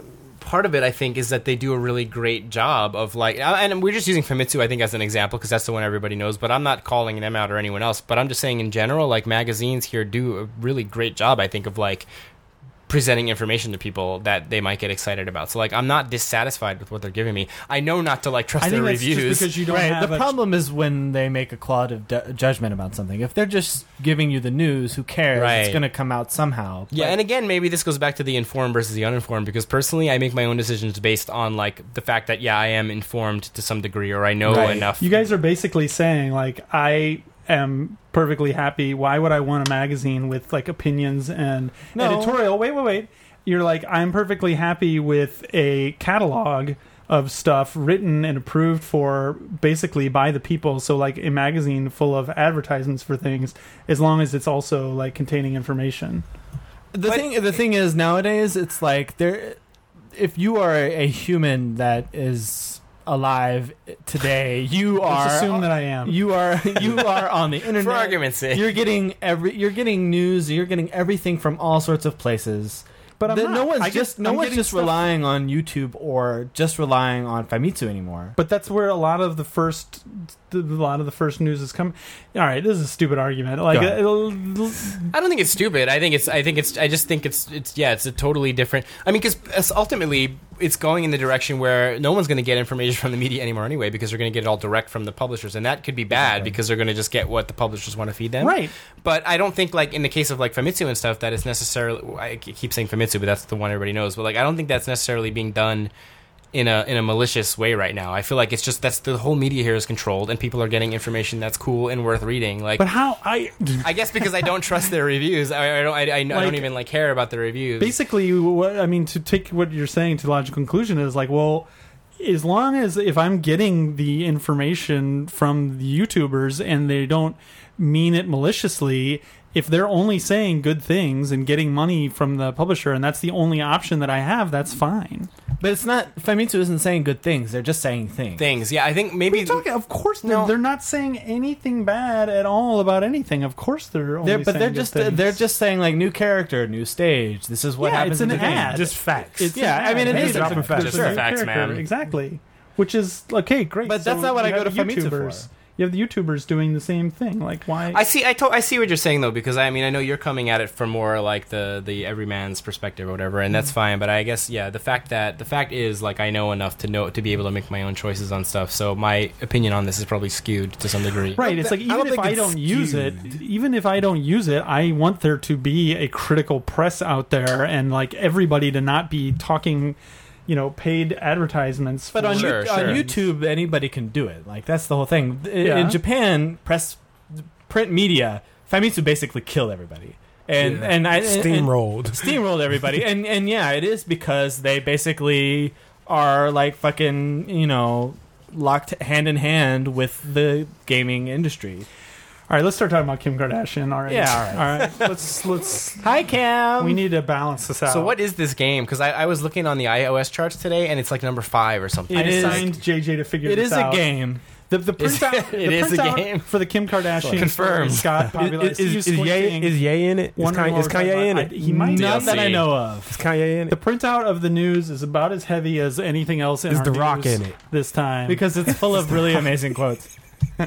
part of it, I think, is that they do a really great job of like, and we're just using Famitsu, I think, as an example because that's the one everybody knows. But I'm not calling them out or anyone else. But I'm just saying in general, like magazines here do a really great job, I think, of like presenting information to people that they might get excited about. So like, I'm not dissatisfied with what they're giving me. I know not to like trust I their think that's reviews just because you don't Right. have The a- problem is when they make a qualitative du- judgment about something. If they're just giving you the news, who cares? Right. It's going to come out somehow. Yeah, But- and again, maybe this goes back to the informed versus the uninformed because personally, I make my own decisions based on like the fact that yeah, I am informed to some degree or I know Right. enough. You guys are basically saying like I am perfectly happy. Why would I want a magazine with like opinions and No. editorial? Wait, wait, wait. You're like I'm perfectly happy with a catalog of stuff written and approved for basically by the people. So like a magazine full of advertisements for things, as long as it's also like containing information. The But- thing, the thing is, nowadays it's like there. If you are a, a human that is alive today, you are. Let's assume that I am. You are. You are on the internet. For argument's sake. you're getting every. You're getting news. You're getting everything from all sorts of places. But I'm The- not. no one's I get- just no I'm one's getting just stuff- relying on YouTube or just relying on Famitsu anymore. But that's where a lot of the first, a lot of the first news is coming. All right, this is a stupid argument. Like, Go ahead. it'll- I don't think it's stupid. I think it's. I think it's. I just think it's. It's. Yeah. It's a totally different. I mean, because ultimately, it's going in the direction where no one's going to get information from the media anymore anyway, because they're going to get it all direct from the publishers, and that could be bad because they're going to just get what the publishers want to feed them. right. But I don't think, like in the case of like Famitsu and stuff, that is necessarily. I keep saying Famitsu, but that's the one everybody knows. But like, I don't think that's necessarily being done in a in a malicious way right now. I feel like it's just that's the whole media here is controlled, and people are getting information that's cool and worth reading. Like, But how I I guess because I don't trust their reviews, I, I don't. I, I, I Like- don't even like care about the reviews. basically what I mean to take what you're saying to logical conclusion is like, well, as long as if I'm getting the information from the YouTubers and they don't mean it maliciously, if they're only saying good things and getting money from the publisher and that's the only option that I have, that's fine. But it's not. Famitsu isn't saying good things. They're just saying things. things, yeah, I think maybe. What are you talking? Of course, they're, No. they're not saying anything bad at all about anything. Of course, they're only They're, but saying they're good just things. they're just saying like new character, new stage. This is what Yeah, happens it's in an the game. ad. Just facts. It's Yeah, an I mean, ad. it Hey, is there's dropping a- facts. there's Just a the facts, character. man. Exactly. Which is okay, great. But that's So not what I you go have to the Famitsu for. YouTubers. You have the YouTubers doing the same thing. Like, why? I see. I, to, I see what you're saying though, because I mean, I know you're coming at it from more like the the everyman's perspective or whatever, and that's fine. But I guess yeah, the fact that the fact is like I know enough to know to be able to make my own choices on stuff. So my opinion on this is probably skewed to some degree. Right. It's like I even don't if think I it's don't use it, skewed. even if I don't use it, I want there to be a critical press out there and like everybody to not be talking, you know, paid advertisements. But on, for- Sure, you, sure. on YouTube, anybody can do it. Like that's the whole thing. In, Yeah. in Japan, press, print media, Famitsu basically killed everybody, and Yeah. and I and- and- Steamrolled. steamrolled everybody, and and yeah, it is because they basically are like fucking you know locked hand in hand with the gaming industry. all right, let's start talking about Kim Kardashian. All right. Yeah, all right. All right. Let's let's. Hi, Cam. We need to balance this out. So what is this game? Because I, I was looking on the iOS charts today, and it's like number five or something. I It is- assigned J J to figure It this is a out. game. The, the Is- printout, it the is a printout game. for the Kim Kardashian Confirmed. Scott Is, popularized. is, He is, was Ye, tweeting, is Ye in it? Is wondering Kanye, what is we're talking Kanye in about. it? I- he might Not be. that I D L C. know of. Is Kanye in The it? printout of the news is about as heavy as anything else in Is our The news Rock in it? this time. Because it's full of really amazing quotes.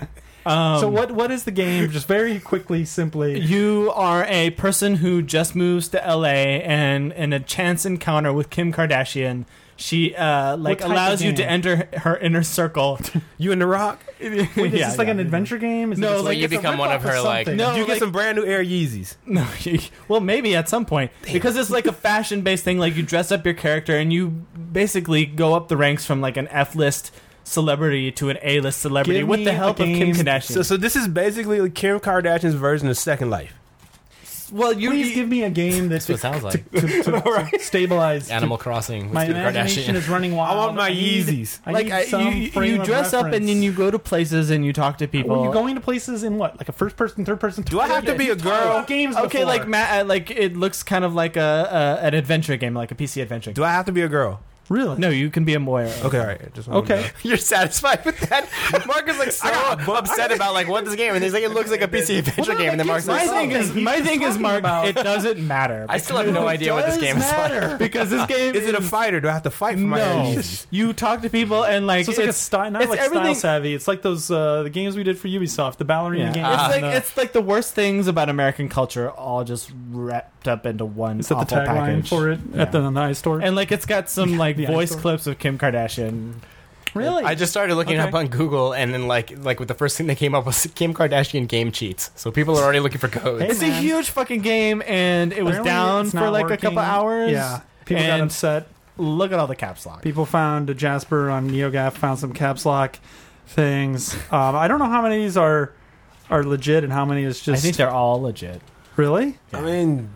Um, so what what is the game? Just very quickly, simply. You are a person who just moves to L A and in a chance encounter with Kim Kardashian, she uh, like type of allows you game? to enter her inner circle. You in The Rock? Wait, is this like an adventure game? Is it No, just like you it's a become one of ripoff her, like- something? No, you get like- some brand new Air Yeezys. No, you- well, maybe at some point because it's like a fashion-based thing. Like you dress up your character and you basically go up the ranks from like an F-list celebrity to an A-list celebrity Give with me the a help of Kim game- Kardashian. So, so this is basically like Kim Kardashian's version of Second Life. well, you, Please you- give me a game that's That's what it sounds like. to, to, to stabilize. Animal Crossing with My Kim imagination Kardashian. is running I wild. want my need- Yeezys. I like need I- some you, frame you of dress up and reference. then you go to places and you talk to people. Were you going to places in what, like a first person, third person? Do I have to be a girl? About games Okay, before. like ma- uh, like it looks kind of like a, a an adventure game, like a P C adventure. Do I have to be a girl? Really? No, you can be a Moira. Okay, all right. Just wanted to Okay. know. You're satisfied with that? Mark is like so upset about like what this game, and he's like, it looks like a P C adventure game, and then Mark's My like, thing is, He's my thing is, talking Mark. about- It doesn't matter. I still have no idea what this game is like. because this game Is it a fighter? Do I have to fight for my No, enemies? you talk to people and like So it's like a it's, style, not it's like everything- style savvy. It's like those uh, the games we did for Ubisoft, the ballerina yeah. games. it's and like the- it's like the worst things about American culture all just wrapped up into one. is that the awful tagline package. for it Yeah. at the, on the iStore? And like it's got some like The voice iStore. clips of Kim Kardashian. really, I just started looking Okay. up on Google, and then like like with the first thing that came up was Kim Kardashian game cheats. So people are already looking for codes. Hey, It's a man. huge fucking game, and it was Apparently down it's for not like a working. couple hours. Yeah, people got And upset. Look at all the caps lock. People found Jasper on NeoGAF found some caps lock things. Um, I don't know how many of these are are legit and how many is just I think they're all legit. really. I mean,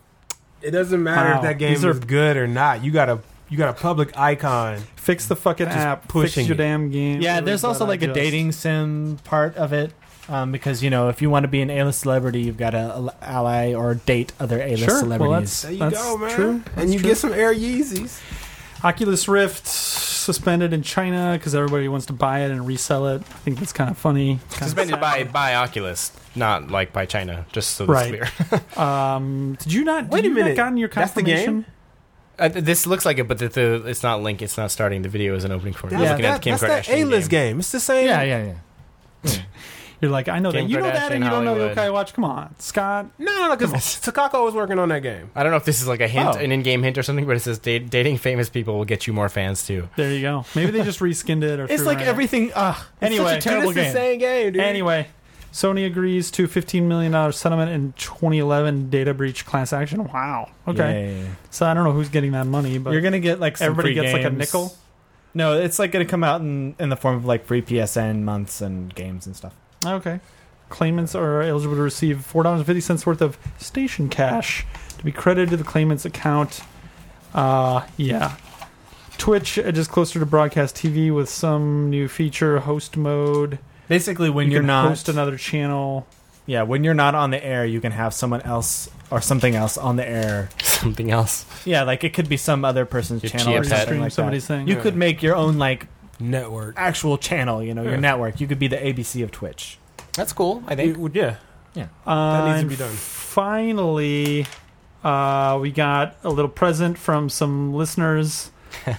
it doesn't matter Wow. if that game These are- is good or not. You got a you got a public icon. Fix the fucking Just app. pushing Fix your it. damn game. Yeah, there's But also I like a just- dating sim part of it. Um, because you know, if you want to be an A-list celebrity, you've got to ally or date other A-list Sure. Well, celebrities. There you That's go, man. true. And That's you true. get some Air Yeezys. Oculus Rift suspended in China because everybody wants to buy it and resell it. I think that's kind of funny. Kinda Suspended sad. by by Oculus, not like by China. Just so that's Right. clear. Um, did you not? Did Wait a you not minute. gotten your That's the confirmation? game? Uh, th- this looks like it, but the, the it's not link. It's not starting. The video isn't opening for it. That's, I'm looking that, at the Kim that's that Kardashian A-list game. game. It's the same. yeah, yeah, yeah. You're like, I know Kim that. You know that, Kardashian, and you don't know Hollywood. Yokai Watch. Come on, Scott. No, no, no. Because Takako was working on that game. I don't know if this is like a hint, Oh. an in-game hint or something, but it says da- dating famous people will get you more fans too. There you go. Maybe they just reskinned it. Or It's threw like it in. everything. Ugh, it's Anyway. such a terrible Dude, it's game. the same game, dude. Anyway, Sony agrees to fifteen million dollars settlement in twenty eleven data breach class action. Wow. Okay. Yay. So I don't know who's getting that money, but You're gonna get like some everybody free gets like a games. nickel. No, it's like gonna come out in in the form of like free P S N months and games and stuff. Okay. Claimants are eligible to receive four dollars and fifty cents worth of station cash to be credited to the claimant's account. Uh, yeah. Twitch edges closer to broadcast T V with some new feature, host mode. Basically, when you you're can not, host another channel. yeah, when you're not on the air, you can have someone else or something else on the air. Something else. Yeah, like it could be some other person's Your channel Chia or Pet. something Stream like somebody's that. thing. You Yeah. could make your own like Network. actual channel. You know, your Yeah. network. You could be the A B C of Twitch. That's cool. I It think. would- yeah. Uh, needs to and be done. Finally, uh, we got a little present from some listeners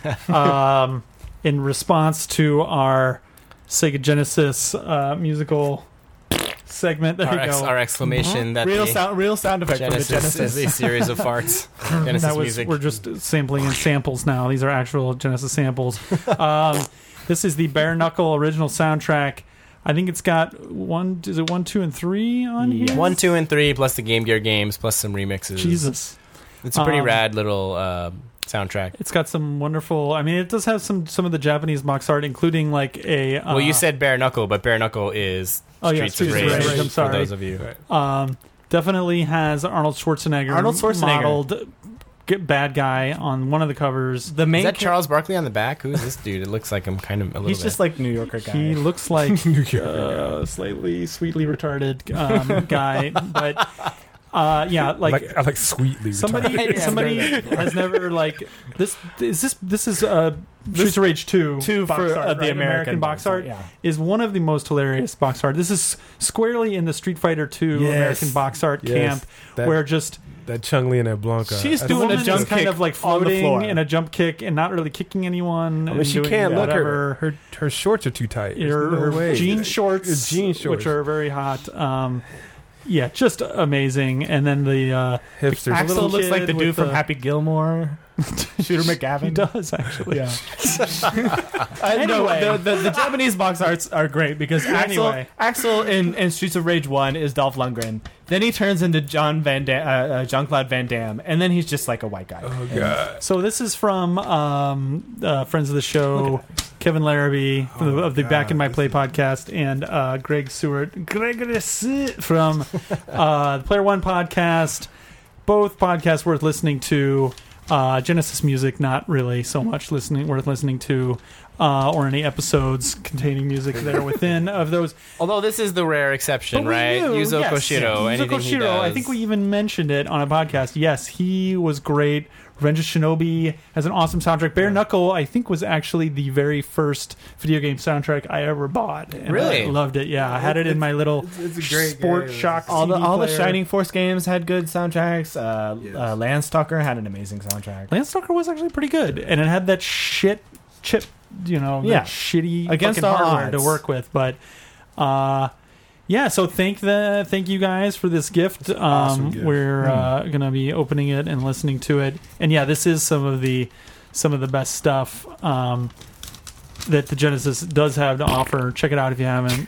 um, in response to our Sega Genesis uh, musical segment. There Our, you ex- go. our exclamation that Real the sound, real sound effect Genesis, from the Genesis. is a series of farts. Genesis that was music. we're just sampling in samples now. These are actual Genesis samples. Um, this is the Bare Knuckle original soundtrack. I think it's got one. Is it one, two, and three on Yeah. here? One, two, and three, plus the Game Gear games, plus some remixes. Jesus. It's a pretty Um, rad little uh, soundtrack. It's got some wonderful. I mean, it does have some some of the Japanese box art, including like a. Uh, Well, you said Bare Knuckle, but Bare Knuckle is Oh, yeah, Streets of Streets Rage. of Rage, I'm sorry. For those of you. um, definitely has Arnold Schwarzenegger, Arnold Schwarzenegger. modeled g- bad guy on one of the covers. The Is main that cha- Charles Barkley on the back? Who's this dude? It looks like I'm kind of a little He's bit. just like New Yorker guy. He looks like uh, slightly sweetly retarded um, guy, but uh, yeah, like. Like, I like sweetly. Somebody, retarded. somebody has never like this. Is this this is uh, Streets of Rage two two box for art, uh, the right? American, box art Yeah. is one of the most hilarious box art. This is squarely in the Street Fighter two Yes. American box art Yes. camp, That- where just that Chung Li and that Blanca. She's That's- the doing a woman jump is kind kick of like on the floating floor. in a jump kick and not really kicking anyone. I mean, and she doing can't look whatever. her. Her her shorts are too tight. There's her, no her way. jean shorts, Her jean shorts. which are very hot. Um, yeah, just amazing. And then the uh, hipsters. Axel Axel looks kid like the dude with from the- Happy Gilmore. Shooter he McGavin. does actually. Yeah. I know Anyway. the, the, the Japanese box arts are great because Axel, Anyway. Axel in, in Streets of Rage one is Dolph Lundgren. Then he turns into John Van Dam, uh, uh, Jean-Claude Van Damme, and then he's just like a white guy. Oh god. So this is from um, uh, friends of the show, Kevin Larrabee Oh, of the, of the God, Back in My this Play is- podcast, and uh, Greg Seward, Gregory from uh, the Player One podcast. Both podcasts worth listening to. Uh, Genesis music, not really so much listening worth listening to. uh, or any episodes containing music that are within of those. Although this is the rare exception, But we right? knew, Yuzo yes. Koshiro. Yuzo Anything he Koshiro, does. I think we even mentioned it on a podcast. Yes, he was great. Revenge of Shinobi has an awesome soundtrack. Bare Knuckle, I think, was actually the very first video game soundtrack I ever bought. And Really? I loved it. Yeah, I had it in my little It's, it's a great Sport game. Shock All the C D all the player. Shining Force games had good soundtracks. Uh, Yes. uh, Landstalker had an amazing soundtrack. Landstalker was actually pretty good, and it had that shit chip, you know, that Yeah. shitty Against fucking all hardware odds. to work with. But uh, yeah, so thank the thank you guys for this gift. Um, awesome gift. We're uh, gonna be opening it and listening to it, and yeah, this is some of the some of the best stuff um, that the Genesis does have to offer. Check it out if you haven't.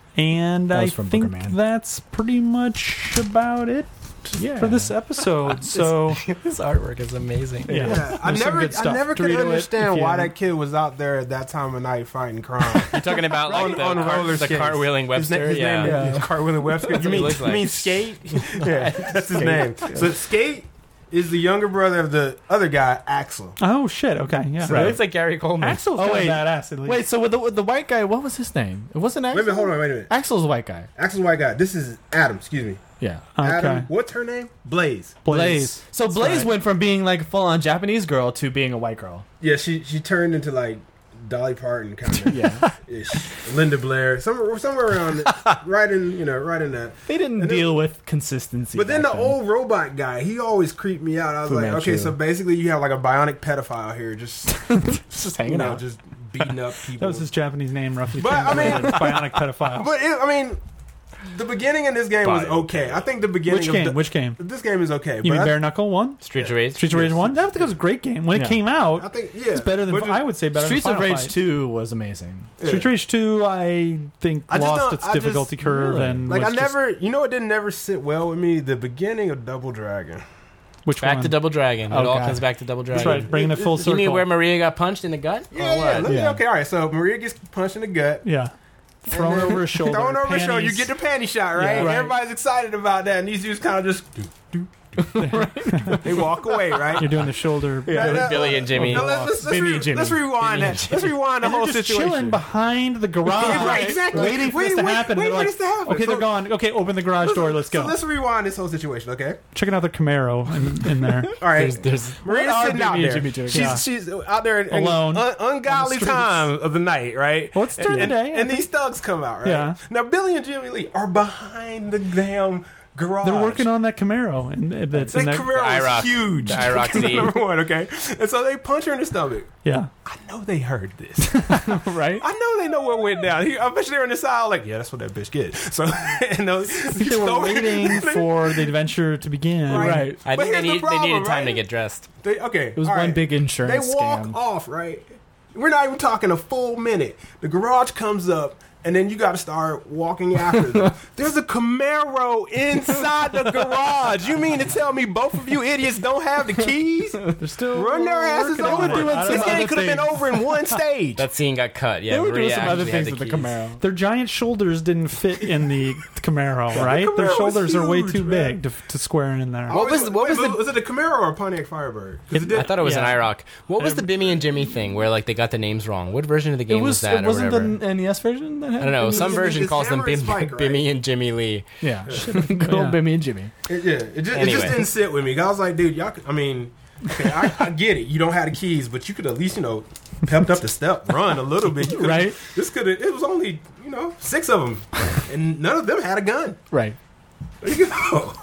And That I was from think Booger Man. that's pretty much about it Yeah. for this episode. So. This artwork is amazing. Yeah. Yeah, I There's some never, good I stuff. never could Dorito it understand if why you- that kid was out there at that time of night fighting crime. You're talking about like on, the, on car, roller the skates. cartwheeling His, Webster. na- his yeah. name is cartwheeling Webster. That's You what he mean, looks you like. mean Skate? Yeah, that's his name. So Skate is the younger brother of the other guy, Axel. Oh shit! Okay, yeah. He looks like Gary Coleman. Axel's Oh, kind wait. of badass. At least. Wait, so with the, with the white guy, what was his name? It wasn't Axel. Wait a minute, hold on, wait a minute. Axel's a white guy. Axel's white guy. This is Adam. Excuse me. Yeah. okay. Adam. What's her name? Blaze. Blaze. So That's Blaze right. went from being like a full on Japanese girl to being a white girl. Yeah, she she turned into like Dolly Parton kind of Yeah. ish. Linda Blair, somewhere somewhere around, right in you know, right in that. They didn't And then- deal with consistency. But then the back old robot guy, he always creeped me out. I was Fu like, Manchu. okay, so basically you have like a bionic pedophile here, just just you hanging know, out. just beating up people. That was his Japanese name, roughly. But, I mean- translated, bionic pedophile. But it, I mean, the beginning of this game was Bio. okay. I think the beginning Which of game? the, Which game? this game is okay. You but mean I, Bare Knuckle one? Streets of Rage. Streets of Rage Yes. one? I think it was a great game when Yeah. it came out. I think yeah, It's better than But just- I would say better. Streets than of Final Rage Fight. two was amazing. yeah. Streets of Rage two, I think I just lost don't- its I just- difficulty curve Really? and Like I was just- never, you know, it didn't never sit well with me. The beginning of Double Dragon. which Back one? to Double Dragon. It Oh, all God. comes back to Double That's Dragon. right. Bringing it full You circle. You mean where Maria got punched in the gut? Yeah, Or yeah. what? Let me- Yeah. Okay, all right. So Maria gets punched in the gut. Yeah. Thrown And then- over his shoulder. Thrown over his shoulder. You panties. get the panty shot, right? Yeah. Right. Everybody's excited about that, and these dudes kind of just do, do, do. They walk away, right? You're doing the shoulder. Now, now, Billy and Jimmy. Now, let's, let's, let's, Billy re- and Jimmy. let's rewind Billy and that. Let's rewind the And they're whole just situation. chilling behind the garage, Yeah, right, exactly. waiting for Wait, this to wait, happen. wait They're for like, this to happen. okay, So- they're gone. Okay, open the garage door. Let's go. So let's rewind this whole situation, okay? Checking out the Camaro in, in there. All right. There's, there's Maria's What are sitting out Billy and there. Jimmy doing? She's, Yeah. she's out there in Alone. un- ungodly streets. time of the night, right? Well, it's during and, the day, I And think. these thugs come out, right? Yeah. Now, Billy and Jimmy Lee are behind the damn garage. They're working on that Camaro, and that's That in that. Camaro The is IROC. huge. The IROC Z. Number one, okay? And so they punch her in the stomach. Yeah, I know they heard this. Right? I know they know what went down. He, I bet you they're on the side like, yeah, that's what that bitch gets. So, and those, they were waiting for the adventure to begin. Right. I But think they, here's the need, problem, they needed time right? to get dressed. They, okay, It was all one right. big They insurance walk scam. off, right? We're not even talking a full minute. The garage comes up, and then you got to start walking after them. There's a Camaro inside the garage. You mean to tell me both of you idiots don't have the keys? They're still Run their asses working on over. it. I don't This know. game other could have been things. over in one stage. That scene got cut. Yeah, They were doing Maria some other actually had things with the keys. Camaro. Their giant shoulders didn't fit in the Camaro, right? Camaro Their was shoulders are way huge, too man. big to, to square in there. What was- what was wait, the- was it a Camaro or a Pontiac Firebird? 'Cause it did- I thought it was Yeah. an IROC. What was the Bimmy and Jimmy thing where like they got the names wrong? What version of the It game was, was. that? It or wasn't whatever? the N E S version that had. I don't know. Bimmy Some and version it's calls them Hammer and Bim, Spike, right? Bimmy and Jimmy Lee. Jimmy. Yeah. Good old Yeah. Bimmy and Jimmy. It, yeah, it just, it Anyway. just didn't sit with me. 'Cause I was like, dude, y'all. Could, I mean, okay, I, I get it. You don't have the keys, but you could at least, you know, pepped up the step, run a little bit. You could, Right. This could have. It was only, you know, six of them, and none of them had a gun. Right. There you go.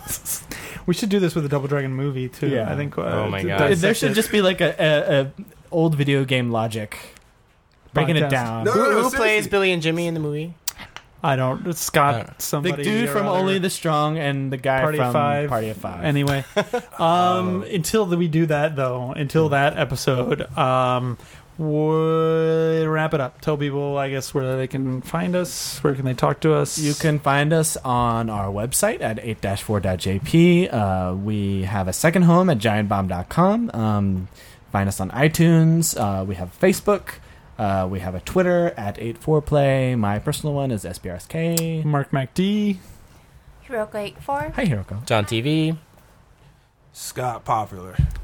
We should do this with a Double Dragon movie too. Yeah. I think. Uh, Oh my to God. dissect There should it. just be like a, a, a old video game logic, breaking Podcast. it down. No, Who, no, who seriously. plays Billy and Jimmy in the movie? I don't. It's Scott. Uh, somebody. The dude or from other. Only the Strong and the guy Party of from Five. Party of Five. Anyway, um, until the, we do that though, until that episode, um, we'll wrap it up. Tell people, I guess, where they can find us. Where can they talk to us? You can find us on our website at eight dash four dot j p. Uh, we have a second home at giant bomb dot com. Um, find us on iTunes. Uh, we have Facebook. Uh, we have a Twitter at eight four play. My personal one is S B R S K. Mark MacD. Hiroko eighty-four. Hi, Hiroko. John T V. Scott Popular.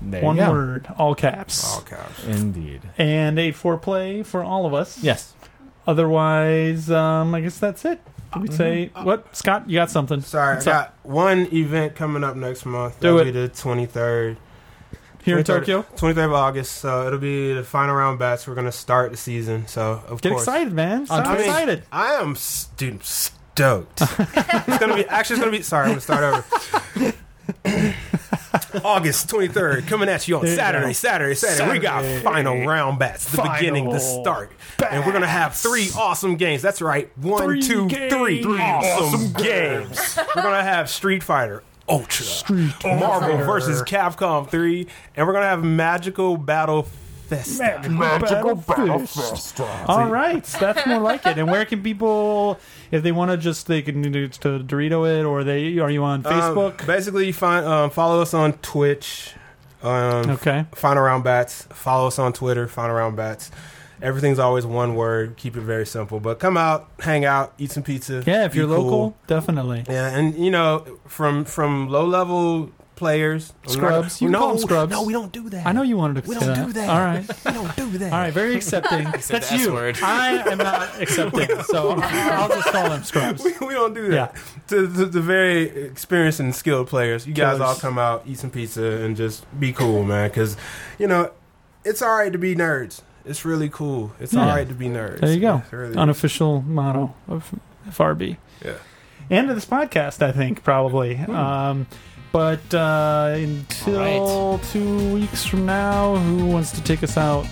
There One you go. word, all caps. All caps. Indeed. And a four play for all of us. Yes. Otherwise, um, I guess that's it. Did we say what? Scott, you got something? Sorry, What's I up? got one event coming up next month. Do That'll it. be the twenty-third. Here in twenty-third Tokyo. twenty-third of August. So it'll be the final round bats. We're going to start the season. So, of Get course. excited, man. Sound I mean, excited. I am, s- dude, stoked. It's going to be, actually, it's going to be, sorry, I'm going to start over. August twenty-third, coming at you on There you Saturday, go. Saturday, Saturday. We got Saturday. final round bats, the Final beginning, the start. And we're going to have three awesome games. That's right. One, Three two, games. three Three awesome games. We're going to have Street Fighter Ultra, Marvel versus Capcom three, and we're going to have Magical Battle Festa. Magical Battle Fist. All right, that's more like it. And where can people, if they want to, just they can do to Dorito it, or they are you on Facebook? Um, basically, you find um, follow us on Twitch. Um, Okay. Final Round Bats. Follow us on Twitter. Final Round Bats. Everything's always one word. Keep it very simple. But come out, hang out, eat some pizza. Yeah, if be you're cool. local, definitely. Yeah, and you know, from from low level players, Scrubs. You can no, call them scrubs. No, we don't do that. I know you wanted to We say don't that. do that. All right. We don't do that. All right, very accepting. said That's the S you. word. I am not accepting, so I'll just call them scrubs. We, we don't do that. Yeah. To, to the very experienced and skilled players, you guys Killers. all come out, eat some pizza, and just be cool, man. Because, you know, it's all right to be nerds. It's really cool. It's Yeah. all right to be nerds. There you go. It's really- Unofficial motto of F R B. Yeah. And of this podcast, I think, probably. Um, but uh, until All two weeks from now, who wants to take us out?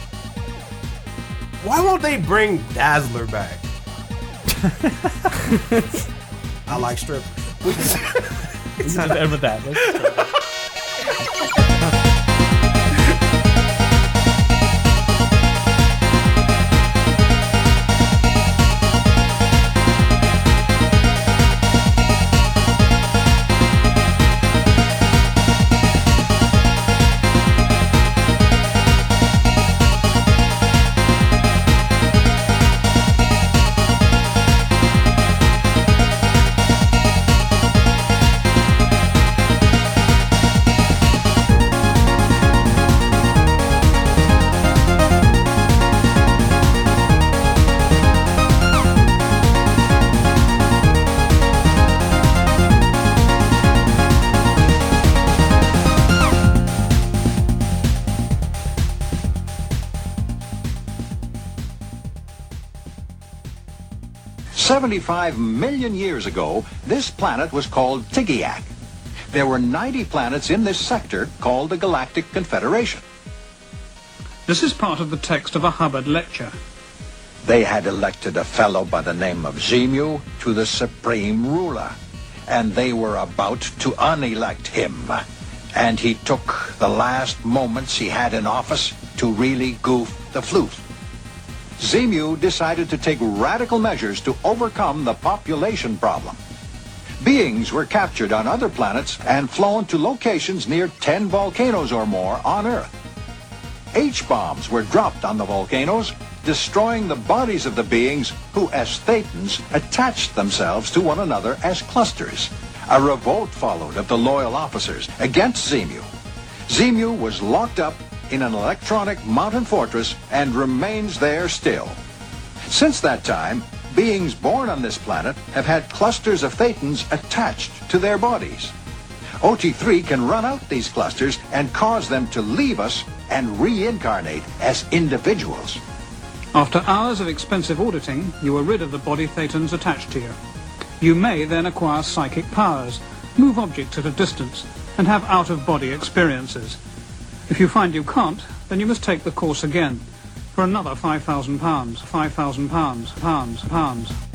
Why won't they bring Dazzler back? I like strippers. We can just end with that. Let's- seventy-five million years ago, this planet was called Tigyac. There were ninety planets in this sector called the Galactic Confederation. This is part of the text of a Hubbard lecture. They had elected a fellow by the name of Zemu to the supreme ruler, and they were about to unelect him. And he took the last moments he had in office to really goof the flute. Zemu decided to take radical measures to overcome the population problem. Beings were captured on other planets and flown to locations near ten volcanoes or more on Earth. H-bombs were dropped on the volcanoes, destroying the bodies of the beings who, as Thetans, attached themselves to one another as clusters. A revolt followed of the loyal officers against Zemu. Zemu was locked up in an electronic mountain fortress and remains there still. Since that time, beings born on this planet have had clusters of Thetans attached to their bodies. O T three can run out these clusters and cause them to leave us and reincarnate as individuals. After hours of expensive auditing, you are rid of the body Thetans attached to you. You may then acquire psychic powers, move objects at a distance, and have out-of-body experiences. If you find you can't, then you must take the course again for another five thousand pounds, five thousand pounds, pounds, pounds.